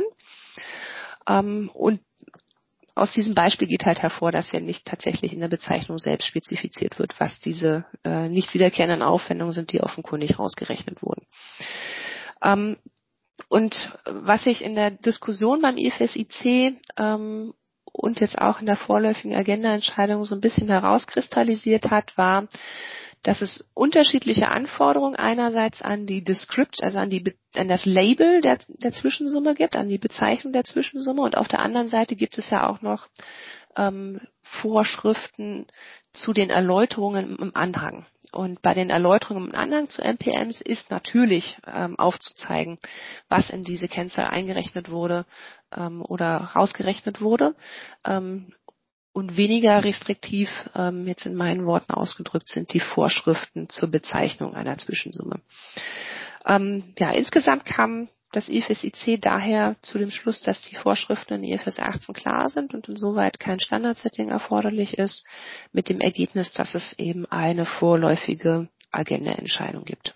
Ähm, und aus diesem Beispiel geht halt hervor, dass ja nicht tatsächlich in der Bezeichnung selbst spezifiziert wird, was diese äh, nicht wiederkehrenden Aufwendungen sind, die offenkundig rausgerechnet wurden. Ähm, und was sich in der Diskussion beim I F S I C ähm, und jetzt auch in der vorläufigen Agendaentscheidung so ein bisschen herauskristallisiert hat, war, dass es unterschiedliche Anforderungen einerseits an die Descript, also an die an das Label der, der Zwischensumme gibt, an die Bezeichnung der Zwischensumme, und auf der anderen Seite gibt es ja auch noch ähm, Vorschriften zu den Erläuterungen im Anhang. Und bei den Erläuterungen im Anhang zu M P Ms ist natürlich ähm, aufzuzeigen, was in diese Kennzahl eingerechnet wurde ähm, oder rausgerechnet wurde. Ähm, Und weniger restriktiv, ähm, jetzt in meinen Worten ausgedrückt, sind die Vorschriften zur Bezeichnung einer Zwischensumme. Ähm, ja, insgesamt kam das I F S I C daher zu dem Schluss, dass die Vorschriften in I F R S achtzehn klar sind und insoweit kein Standardsetting erforderlich ist, mit dem Ergebnis, dass es eben eine vorläufige Agendaentscheidung gibt.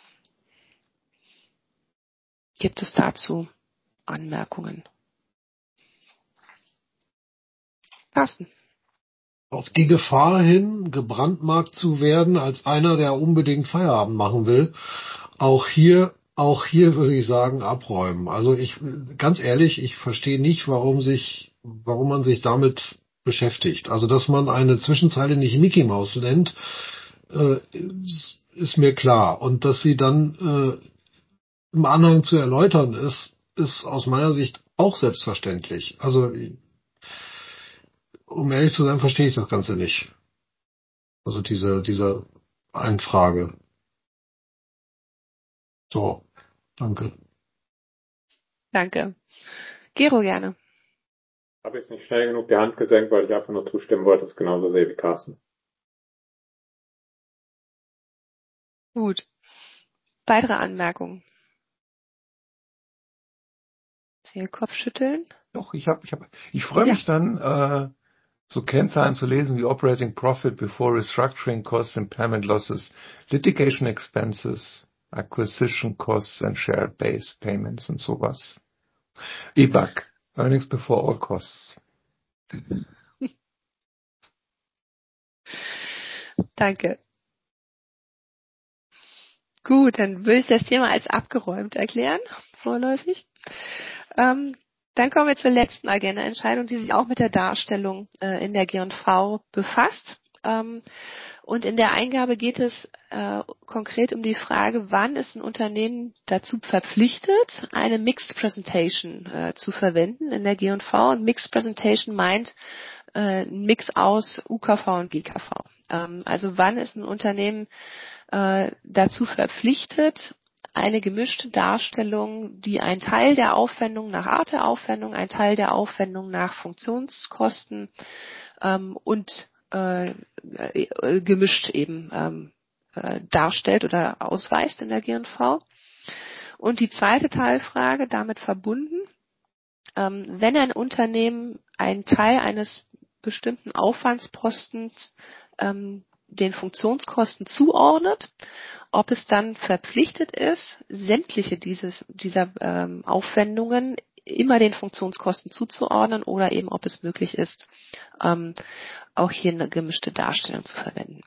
Gibt es dazu Anmerkungen? Carsten. Auf die Gefahr hin, gebrandmarkt zu werden als einer, der unbedingt Feierabend machen will, auch hier, auch hier würde ich sagen, abräumen. Also ich, ganz ehrlich, ich verstehe nicht, warum sich, warum man sich damit beschäftigt. Also, dass man eine Zwischenzeile nicht Mickey Mouse nennt, äh, ist, ist mir klar. Und dass sie dann äh, im Anhang zu erläutern ist, ist aus meiner Sicht auch selbstverständlich. Also, um ehrlich zu sein, verstehe ich das Ganze nicht. Also diese, diese Einfrage. So, danke. Danke. Gero, gerne. Ich habe jetzt nicht schnell genug die Hand gesenkt, weil ich einfach nur zustimmen wollte, das genauso sehe wie Carsten. Gut. Weitere Anmerkungen? Ich sehe Kopfschütteln. Doch, ich habe, ich habe, ich freue Ja. mich dann, äh, so Kennzahlen zu lesen wie Operating Profit before Restructuring Costs, Impairment Losses, Litigation Expenses, Acquisition Costs and Share-Based Payments und sowas. E B A C, Earnings Before All Costs. Danke. Gut, dann würde ich das Thema als abgeräumt erklären, vorläufig. Ähm, dann kommen wir zur letzten Agendaentscheidung, die sich auch mit der Darstellung äh, in der G und V befasst. Ähm, und in der Eingabe geht es äh, konkret um die Frage, wann ist ein Unternehmen dazu verpflichtet, eine Mixed Presentation äh, zu verwenden in der G und V. Und Mixed Presentation meint äh, ein Mix aus U K V und G K V. Ähm, also wann ist ein Unternehmen äh, dazu verpflichtet, eine gemischte Darstellung, die ein Teil der Aufwendung nach Art der Aufwendung, ein Teil der Aufwendung nach Funktionskosten ähm, und äh, äh, gemischt eben ähm, äh, darstellt oder ausweist in der G und V. Und die zweite Teilfrage damit verbunden, ähm, wenn ein Unternehmen einen Teil eines bestimmten Aufwandspostens ähm, den Funktionskosten zuordnet, ob es dann verpflichtet ist, sämtliche dieses, dieser ähm, Aufwendungen immer den Funktionskosten zuzuordnen oder eben ob es möglich ist, ähm, auch hier eine gemischte Darstellung zu verwenden.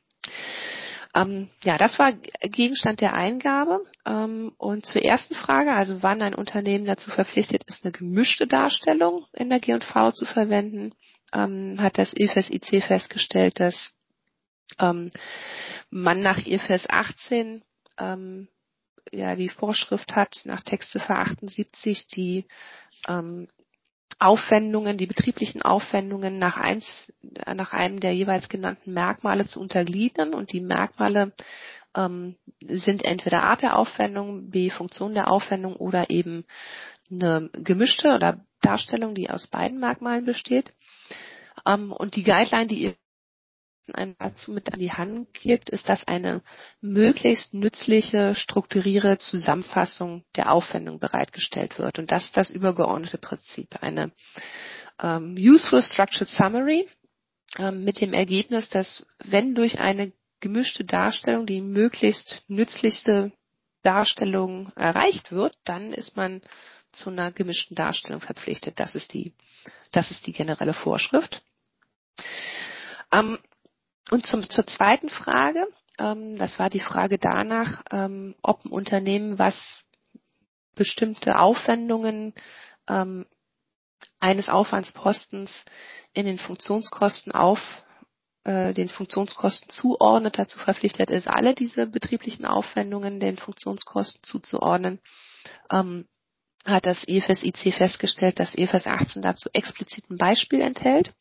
Ähm, ja, das war Gegenstand der Eingabe. Ähm, und zur ersten Frage, also wann ein Unternehmen dazu verpflichtet ist, eine gemischte Darstellung in der G und V zu verwenden, ähm, hat das I F R S I C festgestellt, dass ähm, man nach I F R S achtzehn ähm, ja die Vorschrift hat, nach Textziffer achtundsiebzig, die ähm, Aufwendungen, die betrieblichen Aufwendungen nach, eins, nach einem der jeweils genannten Merkmale zu untergliedern. Und die Merkmale ähm, sind entweder Art der Aufwendung, B, Funktion der Aufwendung oder eben eine gemischte oder Darstellung, die aus beiden Merkmalen besteht. Ähm, und die Guideline, die ihr einem dazu mit an die Hand gibt, ist das eine möglichst nützliche, strukturierte Zusammenfassung der Aufwendung bereitgestellt wird. Und das ist das übergeordnete Prinzip. Eine ähm, Useful Structured Summary ähm, mit dem Ergebnis, dass wenn durch eine gemischte Darstellung die möglichst nützlichste Darstellung erreicht wird, dann ist man zu einer gemischten Darstellung verpflichtet. Das ist die, das ist die generelle Vorschrift. Ähm, Und zum, zur zweiten Frage, ähm, das war die Frage danach, ähm, ob ein Unternehmen, was bestimmte Aufwendungen ähm, eines Aufwandspostens in den Funktionskosten auf äh, den Funktionskosten zuordnet, dazu verpflichtet ist, alle diese betrieblichen Aufwendungen den Funktionskosten zuzuordnen, ähm, hat das I F R S I C festgestellt, dass I F R S achtzehn dazu explizit ein Beispiel enthält.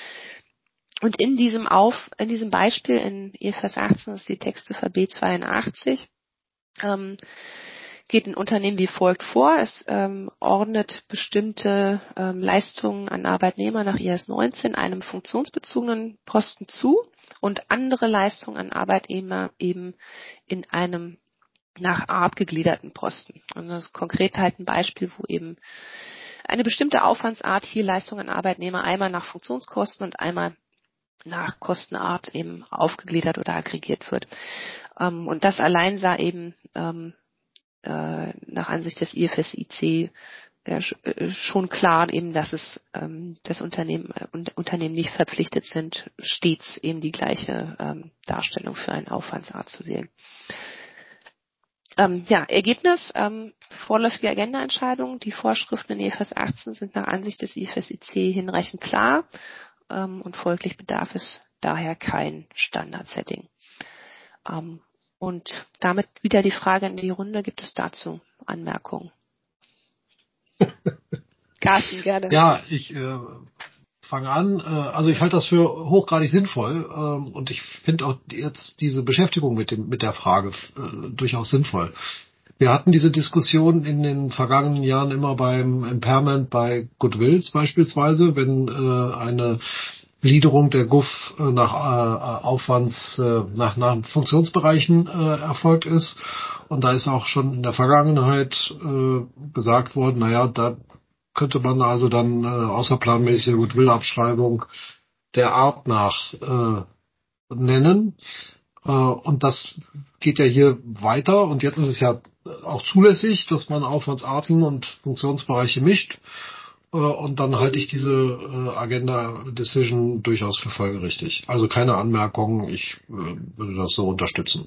Und in diesem Auf, in diesem Beispiel in I F R S achtzehn, das ist die Textziffer B zweiundachtzig, ähm, geht ein Unternehmen wie folgt vor. Es ähm, ordnet bestimmte ähm, Leistungen an Arbeitnehmer nach I S neunzehn einem funktionsbezogenen Posten zu und andere Leistungen an Arbeitnehmer eben in einem nach Art gegliederten Posten. Und das ist konkret halt ein Beispiel, wo eben eine bestimmte Aufwandsart hier Leistungen an Arbeitnehmer einmal nach Funktionskosten und einmal nach Kostenart eben aufgegliedert oder aggregiert wird. Ähm, und das allein sah eben ähm, äh, nach Ansicht des I F R S I C äh, schon klar eben, dass es ähm, das Unternehmen und Unternehmen nicht verpflichtet sind, stets eben die gleiche ähm, Darstellung für eine Aufwandsart zu wählen. Ähm, ja, Ergebnis, ähm, vorläufige Agendaentscheidungen. Die Vorschriften in I F R S achtzehn sind nach Ansicht des I F R S I C hinreichend klar ähm, und folglich bedarf es daher kein Standardsetting. Ähm, und damit wieder die Frage in die Runde, gibt es dazu Anmerkungen? Carsten, gerne. Ja, ich äh, fange an. Äh, also ich halte das für hochgradig sinnvoll ähm, und ich finde auch jetzt diese Beschäftigung mit dem mit der Frage äh, durchaus sinnvoll. Wir hatten diese Diskussion in den vergangenen Jahren immer beim Impairment bei Goodwills beispielsweise, wenn äh, eine Gliederung der G U F äh, nach äh, Aufwands, äh, nach, nach Funktionsbereichen äh, erfolgt ist. Und da ist auch schon in der Vergangenheit äh, gesagt worden, naja, da könnte man also dann äh, außerplanmäßige Goodwill-Abschreibung der Art nach äh, nennen. Äh, und das geht ja hier weiter. Und jetzt ist es ja auch zulässig, dass man Aufwandsarten und Funktionsbereiche mischt. Äh, und dann halte ich diese äh, Agenda Decision durchaus für folgerichtig. Also keine Anmerkungen. Ich äh, würde das so unterstützen.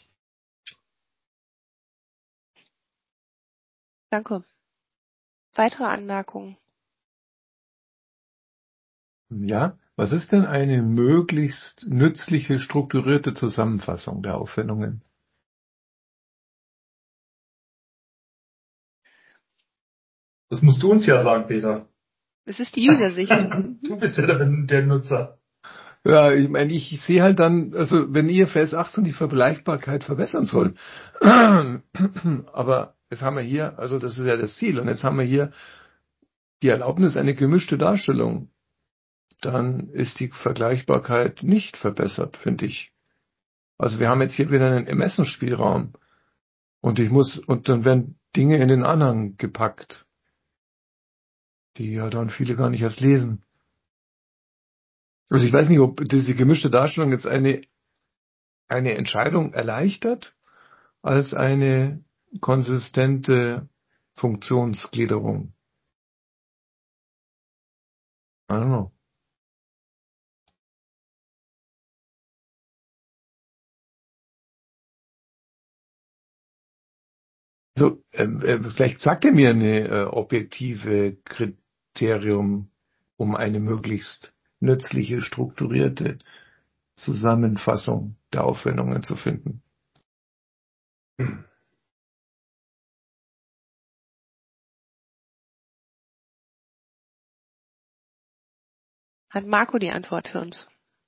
Danke. Weitere Anmerkungen? Ja, Was ist denn eine möglichst nützliche, strukturierte Zusammenfassung der Aufwendungen? Das musst du uns ja sagen, Peter. Das ist die User-Sicht. Du bist ja der, der Nutzer. Ja, ich meine, ich sehe halt dann, also wenn I F R S achtzehn die Vergleichbarkeit verbessern soll, aber jetzt haben wir hier, also das ist ja das Ziel, und jetzt haben wir hier die Erlaubnis, eine gemischte Darstellung, dann ist die Vergleichbarkeit nicht verbessert, finde ich. Also wir haben jetzt hier wieder einen Ermessensspielraum und ich muss, und dann werden Dinge in den Anhang gepackt, die ja dann viele gar nicht erst lesen. Also ich weiß nicht, ob diese gemischte Darstellung jetzt eine, eine Entscheidung erleichtert, als eine konsistente Funktionsgliederung. I don't know. So, äh, vielleicht sagt er mir eine äh, objektive Kriterium, um eine möglichst nützliche, strukturierte Zusammenfassung der Aufwendungen zu finden. Hm. Hat Marco die Antwort für uns?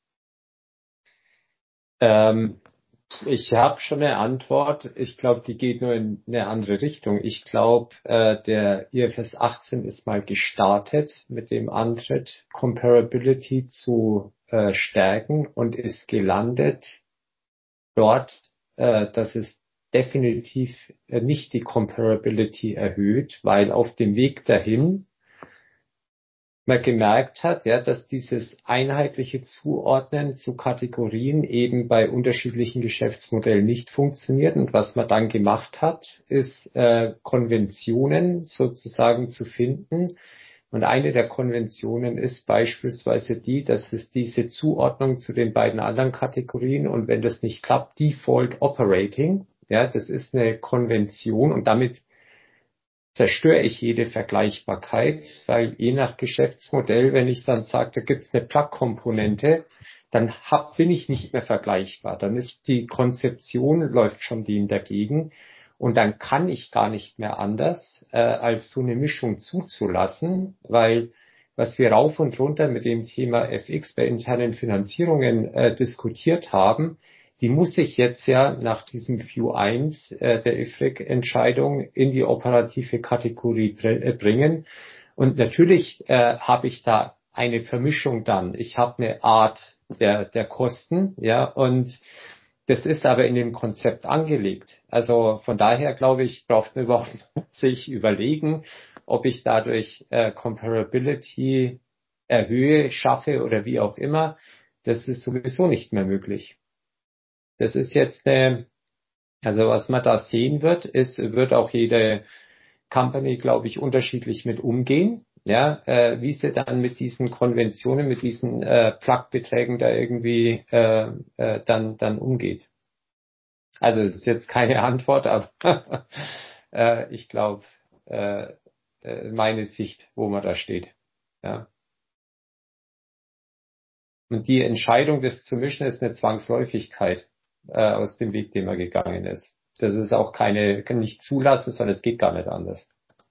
Ähm, ich habe schon eine Antwort. Ich glaube, die geht nur in eine andere Richtung. Ich glaube, äh, der I F R S achtzehn ist mal gestartet mit dem Antritt, Comparability zu äh, stärken und ist gelandet dort, äh, dass es definitiv äh, nicht die Comparability erhöht, weil auf dem Weg dahin man gemerkt hat, ja, dass dieses einheitliche Zuordnen zu Kategorien eben bei unterschiedlichen Geschäftsmodellen nicht funktioniert. Und was man dann gemacht hat, ist äh, Konventionen sozusagen zu finden. Und eine der Konventionen ist beispielsweise die, dass es diese Zuordnung zu den beiden anderen Kategorien und wenn das nicht klappt, Default Operating, ja, das ist eine Konvention und damit zerstöre ich jede Vergleichbarkeit, weil je nach Geschäftsmodell, wenn ich dann sage, da gibt es eine Plug-Komponente, dann hab, bin ich nicht mehr vergleichbar. Dann ist die Konzeption, läuft schon dem dagegen und dann kann ich gar nicht mehr anders, äh, als so eine Mischung zuzulassen, weil was wir rauf und runter mit dem Thema F X bei internen Finanzierungen äh, diskutiert haben, die muss ich jetzt ja nach diesem View eins äh, der I F R I C-Entscheidung in die operative Kategorie br- äh, bringen. Und natürlich äh, habe ich da eine Vermischung dann. Ich habe eine Art der, der Kosten, ja, und das ist aber in dem Konzept angelegt. Also von daher glaube ich, braucht man überhaupt sich überlegen, ob ich dadurch äh, Comparability erhöhe, schaffe oder wie auch immer. Das ist sowieso nicht mehr möglich. Das ist jetzt eine, also was man da sehen wird, ist, wird auch jede Company, glaube ich, unterschiedlich mit umgehen. Ja, äh, wie sie dann mit diesen Konventionen, mit diesen äh, Plug-Beträgen da irgendwie äh, äh, dann dann umgeht. Also das ist jetzt keine Antwort, aber äh, ich glaube, äh, äh, meine Sicht, wo man da steht. Ja. Und die Entscheidung, das zu mischen, ist eine Zwangsläufigkeit äh, aus dem Weg, den man gegangen ist. Das ist auch keine, kann nicht zulassen, sondern es geht gar nicht anders.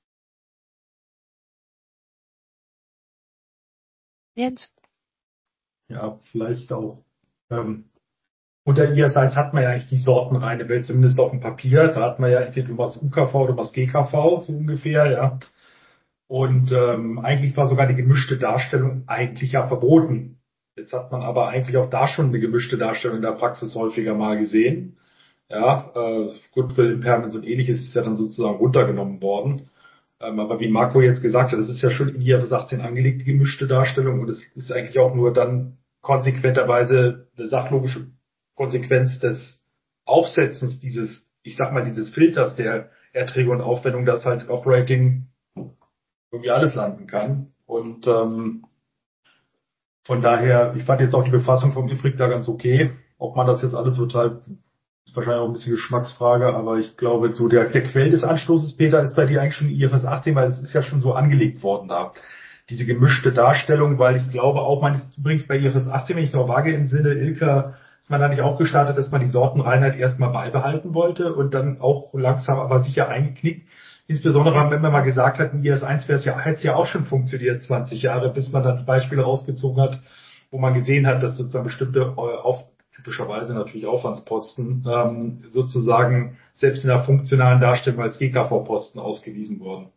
Jens? Ja, vielleicht auch. Ähm, unter ihrerseits hat man ja eigentlich die sortenreine Welt, zumindest auf dem Papier. Da hat man ja entweder du machst U K V oder du machst G K V, so ungefähr, ja. Und ähm, eigentlich war sogar die gemischte Darstellung eigentlich ja verboten. Jetzt hat man aber eigentlich auch da schon eine gemischte Darstellung in der Praxis häufiger mal gesehen. Ja, äh, Goodwill Impairments und ähnliches ist ja dann sozusagen runtergenommen worden. Ähm, aber wie Marco jetzt gesagt hat, das ist ja schon in I F R S achtzehn angelegt, die gemischte Darstellung. Und es ist eigentlich auch nur dann konsequenterweise eine sachlogische Konsequenz des Aufsetzens dieses, ich sag mal, dieses Filters der Erträge und Aufwendungen, dass halt Operating irgendwie alles landen kann. Und ähm, von daher, ich fand jetzt auch die Befassung vom I F R I C da ganz okay. Ob man das jetzt alles total, ist wahrscheinlich auch ein bisschen Geschmacksfrage, aber ich glaube, so der, der Quell des Anstoßes, Peter, ist bei dir eigentlich schon I F R S achtzehn, weil es ist ja schon so angelegt worden da. diese gemischte Darstellung, weil ich glaube auch, man ist übrigens bei I F R S achtzehn, wenn ich noch vage entsinne, Ilka, ist man da nicht auch gestartet, dass man die Sortenreinheit erstmal beibehalten wollte und dann auch langsam aber sicher eingeknickt. Insbesondere, wenn man mal gesagt hat, in I S eins wäre es ja, hätte es ja auch schon funktioniert, zwanzig Jahre, bis man dann Beispiele rausgezogen hat, wo man gesehen hat, dass sozusagen bestimmte, auf, typischerweise natürlich Aufwandsposten, ähm, sozusagen selbst in der funktionalen Darstellung als G K V-Posten ausgewiesen wurden.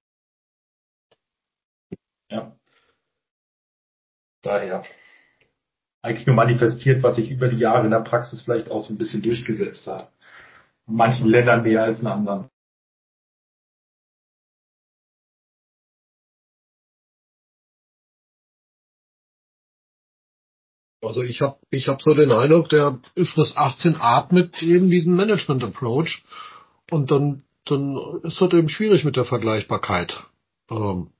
Ja. Daher. Eigentlich nur manifestiert, was sich über die Jahre in der Praxis vielleicht auch so ein bisschen durchgesetzt hat. In manchen Ländern mehr als in anderen. Also ich habe ich hab so den Eindruck, der I F R S achtzehn atmet eben diesen Management-Approach und dann, dann ist das eben schwierig mit der Vergleichbarkeit. Ähm,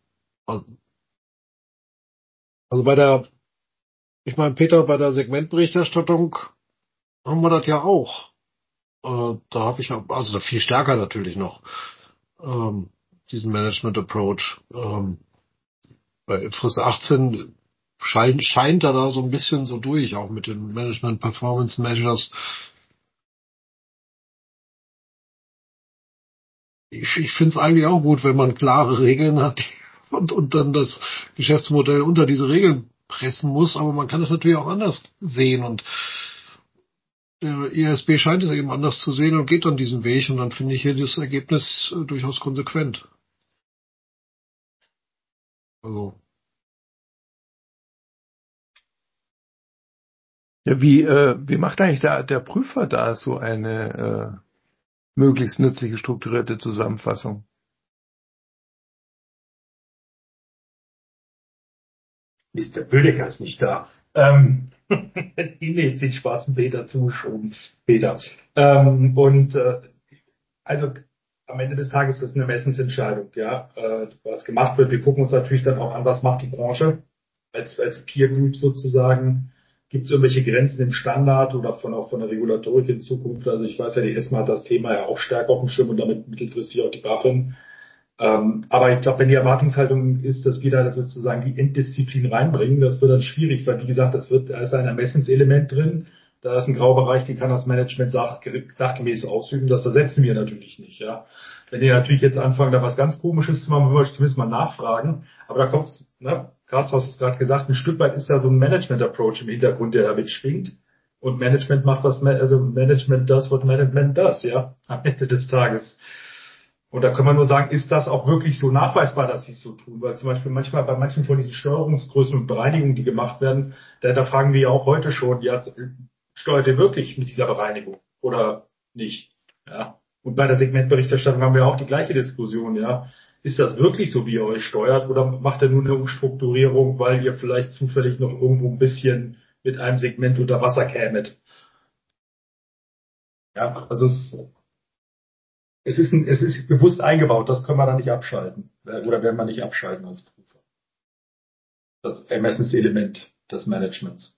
also bei der, ich meine, Peter, bei der Segmentberichterstattung haben wir das ja auch. Äh, da habe ich, also viel stärker natürlich noch, ähm, diesen Management-Approach. Ähm, bei I F R S achtzehn scheint, scheint er da so ein bisschen so durch, auch mit den Management Performance Measures. Ich, ich finde es eigentlich auch gut, wenn man klare Regeln hat und, und dann das Geschäftsmodell unter diese Regeln pressen muss, aber man kann es natürlich auch anders sehen und der I S B scheint es eben anders zu sehen und geht dann diesen Weg und dann finde ich hier das Ergebnis äh, durchaus konsequent. Also Ja, wie, äh, wie macht eigentlich der, der Prüfer da so eine äh, möglichst nützliche strukturierte Zusammenfassung? Mister Bödecker ist nicht da. Ähm, die mir jetzt den schwarzen Peter zuschoben. Peter. Ähm, und äh, also am Ende des Tages ist das eine Messensentscheidung, ja, äh, was gemacht wird. Wir gucken uns natürlich dann auch an, was macht die Branche als, als Peer Group sozusagen. Gibt es irgendwelche Grenzen im Standard oder von auch von der Regulatorik in Zukunft? Also ich weiß ja, die ESMA hat das Thema ja auch stärker auf dem Schirm und damit mittelfristig auch die BaFin. Ähm, aber ich glaube, wenn die Erwartungshaltung ist, dass wir da sozusagen die Enddisziplin reinbringen, das wird dann schwierig, weil wie gesagt, das wird, da ist ein Ermessenselement drin, da ist ein Graubereich, die kann das Management sach, sachgemäß ausüben, das ersetzen wir natürlich nicht, ja. Wenn die natürlich jetzt anfangen, da was ganz Komisches zu machen, müssen wir zumindest mal nachfragen, aber da kommt's, ne, Carsten, hast es gerade gesagt, ein Stück weit ist da so ein Management-Approach im Hintergrund, der da mitschwingt. Und Management macht was, also Management does what Management does, ja, am Ende des Tages. Und da kann man nur sagen, ist das auch wirklich so nachweisbar, dass sie es so tun? Weil zum Beispiel manchmal bei manchen von diesen Steuerungsgrößen und Bereinigungen, die gemacht werden, da, da fragen wir ja auch heute schon, ja, steuert ihr wirklich mit dieser Bereinigung oder nicht? Ja. Und bei der Segmentberichterstattung haben wir auch die gleiche Diskussion, ja. Ist das wirklich so, wie ihr euch steuert, oder macht ihr nur eine Umstrukturierung, weil ihr vielleicht zufällig noch irgendwo ein bisschen mit einem Segment unter Wasser kämet? Ja, also es Es ist, ein, es ist bewusst eingebaut, das können wir dann nicht abschalten. Oder werden wir nicht abschalten als Prüfer. Das Ermessenselement des Managements.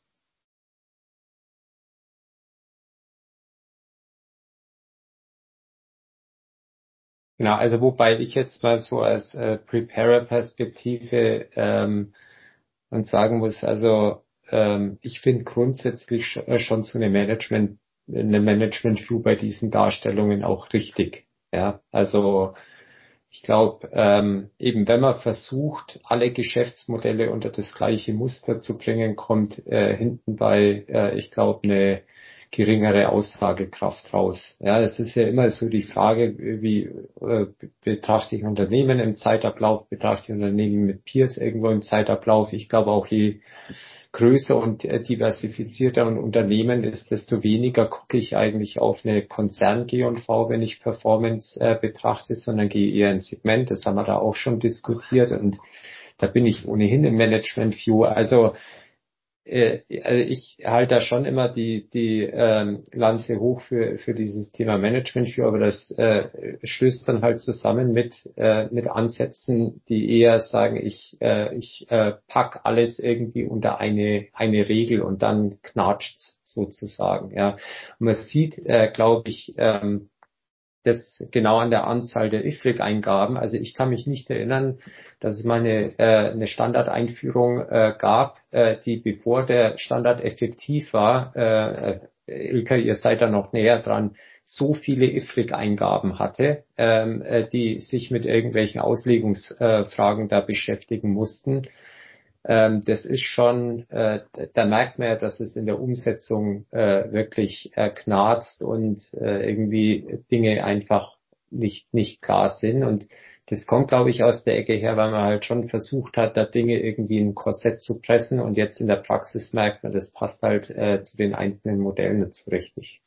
Genau, also wobei ich jetzt mal so als äh, Preparer-Perspektive ähm, und sagen muss, also ähm, ich finde grundsätzlich sch äh, schon so eine Management, eine Management-View bei diesen Darstellungen auch richtig. Ja, also ich glaube, ähm, eben wenn man versucht, alle Geschäftsmodelle unter das gleiche Muster zu bringen, kommt äh, hinten bei, äh, ich glaube, eine geringere Aussagekraft raus. Ja, es ist ja immer so die Frage, wie äh, betrachte ich Unternehmen im Zeitablauf, betrachte ich Unternehmen mit Peers irgendwo im Zeitablauf. Ich glaube auch, je größer und äh, diversifizierter ein Unternehmen ist, desto weniger gucke ich eigentlich auf eine Konzern-G und V, wenn ich Performance äh, betrachte, sondern gehe eher ins Segment. Das haben wir da auch schon diskutiert und da bin ich ohnehin im Management-View. Also äh, also ich halte da schon immer die die ähm, Lanze hoch für für dieses Thema Management View, aber das äh, stößt dann halt zusammen mit äh, mit Ansätzen, die eher sagen, ich äh, ich äh, pack alles irgendwie unter eine eine Regel und dann knatscht's sozusagen. Ja, und man sieht, äh, glaube ich, ähm, das genau an der Anzahl der I F R I C-Eingaben. Also ich kann mich nicht erinnern, dass es mal eine, äh, eine Standardeinführung äh, gab, äh, die bevor der Standard effektiv war, äh, Ilka, ihr seid da noch näher dran, so viele I F R I C-Eingaben hatte, ähm, äh, die sich mit irgendwelchen Auslegungsfragen äh, da beschäftigen mussten. Ähm, das ist schon, äh, da merkt man ja, dass es in der Umsetzung äh, wirklich äh, knarzt und äh, irgendwie Dinge einfach nicht nicht klar sind. Und das kommt, glaube ich, aus der Ecke her, weil man halt schon versucht hat, da Dinge irgendwie in ein Korsett zu pressen. Und jetzt in der Praxis merkt man, das passt halt äh, zu den einzelnen Modellen nicht so richtig.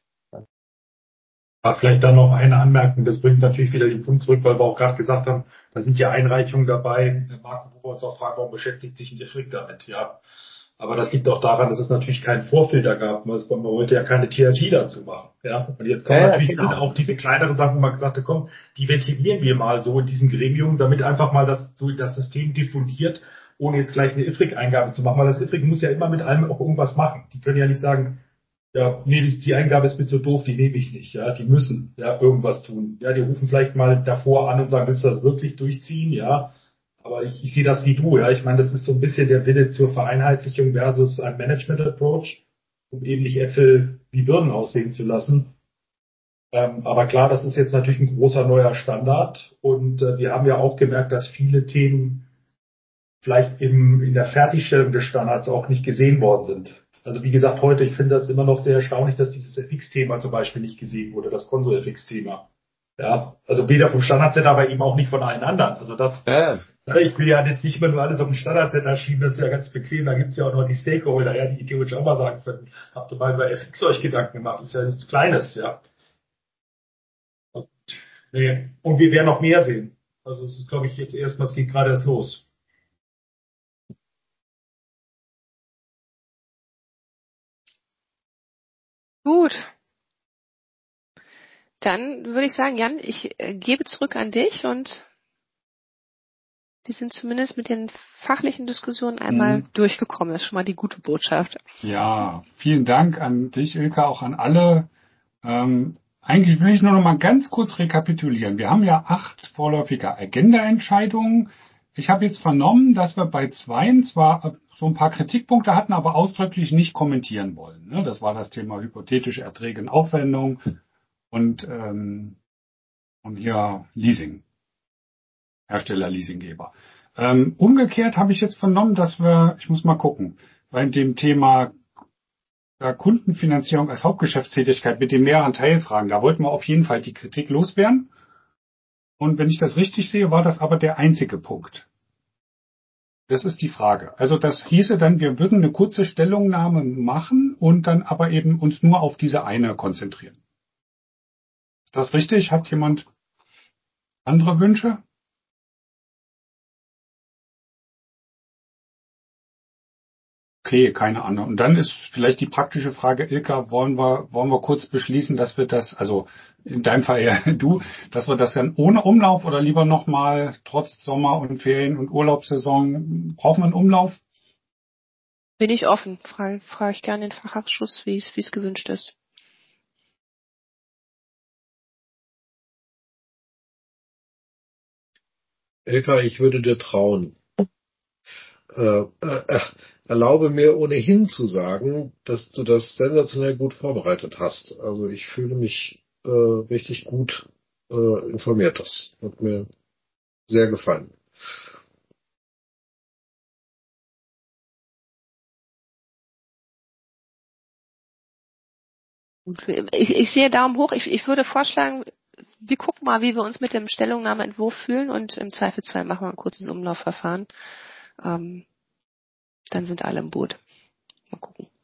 Aber vielleicht dann noch eine Anmerkung, das bringt natürlich wieder den Punkt zurück, weil wir auch gerade gesagt haben, da sind ja Einreichungen dabei, Marco, wo wir uns auch fragen, warum beschäftigt sich ein I F R I C damit, ja. Aber das liegt auch daran, dass es natürlich keinen Vorfilter gab, weil man wollte ja keine T R G dazu machen, ja. Und jetzt kommen Ja, natürlich genau. auch diese kleineren Sachen, wo man gesagt hat, komm, die ventilieren wir mal so in diesem Gremium, damit einfach mal das, so das System diffundiert, ohne jetzt gleich eine I F R I C-Eingabe zu machen, weil das I F R I C muss ja immer mit allem auch irgendwas machen. Die können ja nicht sagen, ja, nee, die, die Eingabe ist mir zu doof, die nehme ich nicht. Ja, die müssen ja irgendwas tun. Ja, die rufen vielleicht mal davor an und sagen, willst du das wirklich durchziehen? Ja, aber ich, ich sehe das wie du. Ja, ich meine, das ist so ein bisschen der Wille zur Vereinheitlichung versus ein Management Approach, um eben nicht Äpfel wie Birnen aussehen zu lassen. Ähm, aber klar, das ist jetzt natürlich ein großer neuer Standard und äh, wir haben ja auch gemerkt, dass viele Themen vielleicht im, in der Fertigstellung des Standards auch nicht gesehen worden sind. Also wie gesagt, heute, ich finde das immer noch sehr erstaunlich, dass dieses F X-Thema zum Beispiel nicht gesehen wurde, das Konso-F X-Thema. Ja, also weder vom Standardsetter, aber eben auch nicht von allen anderen. Also das, Ja. ich will ja jetzt nicht immer nur alles auf den Standardsetter schieben, das ist ja ganz bequem, da gibt's ja auch noch die Stakeholder, ja, die theoretisch auch mal sagen können, habt ihr mal über F X euch Gedanken gemacht, ist ja nichts Kleines, ja. Und, nee. Und wir werden noch mehr sehen. Also es ist, glaube ich, jetzt erstmal, es geht gerade erst los. Gut. Dann würde ich sagen, Jan, ich äh, gebe zurück an dich und wir sind zumindest mit den fachlichen Diskussionen einmal Mhm. durchgekommen. Das ist schon mal die gute Botschaft. Ja, vielen Dank an dich, Ilka, auch an alle. Ähm, eigentlich will ich nur noch mal ganz kurz rekapitulieren. Wir haben ja acht vorläufige Agenda-Entscheidungen. Ich habe jetzt vernommen, dass wir bei zweien zwar so ein paar Kritikpunkte hatten, aber ausdrücklich nicht kommentieren wollen. Ne? Das war das Thema hypothetische Erträge und Aufwendung und, ähm, und hier Leasing, Hersteller, Leasinggeber. Ähm, umgekehrt habe ich jetzt vernommen, dass wir, ich muss mal gucken, bei dem Thema äh, Kundenfinanzierung als Hauptgeschäftstätigkeit mit den mehreren Teilfragen, da wollten wir auf jeden Fall die Kritik loswerden. Und wenn ich das richtig sehe, war das aber der einzige Punkt. Das ist die Frage. Also das hieße dann, wir würden eine kurze Stellungnahme machen und dann aber eben uns nur auf diese eine konzentrieren. Ist das richtig? Hat jemand andere Wünsche? Okay, keine Ahnung. Und dann ist vielleicht die praktische Frage, Ilka, wollen wir, wollen wir kurz beschließen, dass wir das, also in deinem Fall ja du, dass wir das dann ohne Umlauf oder lieber nochmal trotz Sommer- und Ferien- und Urlaubssaison, brauchen wir einen Umlauf? Bin ich offen. Frage, frage ich gerne den Fachausschuss, wie es, wie es gewünscht ist. Elka, ich würde dir trauen. Äh, äh, erlaube mir ohnehin zu sagen, dass du das sensationell gut vorbereitet hast. Also ich fühle mich äh, richtig gut äh, informiert. Das hat mir sehr gefallen. Gut, ich, ich sehe Daumen hoch. Ich, ich würde vorschlagen, wir gucken mal, wie wir uns mit dem Stellungnahmeentwurf fühlen und im Zweifelsfall machen wir ein kurzes Umlaufverfahren. Ähm, dann sind alle im Boot. Mal gucken.